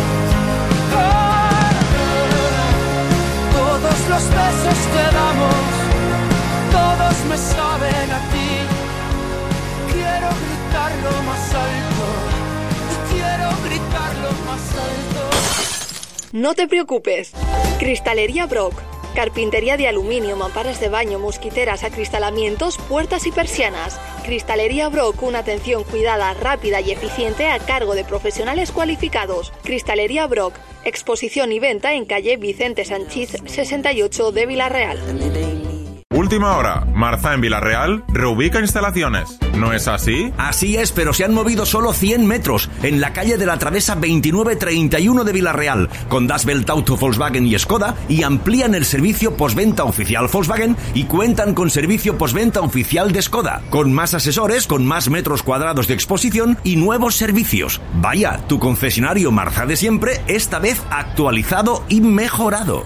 todos los besos que damos, todos me saben a ti. Quiero gritarlo más alto, quiero gritarlo más alto. No te preocupes, Cristalería Brock. Carpintería de aluminio, mamparas de baño, mosquiteras, acristalamientos, puertas y persianas. Cristalería Brock, una atención cuidada, rápida y eficiente a cargo de profesionales cualificados. Cristalería Brock, exposición y venta en calle Vicente Sanchís 68 de Villarreal. Última hora, Marza en Villarreal reubica instalaciones. ¿No es así? Así es, pero se han movido solo 100 metros en la calle de la Travesa 2931 de Villarreal, con Das Welt Auto Volkswagen y Skoda, y amplían el servicio postventa oficial Volkswagen y cuentan con servicio postventa oficial de Skoda, con más asesores, con más metros cuadrados de exposición y nuevos servicios. Vaya, tu concesionario Marza de siempre, esta vez actualizado y mejorado.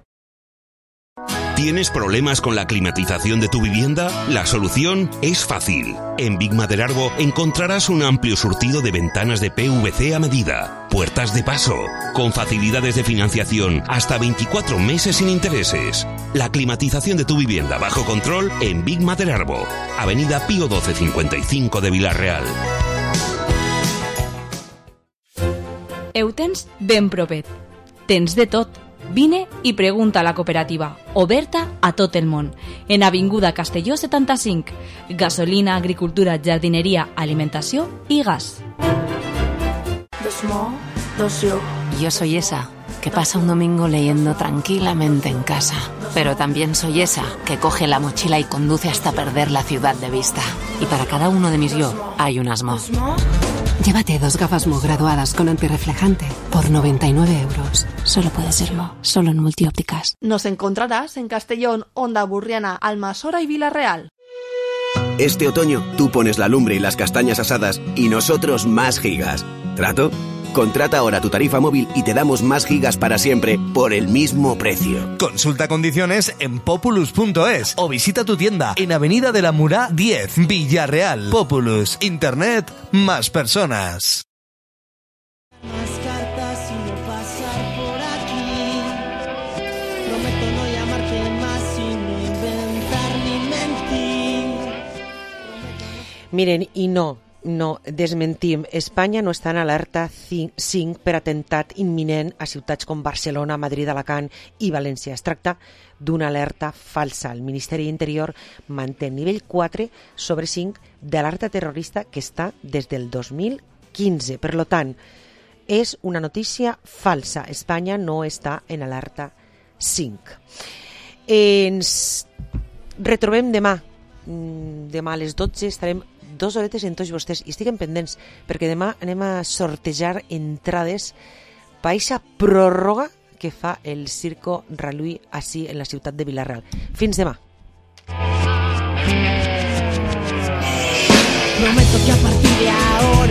¿Tienes problemas con la climatización de tu vivienda? La solución es fácil. En Big Maderarbo encontrarás un amplio surtido de ventanas de PVC a medida, puertas de paso, con facilidades de financiación hasta 24 meses sin intereses. La climatización de tu vivienda bajo control en Big Maderarbo, Avenida Pío 1255 de Villarreal. Eutens ben propet. Tens de tot. Vine i pregunta a la cooperativa, oberta a tot el món. En Avinguda Castelló 75. Gasolina, agricultura, jardineria, alimentació i gas. Yo soy esa que pasa un domingo leyendo tranquilamente en casa. Pero también soy esa que coge la mochila y conduce hasta perder la ciudad de vista. Y para cada uno de mis yo hay un Asmo. Llévate 2 gafas Mo graduadas con antirreflejante por 99 euros. Solo puede ser Mo, solo en Multiópticas. Nos encontrarás en Castellón, Onda Burriana, Almasora y Villarreal. Este otoño tú pones la lumbre y las castañas asadas y nosotros más gigas. ¿Trato? Contrata ahora tu tarifa móvil y te damos más gigas para siempre por el mismo precio. Consulta condiciones en populus.es o visita tu tienda en Avenida de la Murá 10, Villarreal. Populus, Internet, más personas. Más cartas y no pasar por aquí. Prometo no llamarte más y no inventar ni mentir. Miren, i no desmentim. Espanya no està en alerta 5 per atemptat imminent a ciutats com Barcelona, Madrid, Alacant i València. Es tracta d'una alerta falsa. El Ministeri d'Interior manté nivell 4 sobre 5 d'alerta terrorista que està des del 2015. Per tant, és una notícia falsa. Espanya no està en alerta 5. Ens retrobem demà. Demà a les 12 estarem 2 horetes en tots vostès i estiguen pendents perquè demà anem a sortejar entrades per aquesta pròrroga que fa el Circo Ralui així en la ciutat de Villarreal. Fins demà. Prometo que a partir de ahora